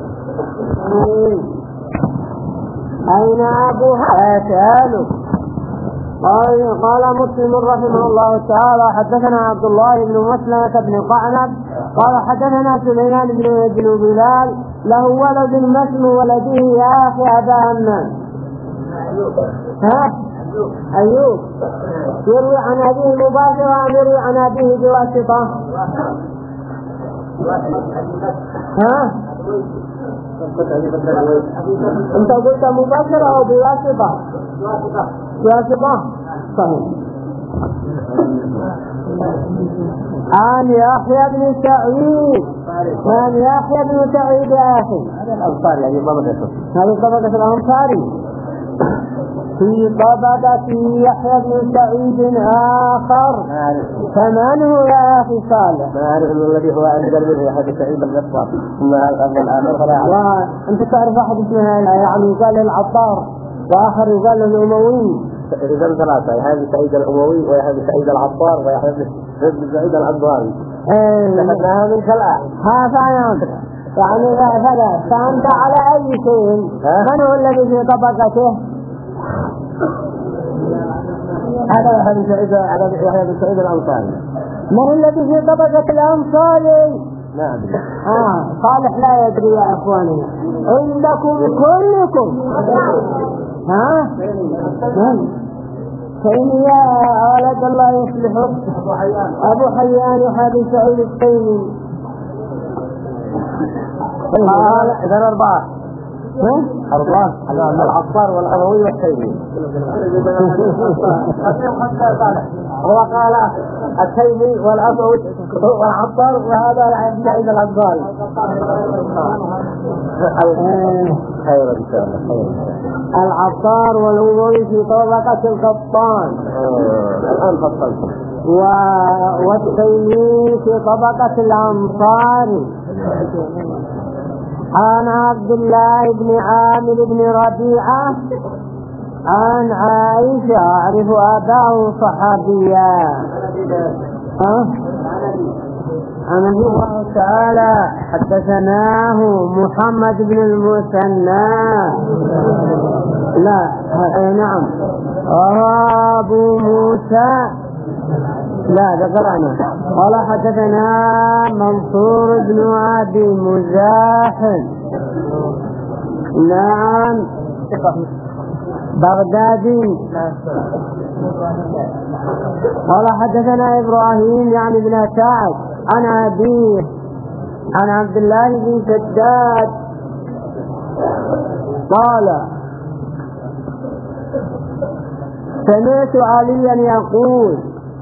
Speaker 1: أين أبوها أسأله؟ قال قال مسلم رحمه الله تعالى حدثنا عبد الله بن مسلمة بن قعنب قال حدثنا سليمان بن بلال له ولد مثل ولده يا أخي أبا همام. ها؟ أيوب يروي عن أبيه مباشرة أم يروي عن أبيه بواسطة؟ ها؟ أنت قلت مباشرة أو بواسطة؟ بواسطة صحيح. عن يحيى بن سعيد عن يحيى بن سعيد يا أخي
Speaker 4: هذا الأنصار يعني ما بدأت
Speaker 1: هذه طبقة الأنصاري. في طبقة يحيى بن سعيد آخر فمن هو يا أخي صالح؟
Speaker 4: ما أعرف الذي هو أنزل منه يحيى سعيد بن الأنصار ثم هذا الآخر فلا أعرف.
Speaker 1: وأنت تعرف أحد اسمه يعني قال العطار وآخر يقال الأموي.
Speaker 4: رجال ثلاثة يحيى سعيد الأموي ويحيى سعيد العطار ويحيى بن سعيد الأنصاري.
Speaker 1: أخذناها من خلال ها فعلا يعني هذا فأنت على أي شيء؟ من هو الذي في طبقته؟
Speaker 4: هذا يحيى سعيد هذا يحيى بن سعيد الأنصاري.
Speaker 1: من الذي في طبقة الأنصاري؟
Speaker 4: نعم.
Speaker 1: آه صالح لا يدري يا أخواننا عندكم كلكم. ها؟ من؟ فإن يا ولد الله يصلحك أبو حيان وحابي سعيد التيمي.
Speaker 4: إذا أربعة أربعة العطار والأموي والتيمي.
Speaker 1: هو قال التيمي والأسود والعطار وهذا سعيد الأبطال.
Speaker 4: خير إن شاء الله.
Speaker 1: العطار والوضوء في طبقة القطان
Speaker 4: الآن فصلت.
Speaker 1: والتيمي في طبقة الأنصار. عن عبد الله بن عامر بن ربيعة عن عائشة أعرف أباه صحابيا ها عن الله تعالى حدثناه محمد بن المثنى لا نعم أبو موسى لا ذكرنا قال حدثنا منصور بن أبي مزاحم نعم بغدادي قال حدثنا إبراهيم يعني ابن سعد عن أبيه عن عبد الله بن شداد قال سمعت عليا يقول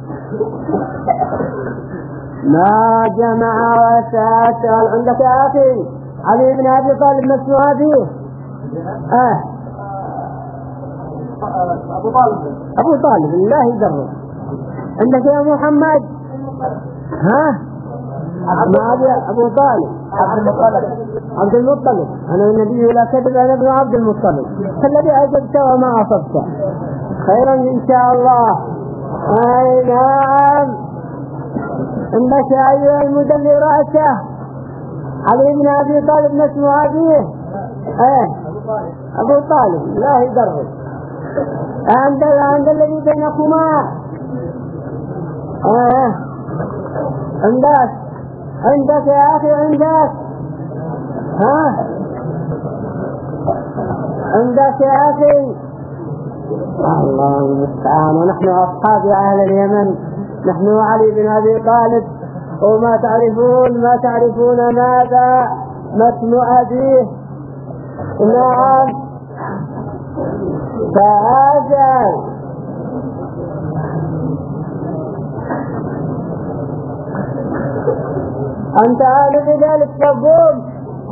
Speaker 1: ما جمع وساسل عندك يا أخي علي بن أبي طالب مسموع به آه
Speaker 2: أبو طالب
Speaker 1: أبو طالب الله يدره عندك يا محمد ها ما أبي أبو طالب
Speaker 2: عبد المطلب
Speaker 1: عبد المطلب أنا النبي لا كذب أنا ابن عبد المطلب فالذي أجبت وما أصبت خيرا إن شاء الله. أي نعم عندك أيها المدلرات علي بن أبي طالب مسموع به ايه أبو طالب الله يدره عند عند الذي بينكما اه عندك عندك يا أخي عندك ها عندك يا أخي الله المستعان. ونحن أصحاب أهل اليمن نحن علي بن أبي طالب وما تعرفون ما تعرفون ماذا مسموع به نعم فأجل أنت عارف ذلك فقوم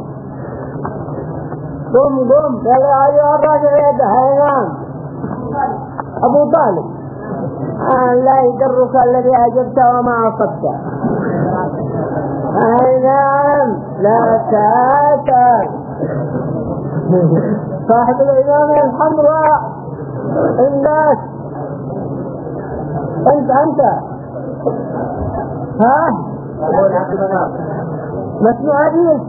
Speaker 1: قم قم يلا أيها الرجل يده نعم أبو طالب آه لا يدرك الذي أجبت وما أصبت. أي نعم لا تأثر صاحب الإمام الحمراء الناس أنت أنت ها مسموع به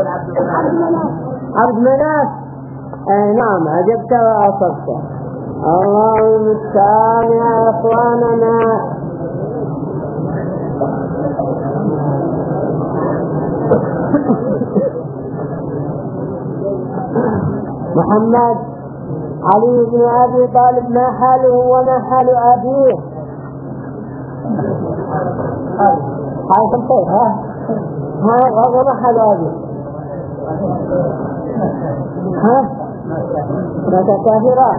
Speaker 1: عبد مناف. أي نعم أجبت وأصبت. الله المستعان يا إخواننا. محمد علي بن أبي طالب ما حاله وما حال أبيه؟ هاي كم شيء ها ها وما حال أبيه ها ماذا كافرة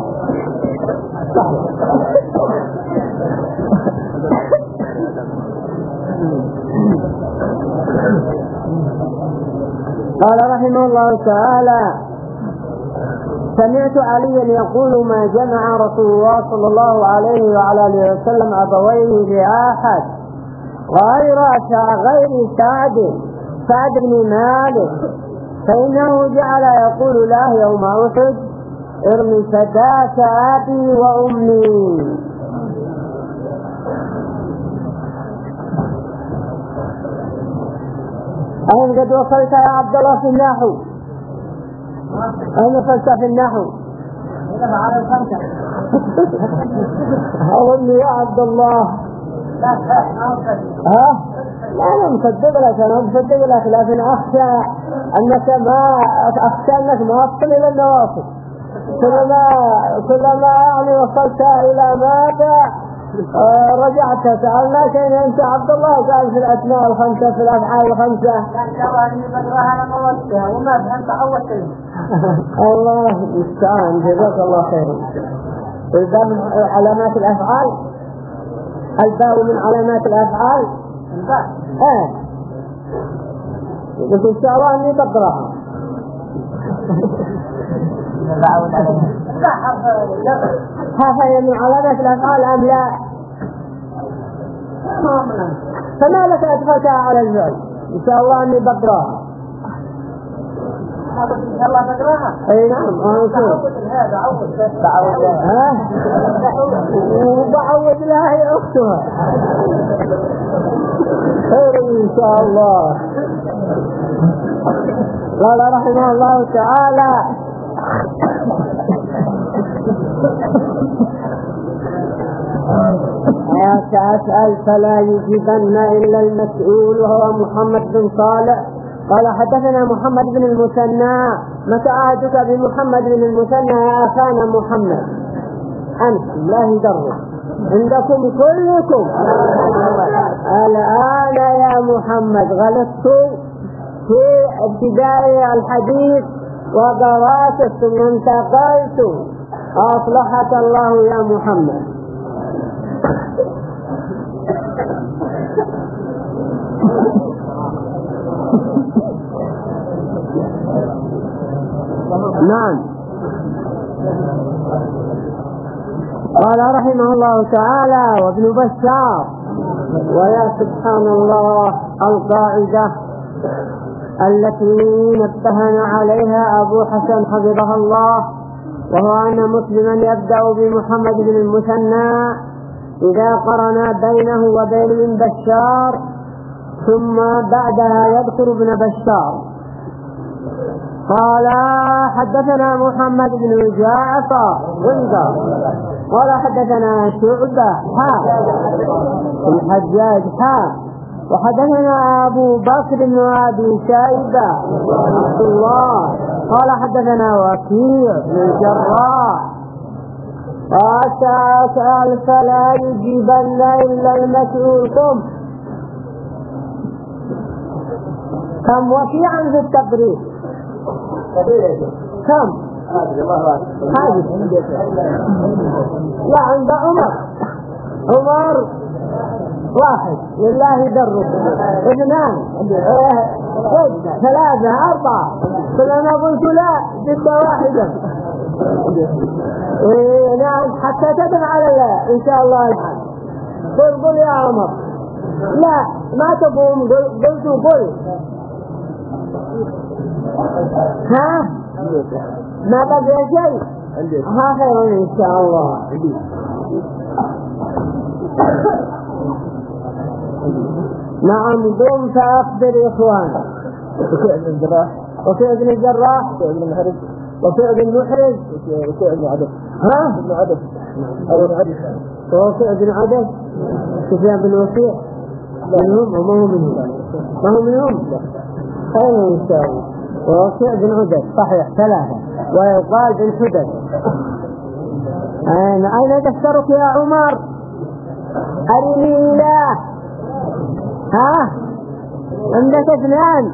Speaker 1: قال رحمه الله تعالى سمعت عليا يقول ما جمع رسول الله صلى الله عليه وعلى اله وسلم ابويه بأحد غير غير سعد سعد بن مالك فإنه جعل يقول له يوم أحد ارمي فداك أبي وأمي. أين قد وصلت يا عبد الله في النحو؟ أين وصلت في النحو؟ أظن يا عبد الله ها؟ لا أنا مصدق لك أنا مصدق لك لكن أخشى أنك ما أخشى أنك ما تصل إلى النواصب كلما كلما يعني وصلت إلى ماذا آه رجعت سألناك إن أنت عبد الله قال في الأسماء الخمسة في الأفعال الخمسة وما فهمت أول شيء. الله المستعان جزاك الله خيرا. إذا من علامات الأفعال الباء من علامات الأفعال؟
Speaker 2: الباء
Speaker 1: ايه قلت إن شاء الله أني بقرأها.
Speaker 2: لا حرف جر.
Speaker 1: هذا من علامات الأفعال أم لا؟ فما لك أدخلتها على الفعل؟ إن شاء الله أني بقرأها.
Speaker 2: إن شاء الله بقرأها.
Speaker 1: أي نعم.
Speaker 2: تعود لها تعود تعود
Speaker 1: ها؟ وبعود لها هي أختها. خير إن شاء الله. قال رحمه الله تعالى: أسأل فلا يجيبن إلا المسؤول وهو محمد بن صالح. قال حدثنا محمد بن المثنى. متى عهدك بمحمد بن المثنى يا أخانا محمد؟ أنت لا يدر عندكم كلكم. الآن يا محمد غلطت في ابتداء الحديث وقرأت ثم انتقلت. أصلحك الله يا محمد. نعم. قال رحمه الله تعالى: وابن بشار. ويا سبحان الله القاعدة التي نبهنا عليها أبو حسن حفظه الله، وهو أن مسلما يبدأ بمحمد بن المثنى إذا قرن بينه وبين ابن بشار، ثم بعدها يذكر ابن بشار. قال حدثنا محمد بن جعفر قال حدثنا شعبة حا الحجاج حا وحدثنا أبو بكر بن أبي شيبة عبد الله قال حدثنا وكيع بن الجراح. قال فلا يجيبن إلا المسؤول. كم كم وكيعا في التقريب؟ كم؟ هذه لا عند عمر. عمر واحد لله دره. اثنان ثلاثة أربعة. فلما قلت لا جد واحدا. إيه نعم حتى تدفع على الله إن شاء الله الحال. قل قل يا عمر. لا ما تقوم قلت قل. ها ما بقي شيء. ها خير إن شاء الله. نعم قم فأخبر إخوانا. وكيع بن الجراح وكيع بن الجراح وكيع بن المحرز وكيع بن المحرز وكيع بن عدس. ها بن عدس وكيع بن عدس سفيان بن وكيع منهم وما هو منهم ما هو منهم. خير إن شاء الله. ووكيع بن عدس صحيح ثلاثة. ويقال بن حدث. أين أين دفترك يا عمر؟ أرني الله. ها عندك اثنان.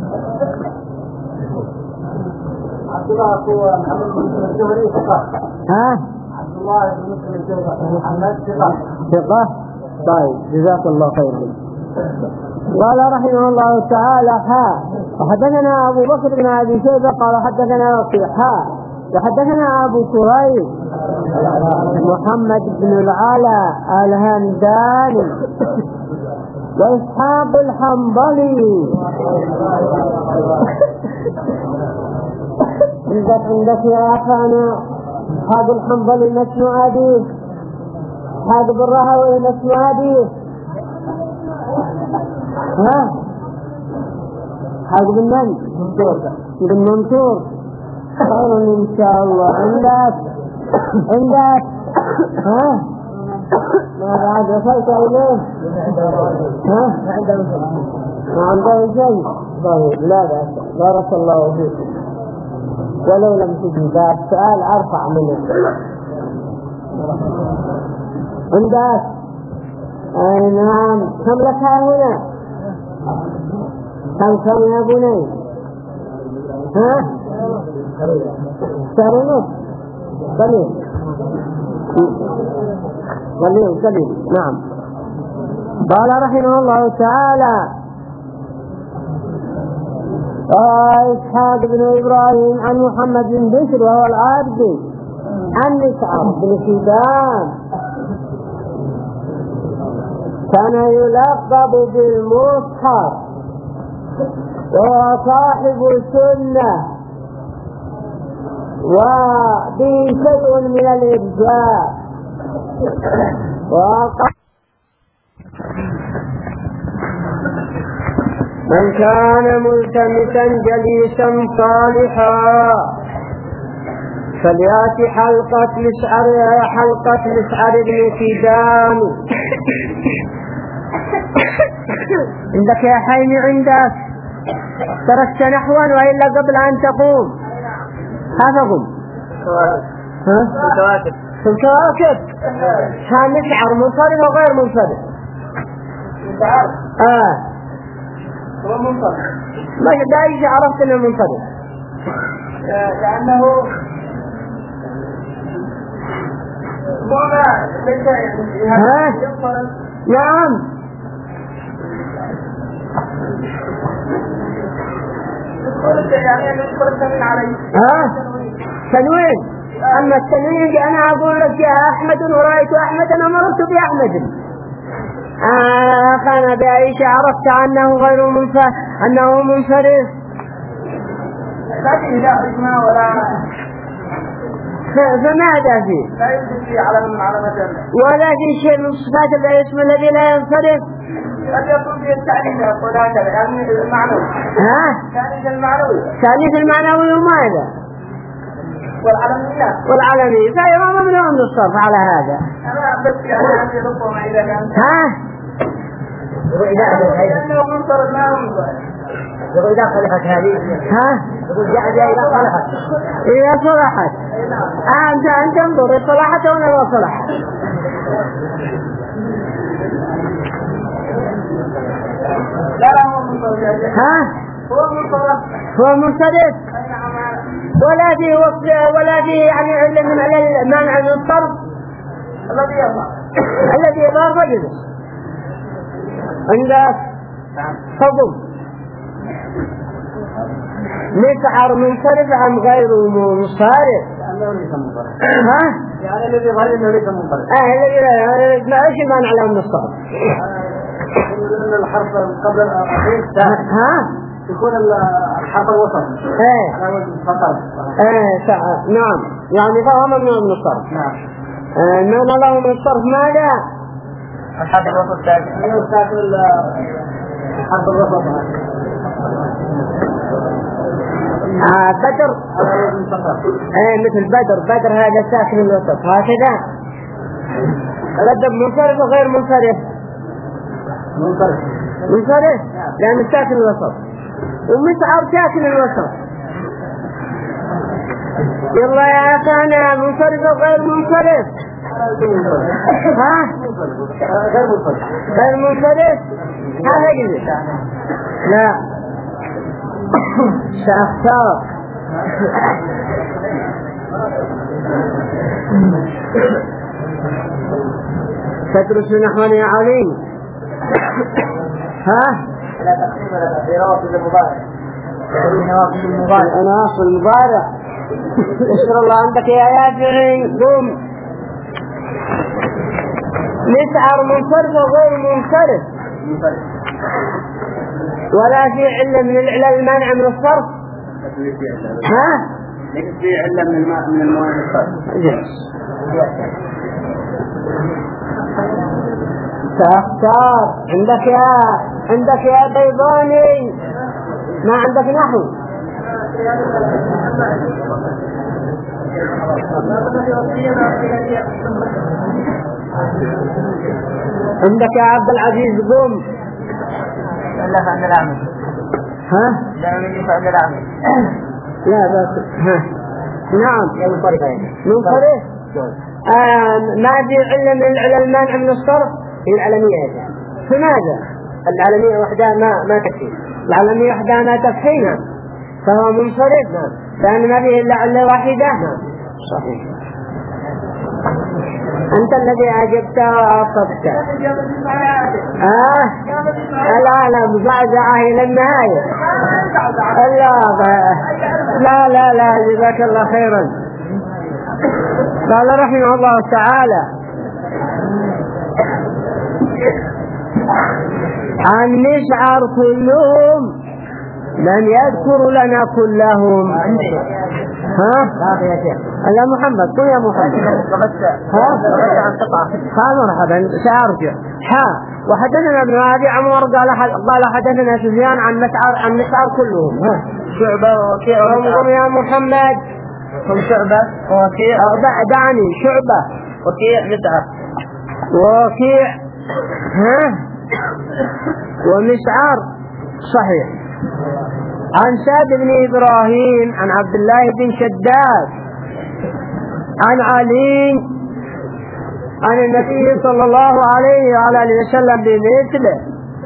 Speaker 2: عبد الله هو محمد بن مسلم الجوهري ثقة.
Speaker 1: ها
Speaker 2: عبد الله بن مسلم الجوهري محمد ثقة.
Speaker 1: ثقة. طيب جزاك الله خيرا. قال رحمه الله تعالى: ها وحدثنا أبو بكر بن أبي شيبة قال حدثنا وكيع ها وحدثنا أبو كريب محمد بن العلا الهمداني وإسحاق الحنظلي. عندك عندك يا أخانا إسحاق الحنظلي ما اسم أبيه؟ إسحاق بن راهويه ما اسم أبيه؟ ها إسحاق بن من؟ بن منصور. خير إن شاء الله. عندك عندك ها ما بعد وصلت إليه؟ ها ما عنده شيء. طيب لا بأس. بارك الله فيك. ولو لم تجد باب سؤال أرفع منه. عندك أي نعم. كم لك هنا؟ كم كم يا بني؟ ها شهر ونصف. قليل قليل قليل. نعم قال رحمه الله تعالى: قال إسحاق بن إبراهيم عن محمد بن بشر وهو العابدي عن مسعر بن سيدان كان يلقب بالمصحف وهو صاحب السنة وبه شيء من الإرجاء. من كان ملتمسا جليسا صالحا فليأتي حلقة مسعر حلقة مسعر بن سيدان. عندك يا حيني عندك تركت نحوا وإلا قبل أن تقوم هذا ها الكواكب الكواكب كان مسعر منصرف وغير منصرف. اه
Speaker 2: هو منصرف.
Speaker 1: ما دايش عرفت انه منصرف
Speaker 2: لأنه
Speaker 1: ها نعم ها تنوين. أما التنوين أنا أقول لك يا أحمد ورأيت أحمدا ومررت بأحمد. آه كان بعيشة عرفت أنه غير منصرف أنه منصرف
Speaker 2: لكن لا اسمه ولا
Speaker 1: فماذا فيه؟
Speaker 2: لا يوجد فيه علامة من علامات
Speaker 1: ولا في شيء من صفات الاسم الذي لا ينصرف.
Speaker 2: قد يكون فيه التعليل يقول هكذا يعني المعنوي.
Speaker 1: ها؟
Speaker 2: التعليل المعنوي.
Speaker 1: التعليل المعنوي وماذا؟
Speaker 2: والعلمية.
Speaker 1: والعلمية فهي ممنوع من الصرف على هذا.
Speaker 2: أنا بس يعني عندي ربما إذا كان.
Speaker 1: ها؟
Speaker 2: يقول إذا لأنه منصرف ما هو منصرف. يقول إذا صلحت هذه.
Speaker 1: ها؟
Speaker 2: يقول جاء جاء إذا صلحت.
Speaker 1: إذا صلحت. أنت أنت انظر صلحت ولا ما صلحت؟
Speaker 2: لا لا هو منصرف.
Speaker 1: ها؟
Speaker 2: هو منصرف.
Speaker 1: هو منصرف. ولا في وقت ولا في يعني علة من المانع من الصرف
Speaker 2: الذي يظهر
Speaker 1: الذي يظهر رجله عندك حكم مسعر منصرف أم غير منصرف؟ ها؟
Speaker 2: يعني الذي يظهر انه ليس منصرف.
Speaker 1: اه الذي ما ايش المانع له من الصرف؟
Speaker 2: ان الحرف قبل الاخير
Speaker 1: ها؟
Speaker 2: يكون الحرف الوسط.
Speaker 1: ايه
Speaker 2: على وجه الخطر.
Speaker 1: ايه نعم يعني فهو ممنوع من الصرف.
Speaker 2: نعم.
Speaker 1: المانع له من الصرف ماذا؟
Speaker 2: الحرف الوسط الثاني. يساكن الحرف الوسط.
Speaker 1: آه بدر. ايه مثل بدر بدر هذا ساكن الوسط هكذا. بدر منصرف وغير منصرف.
Speaker 2: منصرف.
Speaker 1: منصرف لأن ساكن الوسط ومسعر ساكن الوسط. يلا يا أخانا منصرف وغير منصرف. ها؟
Speaker 2: غير منصرف.
Speaker 1: غير منصرف هذا جديد. لا سأختار تدرس نحو يا علي. ها؟
Speaker 2: لا تقسيم ولا تقدير نوافذ المضارع. نوافذ المضارع.
Speaker 1: نوافذ المضارع. اشكر الله عندك يا يافعي قوم. مسعر منصرف وغير منصرف ولا في علة من العلل المانع من الصرف. ها؟
Speaker 2: ليس في علة من الماء من الموانع الصرف.
Speaker 1: سأختار عندك يا عندك يا بيضاني ما عندك نحو. عندك يا عبد العزيز قم.
Speaker 2: لا فعند العمل.
Speaker 1: ها؟
Speaker 2: لا من فعند العمل.
Speaker 1: لا بس ها نعم
Speaker 2: يا منصرف يعني.
Speaker 1: منصرف. آه ما في علة من العلل المانع من الصرف هي العلمية هذه. فماذا؟ العلمية وحدها ما ما تكفي. العلمية وحدها ما تكفينا فهو منصرف. نعم. لأن ما فيه إلا علة واحدة. نعم. صحيح. أنت الذي أجبت وأصبت. آه لا لا مزعزعة إلى النهاية. لا لا لا جزاك الله خيرا. قال رحمه الله تعالى عن نشعر كلهم لم يذكروا لنا كلهم. ها يا محمد قل يا محمد. ها ها مرحبا سأرجع. ها وحدثنا ابن ابي عمر قال قال حدثنا سفيان عن مسعر عن مسعر كلهم. ها
Speaker 2: شعبة ووكيع
Speaker 1: انظر يا محمد.
Speaker 2: هم شعبة ووكيع
Speaker 1: دعني شعبة
Speaker 2: وكيع مسعر
Speaker 1: ووكيع ها ومسعر صحيح. عن سعد بن إبراهيم عن عبد الله بن شداد عن علي عن النبي صلى الله عليه وعلى آله وسلم بمثله.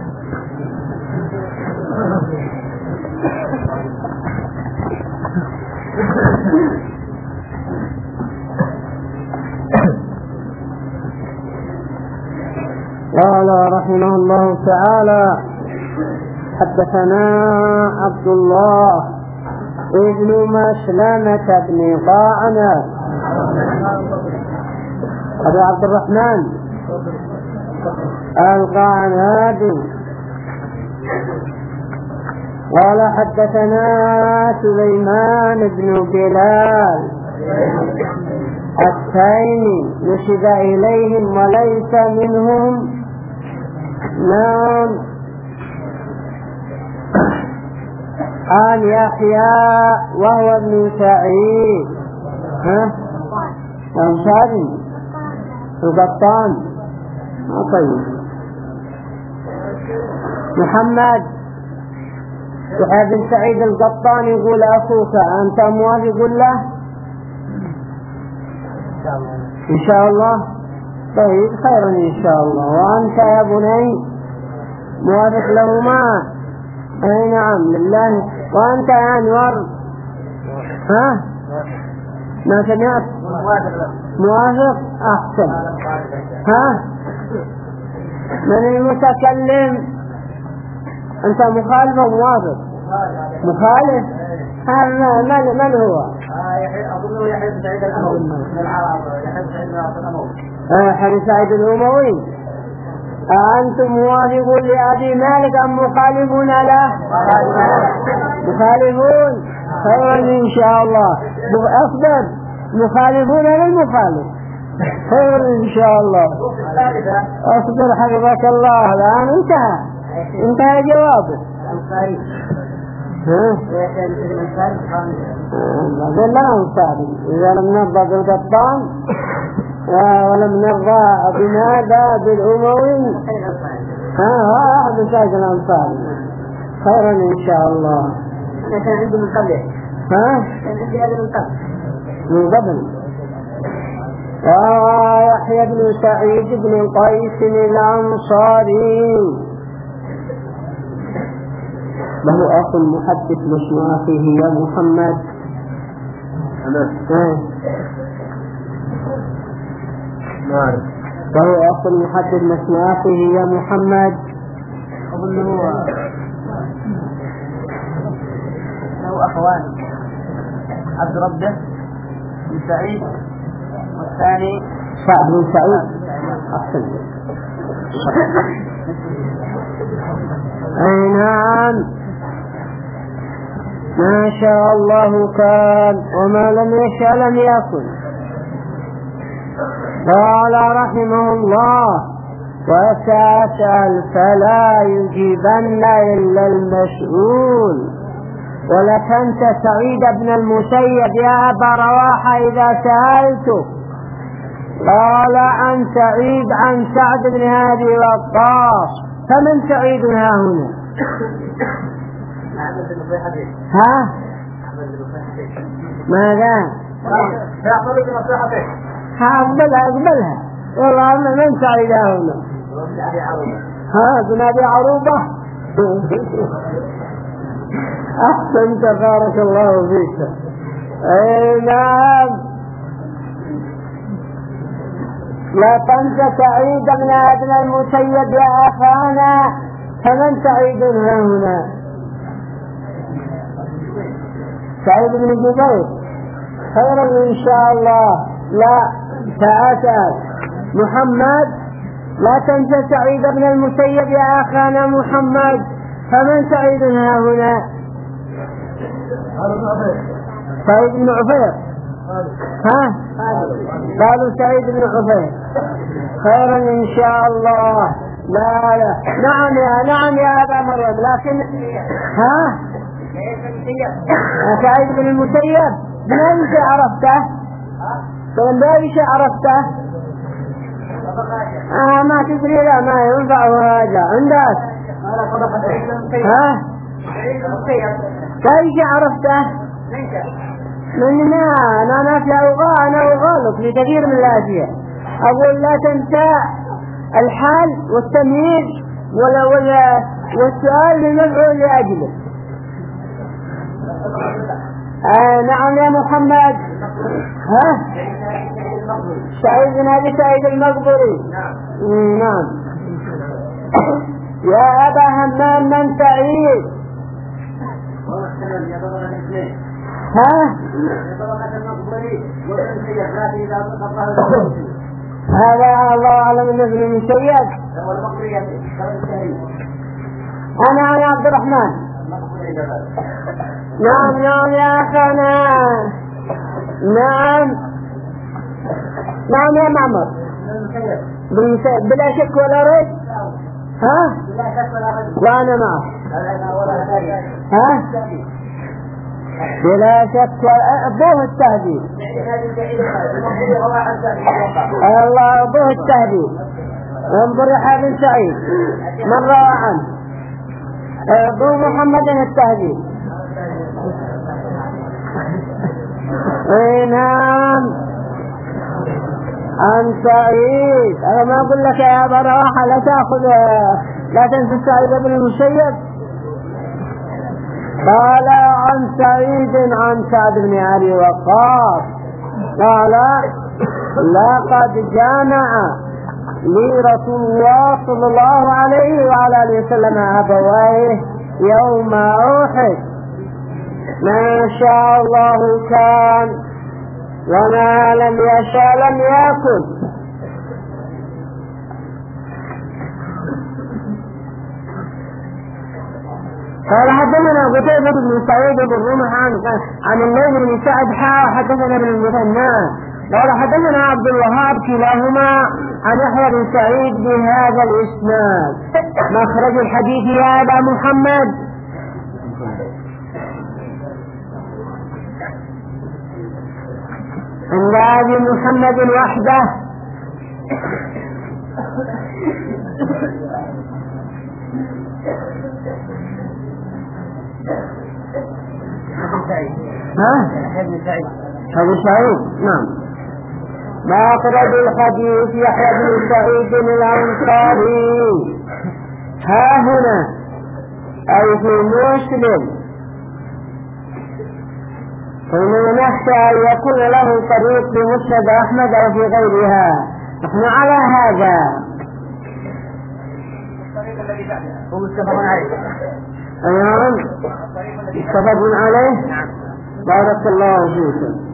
Speaker 1: قال رحمه الله تعالى حدثنا عبد الله ابن مسلمة بن قعنب أبو عبد الرحمن القعنبي قال حدثنا سليمان بن بلال التيمي نسب إليهم وليس منهم نعم عن يحيى وهو ابن سعيد ها أنصاري القطان طيب محمد يحيى بن سعيد القطان يقول أخوك أنت موافق له إن شاء الله. طيب خيرا إن شاء الله. وأنت يا بني موافق لهما؟ أي نعم لله. وأنت يا أنور ها ما سمعت موافق؟ أحسن. ها من المتكلم؟ أنت مخالف أو موافق؟ مخالف. ها من من هو؟
Speaker 2: أظنه يحيى بن سعيد الأموي من العرب. يحيى بن سعيد الأموي.
Speaker 1: يحيى بن سعيد الأموي. أنتم موافقون لأبي مالك أم مخالفون له؟ مخالفون. خيرا إن شاء الله. أصبر مخالفون للمخالف. خيرا إن شاء الله. أصبر حفظك الله. الآن انتهى انتهى جوابه. ها؟ لا أنصاري إذا لم نرضى بالقطان ولم نرضى بماذا بالأموي ها أحد ساجد الأنصاري. خيرا إن شاء الله.
Speaker 2: أنا كان عندي من قبل.
Speaker 1: ها؟
Speaker 2: كان عندي هذا من قبل.
Speaker 1: من قبل. ويحيى بن سعيد بن قيس الأنصاري له أخ محدث مشنا فيه يا محمد.
Speaker 2: نعم.
Speaker 1: له أخ محدث مشنا فيه يا محمد.
Speaker 2: أظنه له أخوان عبد ربه بن سعيد والثاني
Speaker 1: سعد بن سعيد. أحسن. أي نعم ما شاء الله كان وما لم يشاء لم يكن. قال رحمه الله وسأسأل فلا يجيبن إلا المسؤول. ولك أنت سعيد بن المسيب يا أبا رواحة إذا سألتك. قال عن سعيد عن سعد بن هادي وقاص. فمن سعيد ها هنا؟ ها ماذا؟ ها أقبلها أقبلها والله من سعيد ها هنا؟ ها بن أبي عروبة. أحسنت بارك الله فيك. أي نعم لا تنس سعيد بن ابن المسيب يا أخانا فمن سعيد ها هنا؟ سعيد بن جبير خيرا إن شاء الله. لا فأسأل محمد لا تنسى سعيد بن المسيب يا أخانا محمد فمن سعيد ها هنا؟ سعيد بن عفير. ها قالوا سعيد بن عفير خيرا إن شاء الله. لا لا نعم يا نعم يا أبا مريم لكن ها سعيد بن المسيب من أي عرفته؟ من أي شيء عرفته؟ آه ما تدري لا ما ينفع هذا عندك ها أي شيء عرفته؟ من ما أنا نافع أغا أنا أغالط لكثير من الأشياء. أقول لا تنسى الحال والتمييز ولا ولا والسؤال للمفعول لأجله. آه نعم يا محمد. ها سعيد بن أبي سعيد المقبري. نعم يا أبا همام من سعيد؟ ها هذا الله أعلم أنه ابن المسيب. أنا أنا عبد الرحمن. نعم نعم يا أخانا. نعم نعم يا معمر بلا شك ولا ريب. ها وأنا معه. ها بلا شك أبوه التهديد. الله أبوه التهديد. انظر يا بن سعيد من روى عنه أبو محمد التهديد. نعم عن سعيد. أنا ما أقول لك يا أبا رواحة لا تأخذ لا تنسى سعيد بن المسيب. قال عن سعيد عن سعد بن أبي وقاص قال لقد جامع لي رسول الله صلى الله عليه وعلى آله وسلم أبويه يوم أحد ما شاء الله كان وما لم يشاء لم يكن. قال حدثنا قتيبة بن سعيد بن رمح عن عن الليث بن سعد حا حدثنا ابن المثنى قال حدثنا عبد الوهاب كلاهما عن يحيى بن سعيد بهذا الاسناد. مخرج الحديث يا أبا محمد. عند أبي محمد وحده. ها؟ أبو سعيد نعم. مخرج الحديث يحيى بن سعيد الأنصاري ها هنا أي في مسلم. فإننا نخشى أن يكون له طريق في مسند أحمد أو في غيرها. نحن على هذا.
Speaker 2: الطريق الذي بعده هو متفق عليه.
Speaker 1: نعم متفق عليه. بارك الله فيكم.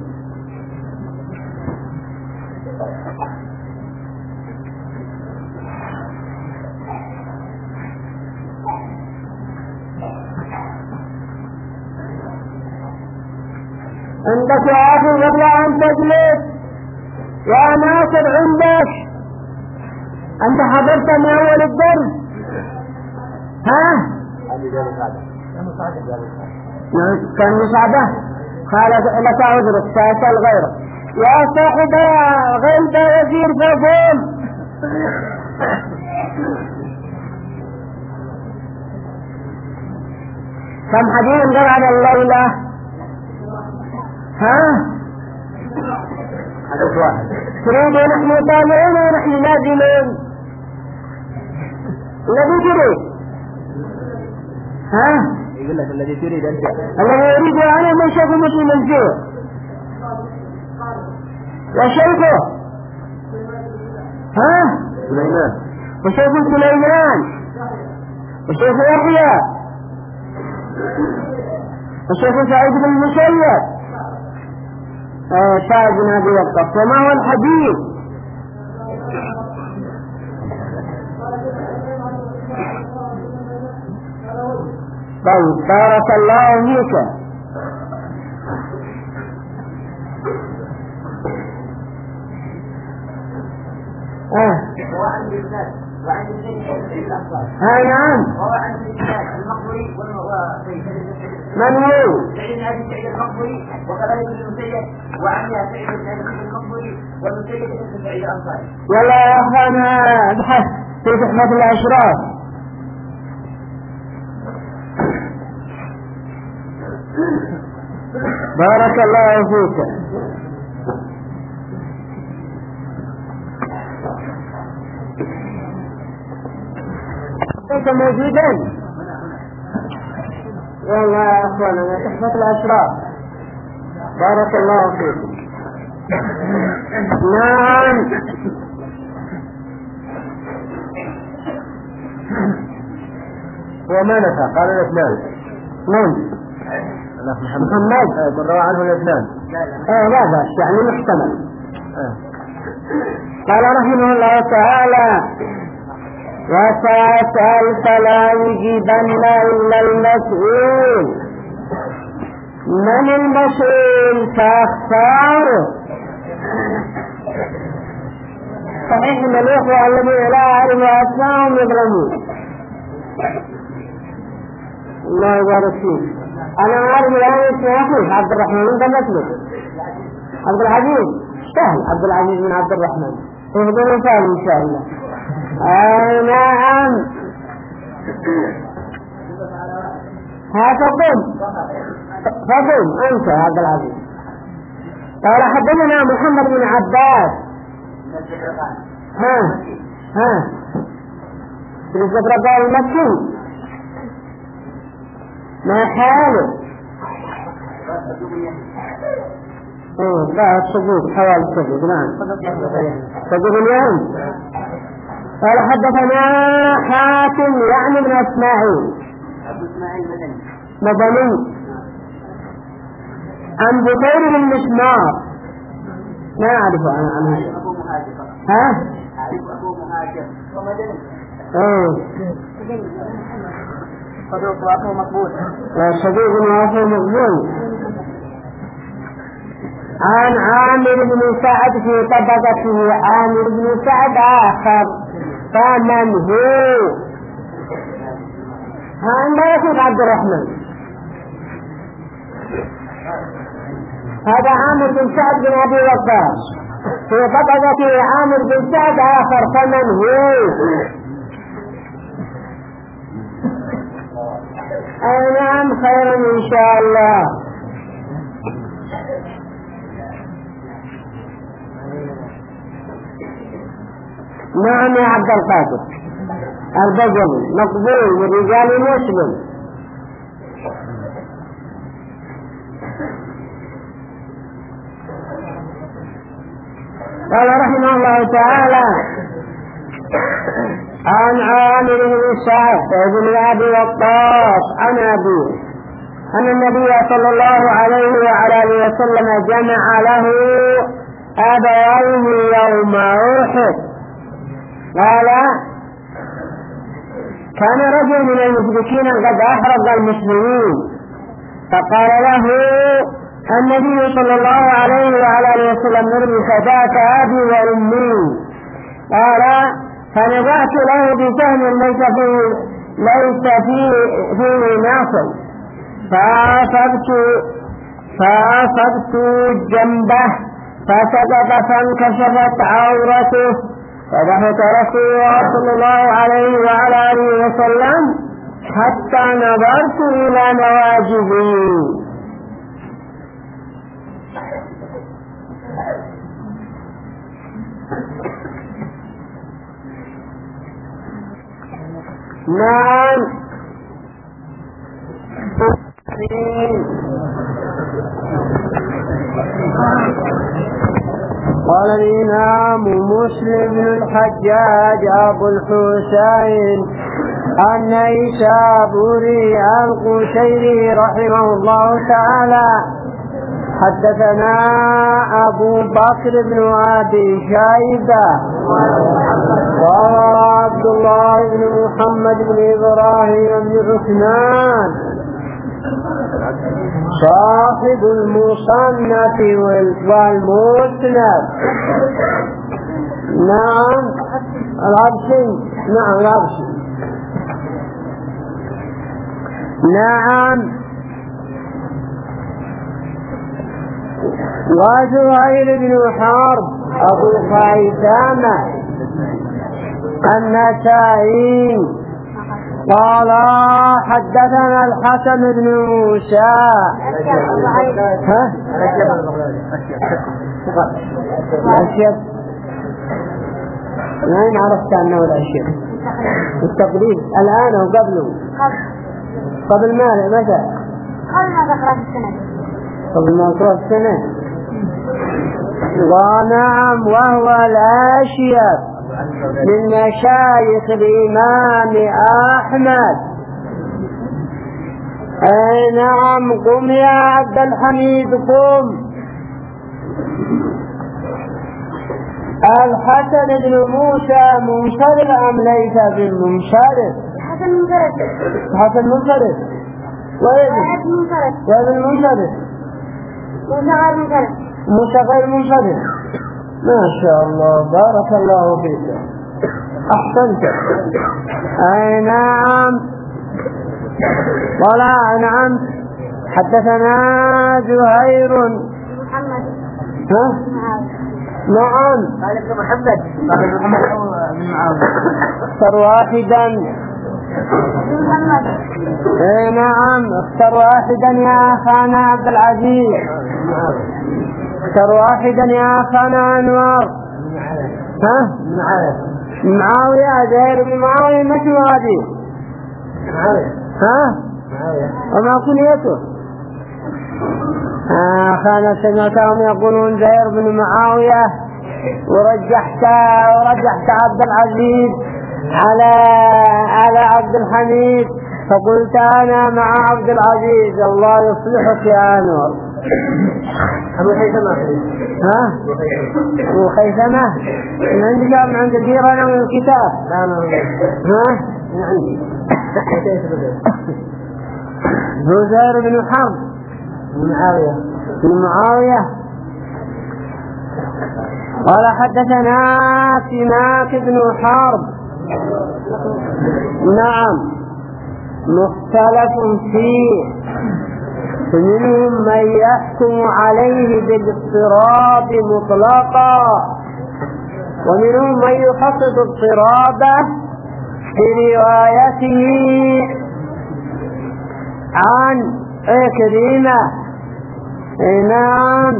Speaker 1: عندك يا أخي قبل أن تجلس يا ناصر عندك أنت حضرت من أول الدرس. ها؟ كان مصعبة قال لك عذرك سأسأل غيرك يا صاحب غلبة وزير فضول. كم حديث قال على الليلة؟ ها؟ تريد ونحن طالعون ونحن نازلون. الذي تريد ها؟
Speaker 2: يقول لك الذي تريد أنت.
Speaker 1: الذي يريد أنا من شيخ مسلم الجوع يا شيخه ها؟
Speaker 4: سليمان.
Speaker 1: وشيخ سليمان وشيخ يحيى وشيخ سعيد بن المسيب سعد بن أبي وقاص. وما هو الحديث؟ طيب بارك الله فيك. اه
Speaker 2: وعن الإسناد وعن الإسناد
Speaker 1: ها نعم.
Speaker 2: وعن الإسناد المقبري
Speaker 1: من هو؟
Speaker 2: سعيد بن أبي سعيد المقبري وكذلك ابن المسيب وعن سعيد بن أبي المقبري والمسيب بن سعيد الأنصاري.
Speaker 1: يلا يا أخوانا ابحث في تحفة الأشراف. بارك الله فيك. انت موجودين؟ والله يا اخوانا تحفة الاشراف. بارك الله فيكم. نعم.
Speaker 4: وما نفع قال الاثنان.
Speaker 1: من؟ محمد
Speaker 4: من روى عنه الاثنان.
Speaker 1: اه لا بأس يعني محتمل. قال رحمه الله تعالى: وسأسأل فلا يجيبن إلا المسؤول. من المسؤول فاختار؟ صحيح ان الإخوة الذين لا أعرف أسماءهم يظلمون. الله يبارك فيك. أنا أعرف الآن اسمه أخوه عبد الرحمن. أنت مسلم عبد العزيز سهل. عبد العزيز بن عبد الرحمن يفضل سهل إن شاء الله. آه نعم. ها تفضل تفضل أنت عبد العزيز. قال حدثنا محمد بن عباس. ها ها بن الزبرقاء المكي. ما حاله؟ ايه لا الصدوق حوالي الصدوق. نعم صدوق اليوم. قال حدثنا حاتم يعني ابن اسماعيل مدني عن بكير بن مسمار. ما اعرفه انا عنه. ها ايه
Speaker 2: صدوق وأخوه مقبول.
Speaker 1: لا صدوق وأخوه مقبول. عن عامر بن سعد في طبقته عامر بن سعد آخر. فمن هو؟ هذا يخيط عبد الرحمن. هذا عامر بن سعد بن أبي وقاص في طبقته عامر بن سعد آخر. فمن هو؟ أي نعم خير إن شاء الله. نعم يا عبد القادر البجلي مقبول من رجال مسلم. قال رحمه الله تعالى: عن عامر بن سعد بن أبي وقاص عن أبيه أن النبي صلى الله عليه وعلى آله وسلم جمع له أبويه يوم أحد. قال: كان رجل من المشركين قد أحرق المسلمين فقال له النبي صلى الله عليه وعلى آله وسلم: ارمي فداك أبي وأمي. قال: فنبعت له بسهم ليس فيه ليس فيه, فيه ناصر فأصبت فأصبت جنبه فسقط فانكشفت عورته فضحك رسول الله صلى الله عليه وعلى آله وسلم حتى نظرت إلى نواجذه. نعم قال الإمام مسلم بن الحجاج أبو الحسين النيسابوري القشيري رحمه الله تعالى حدثنا أبو بكر بن أبي شيبة وعبد الله بن محمد بن إبراهيم بن عثمان صاحب المصنف والمسند. نعم العبسي. نعم العبسي. نعم وزهير بن حرب أبو خيثمة النسائي قال حدثنا الحسن بن موسى. ها؟ الأشياء وين عرفت أنه الأشياء؟ التقديم الآن أو قبله؟ قبل ما متى؟
Speaker 3: قبل ما ذكر السنة.
Speaker 1: قبل ما ذكر السنة. ونعم وهو الأشياء من مشايخ الإمام أحمد. أي نعم قم يا عبد الحميد قم. الحسن بن موسى منفرد أم ليس بالمنفرد؟
Speaker 3: حسن منفرد.
Speaker 1: حسن منفرد. وين؟ وين المنفرد؟
Speaker 3: موسى غير منفرد.
Speaker 1: موسى غير منفرد. ما شاء الله بارك الله فيك أحسنت. أي نعم طلع. نعم حدثنا زهير
Speaker 3: محمد.
Speaker 1: ها؟ نعم
Speaker 2: قال ابن محمد قال ابن محمد أو ابن معاوية
Speaker 1: اختر واحدا.
Speaker 3: محمد.
Speaker 1: أي نعم اختر واحدا يا أخانا عبد العزيز. اختر واحدا يا أخانا أنوار. ها؟ معاوية. زهير بن معاوية ما اسمه هذه؟ ها؟ وما كنيته؟ أخانا سمعتهم يقولون زهير بن معاوية ورجحت ورجحت عبد العزيز على على عبد الحميد فقلت أنا مع عبد العزيز. الله يصلحك يا أنور.
Speaker 2: أبو خيثمة.
Speaker 1: ها؟ أبو خيثمة من عندك من عند الجيران من الكتاب؟
Speaker 2: لا لا
Speaker 1: ها؟
Speaker 2: من عندي.
Speaker 1: زهير بن حرب
Speaker 2: من معاوية.
Speaker 1: بن معاوية قال حدثنا سماك بن حرب. نعم مختلف فيه فمنهم من يحكم عليه بالاضطراب مطلقا ومنهم من يخصص اضطرابه بروايته عن كريمة. نعم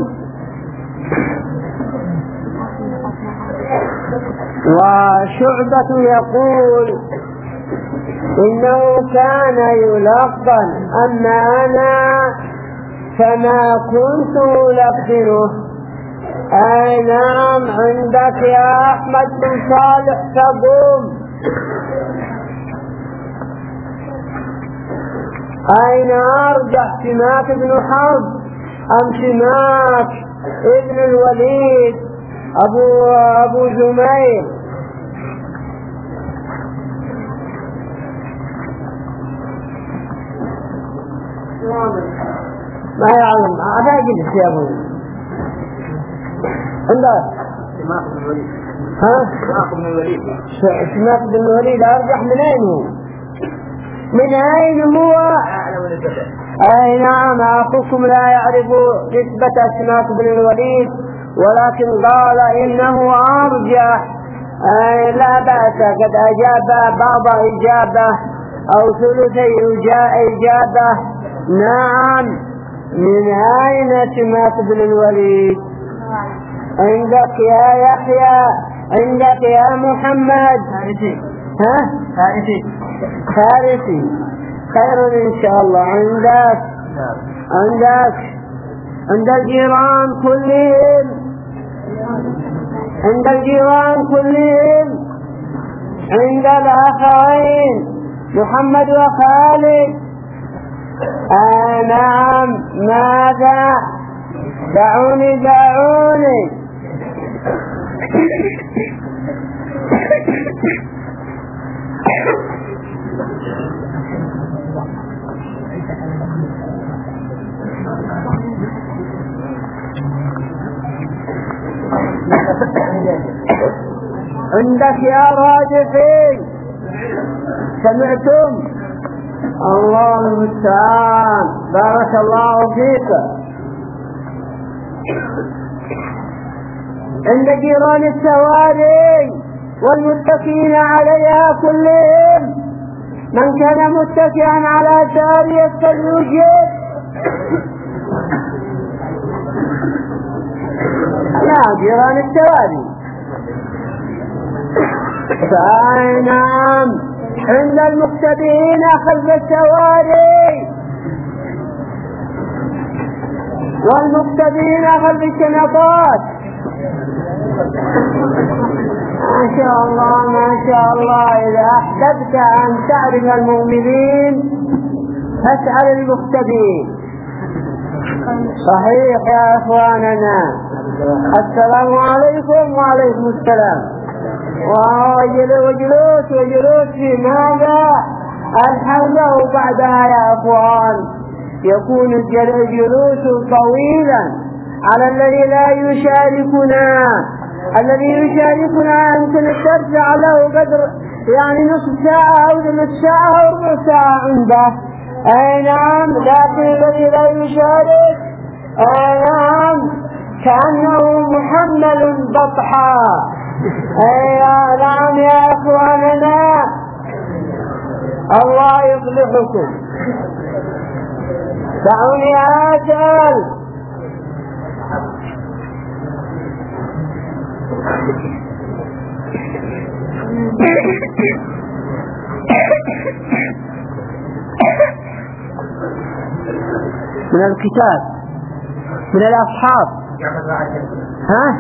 Speaker 1: وشعبة يقول إنه كان يلقن أما أنا فما كنت ألقنه. أي نعم عندك يا أحمد بن صالح تقوم. أين أرجح سماك بن حرب أم سماك ابن الوليد أبو أبو زمير؟ ما يعلم. هذا جلس يا أبو عندك
Speaker 2: سماك بن الوليد.
Speaker 1: ها؟
Speaker 2: سماك بن الوليد.
Speaker 1: سماك بن الوليد أرجح من أين هو؟ من أين هو؟ أي نعم أخوكم لا يعرف نسبة سماك بن الوليد ولكن قال إنه أرجح. أي لا بأس قد أجاب بعض إجابة أو ثلثي إجابة. نعم من أين سماك بن الوليد؟ عندك يا يحيى. عندك يا محمد. ها؟
Speaker 2: فارسي.
Speaker 1: فارسي خير إن شاء الله. عندك عندك عند الجيران كلهم عند الجيران كلهم، عند الأخوين محمد وخالد. آه نعم. ماذا؟ دعوني دعوني. عندك يا راجحين، سمعتم؟ الله المستعان، بارك الله فيك. عند جيران السواري والمتكئين عليها كلهم، من كان متكئا على سارية فليجب. لا، جيران السواري. نعم. عند المقتدين خلف السواري والمقتدين خلف الشنطات. ما شاء الله ما شاء الله. إذا أحببت أن تعرف المؤمنين فاسأل المقتدين. صحيح يا أخواننا. السلام عليكم. وعليكم السلام. وجلوس وجلوس في ماذا؟ الحلقة وبعدها يا أخوان يكون الجلوس طويلا على الذي لا يشاركنا. الذي يشاركنا يمكن ترجع له قدر يعني نصف ساعة أو ثلث ساعة أو ربع ساعة عنده. أي نعم. لكن الذي لا يشارك أي نعم كأنه محمل بطحا. أي نعم يا أخواننا، الله يصلحكم. دعوني أسأل. من الكتاب، من الأصحاب. ها؟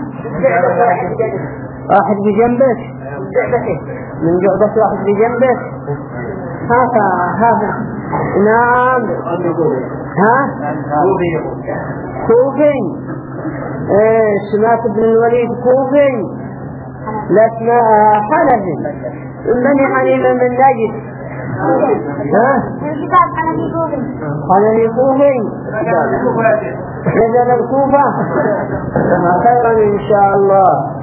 Speaker 1: واحد بجنبك، من جعبة واحد بجنبك. هذا هذا نعم. ها؟ كوفي. ايه سمعت ابن الوليد كوفي، لكن حنفي. من حنيفة من نجد. ها؟
Speaker 3: الكتاب حنفي كوفي.
Speaker 1: حنفي كوفي. نزل الكوفة. خيرا إن شاء الله.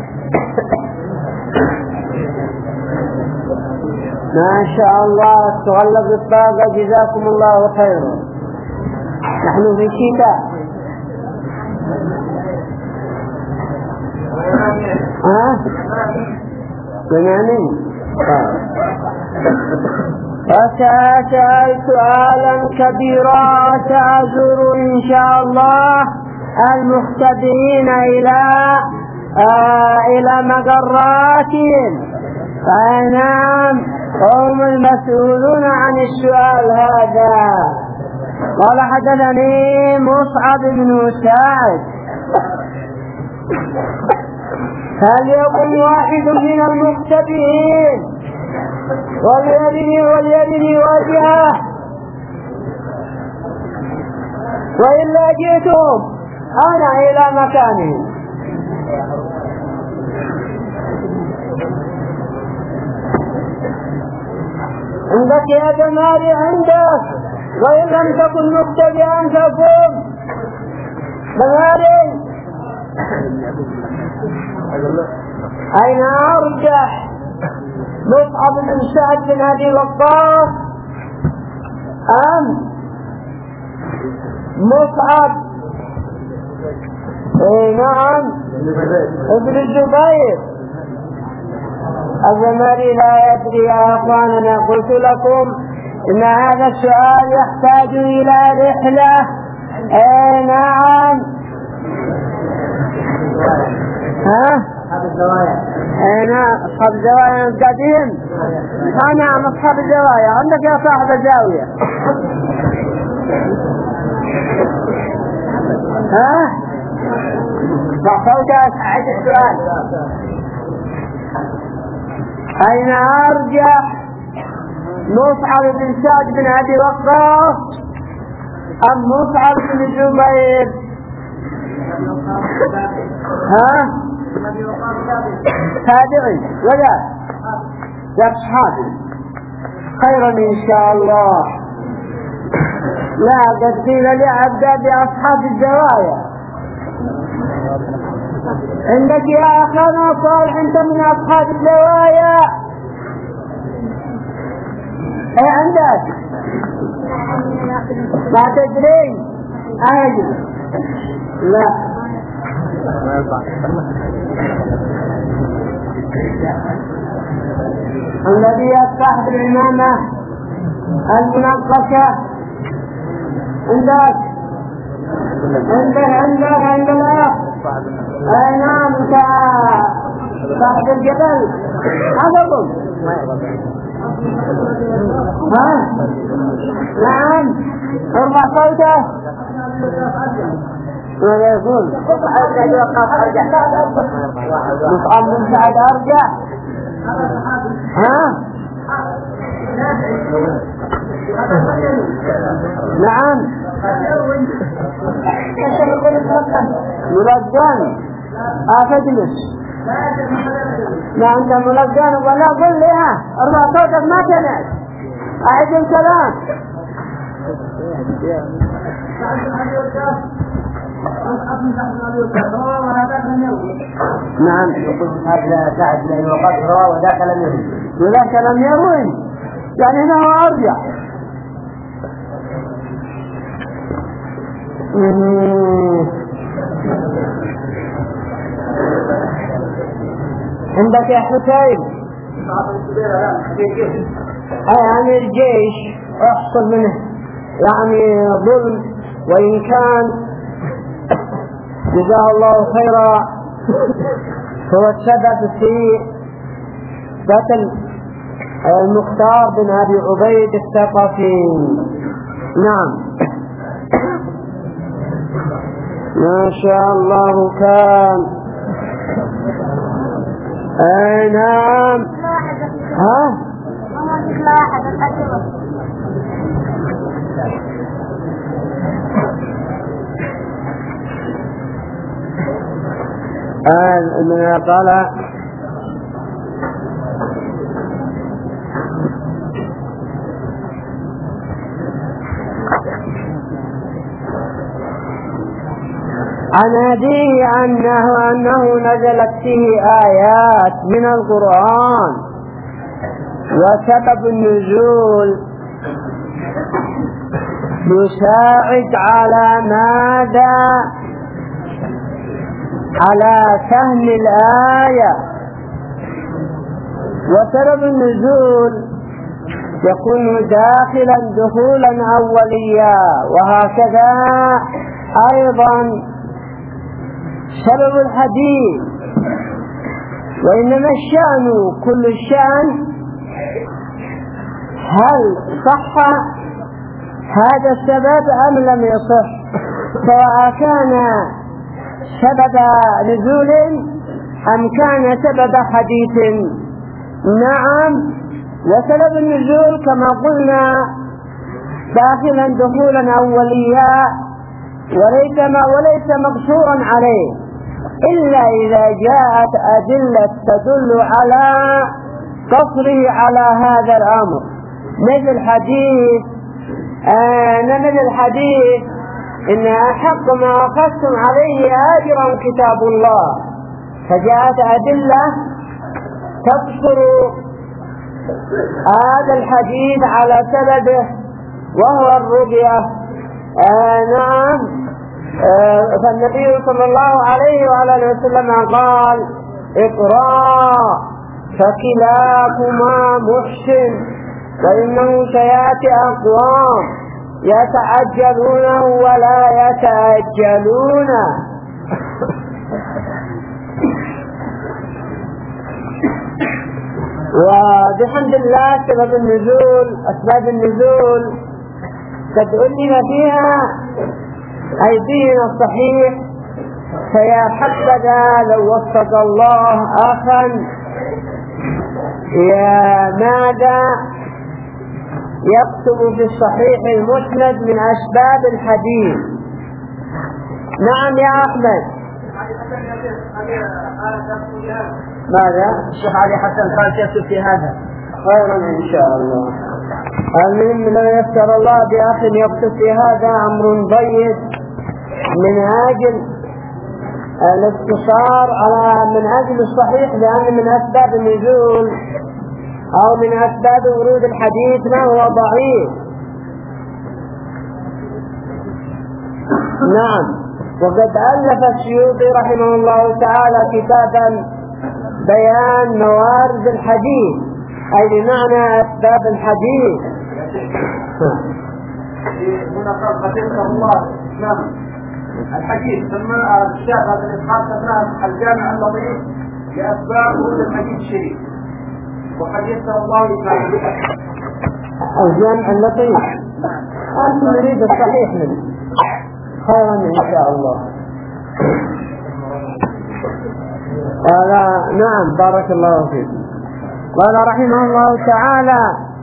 Speaker 1: ما شاء الله. تغلق الطاقة. جزاكم الله خيرا. نحن في شتاء. ها؟ سمعني؟ فسأسأل سؤالا كبيرا سأزور إن شاء الله المختبئين إلى آه إلى مقراتهم. فنعم هم المسؤولون عن السؤال هذا. قال حدثني مصعب بن سعد. هل يكون واحد من المختبئين وليدني وليدني وجهه وإلا جئتم أنا إلى مكاني. عندك يا جمالي عندك، وإن لم تكن مبتدئا فقم. جمالي أين أرجح؟ مصعب بن سعد بن أبي وقاص أم مصعب اي نعم ابن الزبير؟ الزمري لا يدري يا اخواننا. قلت لكم ان هذا السؤال يحتاج الى رحلة. اي نعم. ها
Speaker 2: أصحاب الزوايا.
Speaker 1: اي نعم اصحاب الزوايا القديم. ها نعم اصحاب الزوايا. عندك يا صاحب الزاوية. ها صوتك أعد السؤال. أين أرجح مصعب بن سعد بن أبي وقاص أم مصعب بن جبير؟ ها؟ تابعي ولا يا أصحابي؟ خيرا إن شاء الله. لا قد قيل لي أبدأ بأصحاب الزوايا. عندك يا أخانا صالح أنت من أصحاب الزوايا؟ أي عندك؟ لا تدري؟ أجل لا الذي يصح بالإمامة المنقشة عندك عندك عندك عند الأخ. أي نعم صاحب الجبل أفضل. ها نعم ارفع صوته. ماذا يقول؟ مصعب بن سعد أرجع. ها نعم ملجان أفجلس. لا أنت ملجان ولا قل لي ها ارفع صوتك ما تنعش. أعد الكلام. نعم هذا سعد بن وقاص رواه وذاك لم يروي. وذاك لم يروي يعني هو أرجع. عندك يا حسين أي عن الجيش احصل منه يعني ظلم وإن كان جزاه الله خيرا هو السبب في قتل المختار بن أبي عبيد الثقفي. نعم ما شاء الله كان. اي نعم. ها من قال عن أبيه أنه, أنه نزلت فيه آيات من القرآن وسبب النزول يساعد على ماذا؟ على فهم الآية. وسبب النزول يكون داخلا دخولا أوليا وهكذا أيضا سبب الحديث. وإنما الشأن كل الشأن هل صح هذا السبب أم لم يصح، سواء كان سبب نزول أم كان سبب حديث. نعم وسبب النزول كما قلنا داخلا دخولا أوليا وليس ما وليس مقصورا عليه إلا إذا جاءت أدلة تدل على قصره على هذا الأمر مثل حديث آه مثل الحديث إن أحق ما أخذتم عليه أجرا كتاب الله، فجاءت أدلة تقصر هذا الحديث على سببه وهو الرؤية. آه نعم آه فالنبي صلى الله عليه وعلى اله وسلم قال اقرأ فكلاكما محسن وإنه سيأتي أقوام يتعجلونه ولا يتأجلونه. وبحمد الله سبب النزول أسباب النزول قد ألم فيها أي دين الصحيح فيا حبذا لو وفق الله أخا يا ماذا يكتب في الصحيح المسند من أسباب الحديث. نعم يا أحمد. ماذا؟
Speaker 2: الشيخ علي حسن قال يكتب في هذا.
Speaker 1: خيرا إن شاء الله. المهم لو يسر الله بأخ يكتب في هذا أمر ضيق من أجل الاقتصار على من أجل الصحيح، لأن من أسباب النزول أو من أسباب ورود الحديث ما هو ضعيف. نعم. وقد ألف السيوطي رحمه الله تعالى كتابا بيان موارد الحديث، أي بمعنى أسباب الحديث.
Speaker 2: هنا قال قدمه الله. نعم. الحديث سمى الشيخ هذا الإسحاق سماه الجامع اللطيف لأسباب ورود الحديث الشريف، وقد يسر الله لفعله.
Speaker 1: الجامع اللطيف أنت نريد الصحيح منه. خيرا إن شاء الله. قال نعم بارك الله فيك. قال رحمه الله تعالى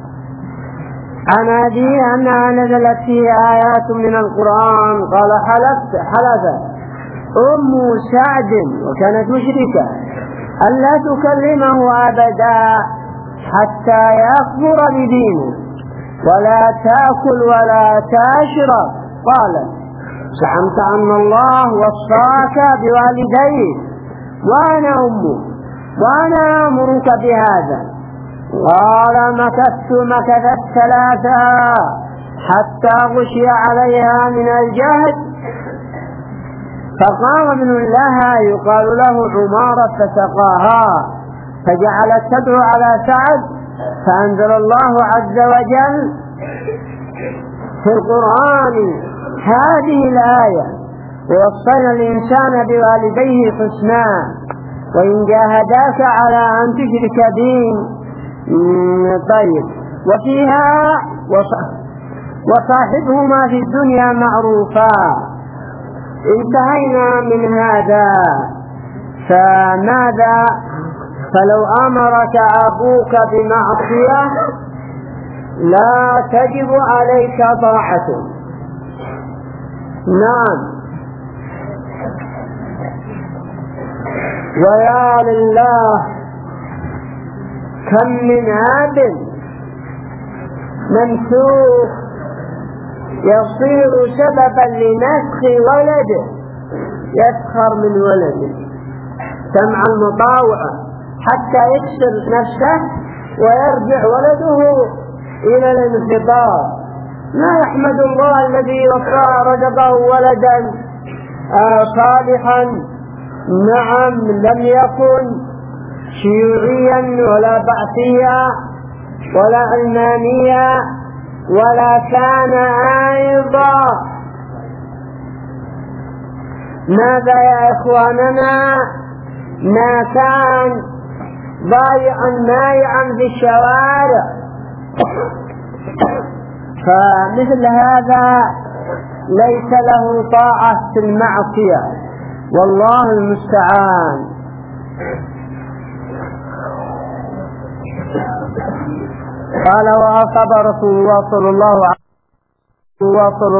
Speaker 1: عن أبي أنها نزلت فيه آيات من القرآن. قال حلفت حلف أم سعد وكانت مشركة ألا تكلمه أبدا حتى يكفر بدينه ولا تأكل ولا تشرب. قالت زعمت أن الله وصاك بوالديك وأنا أمك وأنا أمرك بهذا. قال مكثت مكثت ثلاثة حتى غشي عليها من الجهد، فقام ابن لها يقال له عمارة فسقاها، فجعلت تدعو على سعد، فأنزل الله عز وجل في القرآن هذه الآية: ووصينا الإنسان بوالديه حسنا وإن جاهداك على أن تشرك بي. طيب. وفيها وصاحبهما في الدنيا معروفا. انتهينا من هذا. فماذا؟ فلو أمرك أبوك بمعصية لا تجب عليك طاعته. نعم. ويا لله كم من عاب ممسوخ يصير سببا لنسخ ولده، يسخر من ولده سمع المطاوعة حتى يكسر نفسه ويرجع ولده إلى الانحطاط. لا يحمد الله الذي رزقه ولدا آه صالحا. نعم. لم يكن شيوعيا ولا بعثيا ولا علمانيا ولا كان أيضا ماذا يا إخواننا ما كان ضايعا مايعا في الشوارع. فمثل هذا ليس له طاعة في المعصية، والله المستعان. قال وأصاب رسول الله صلى الله عليه وسلم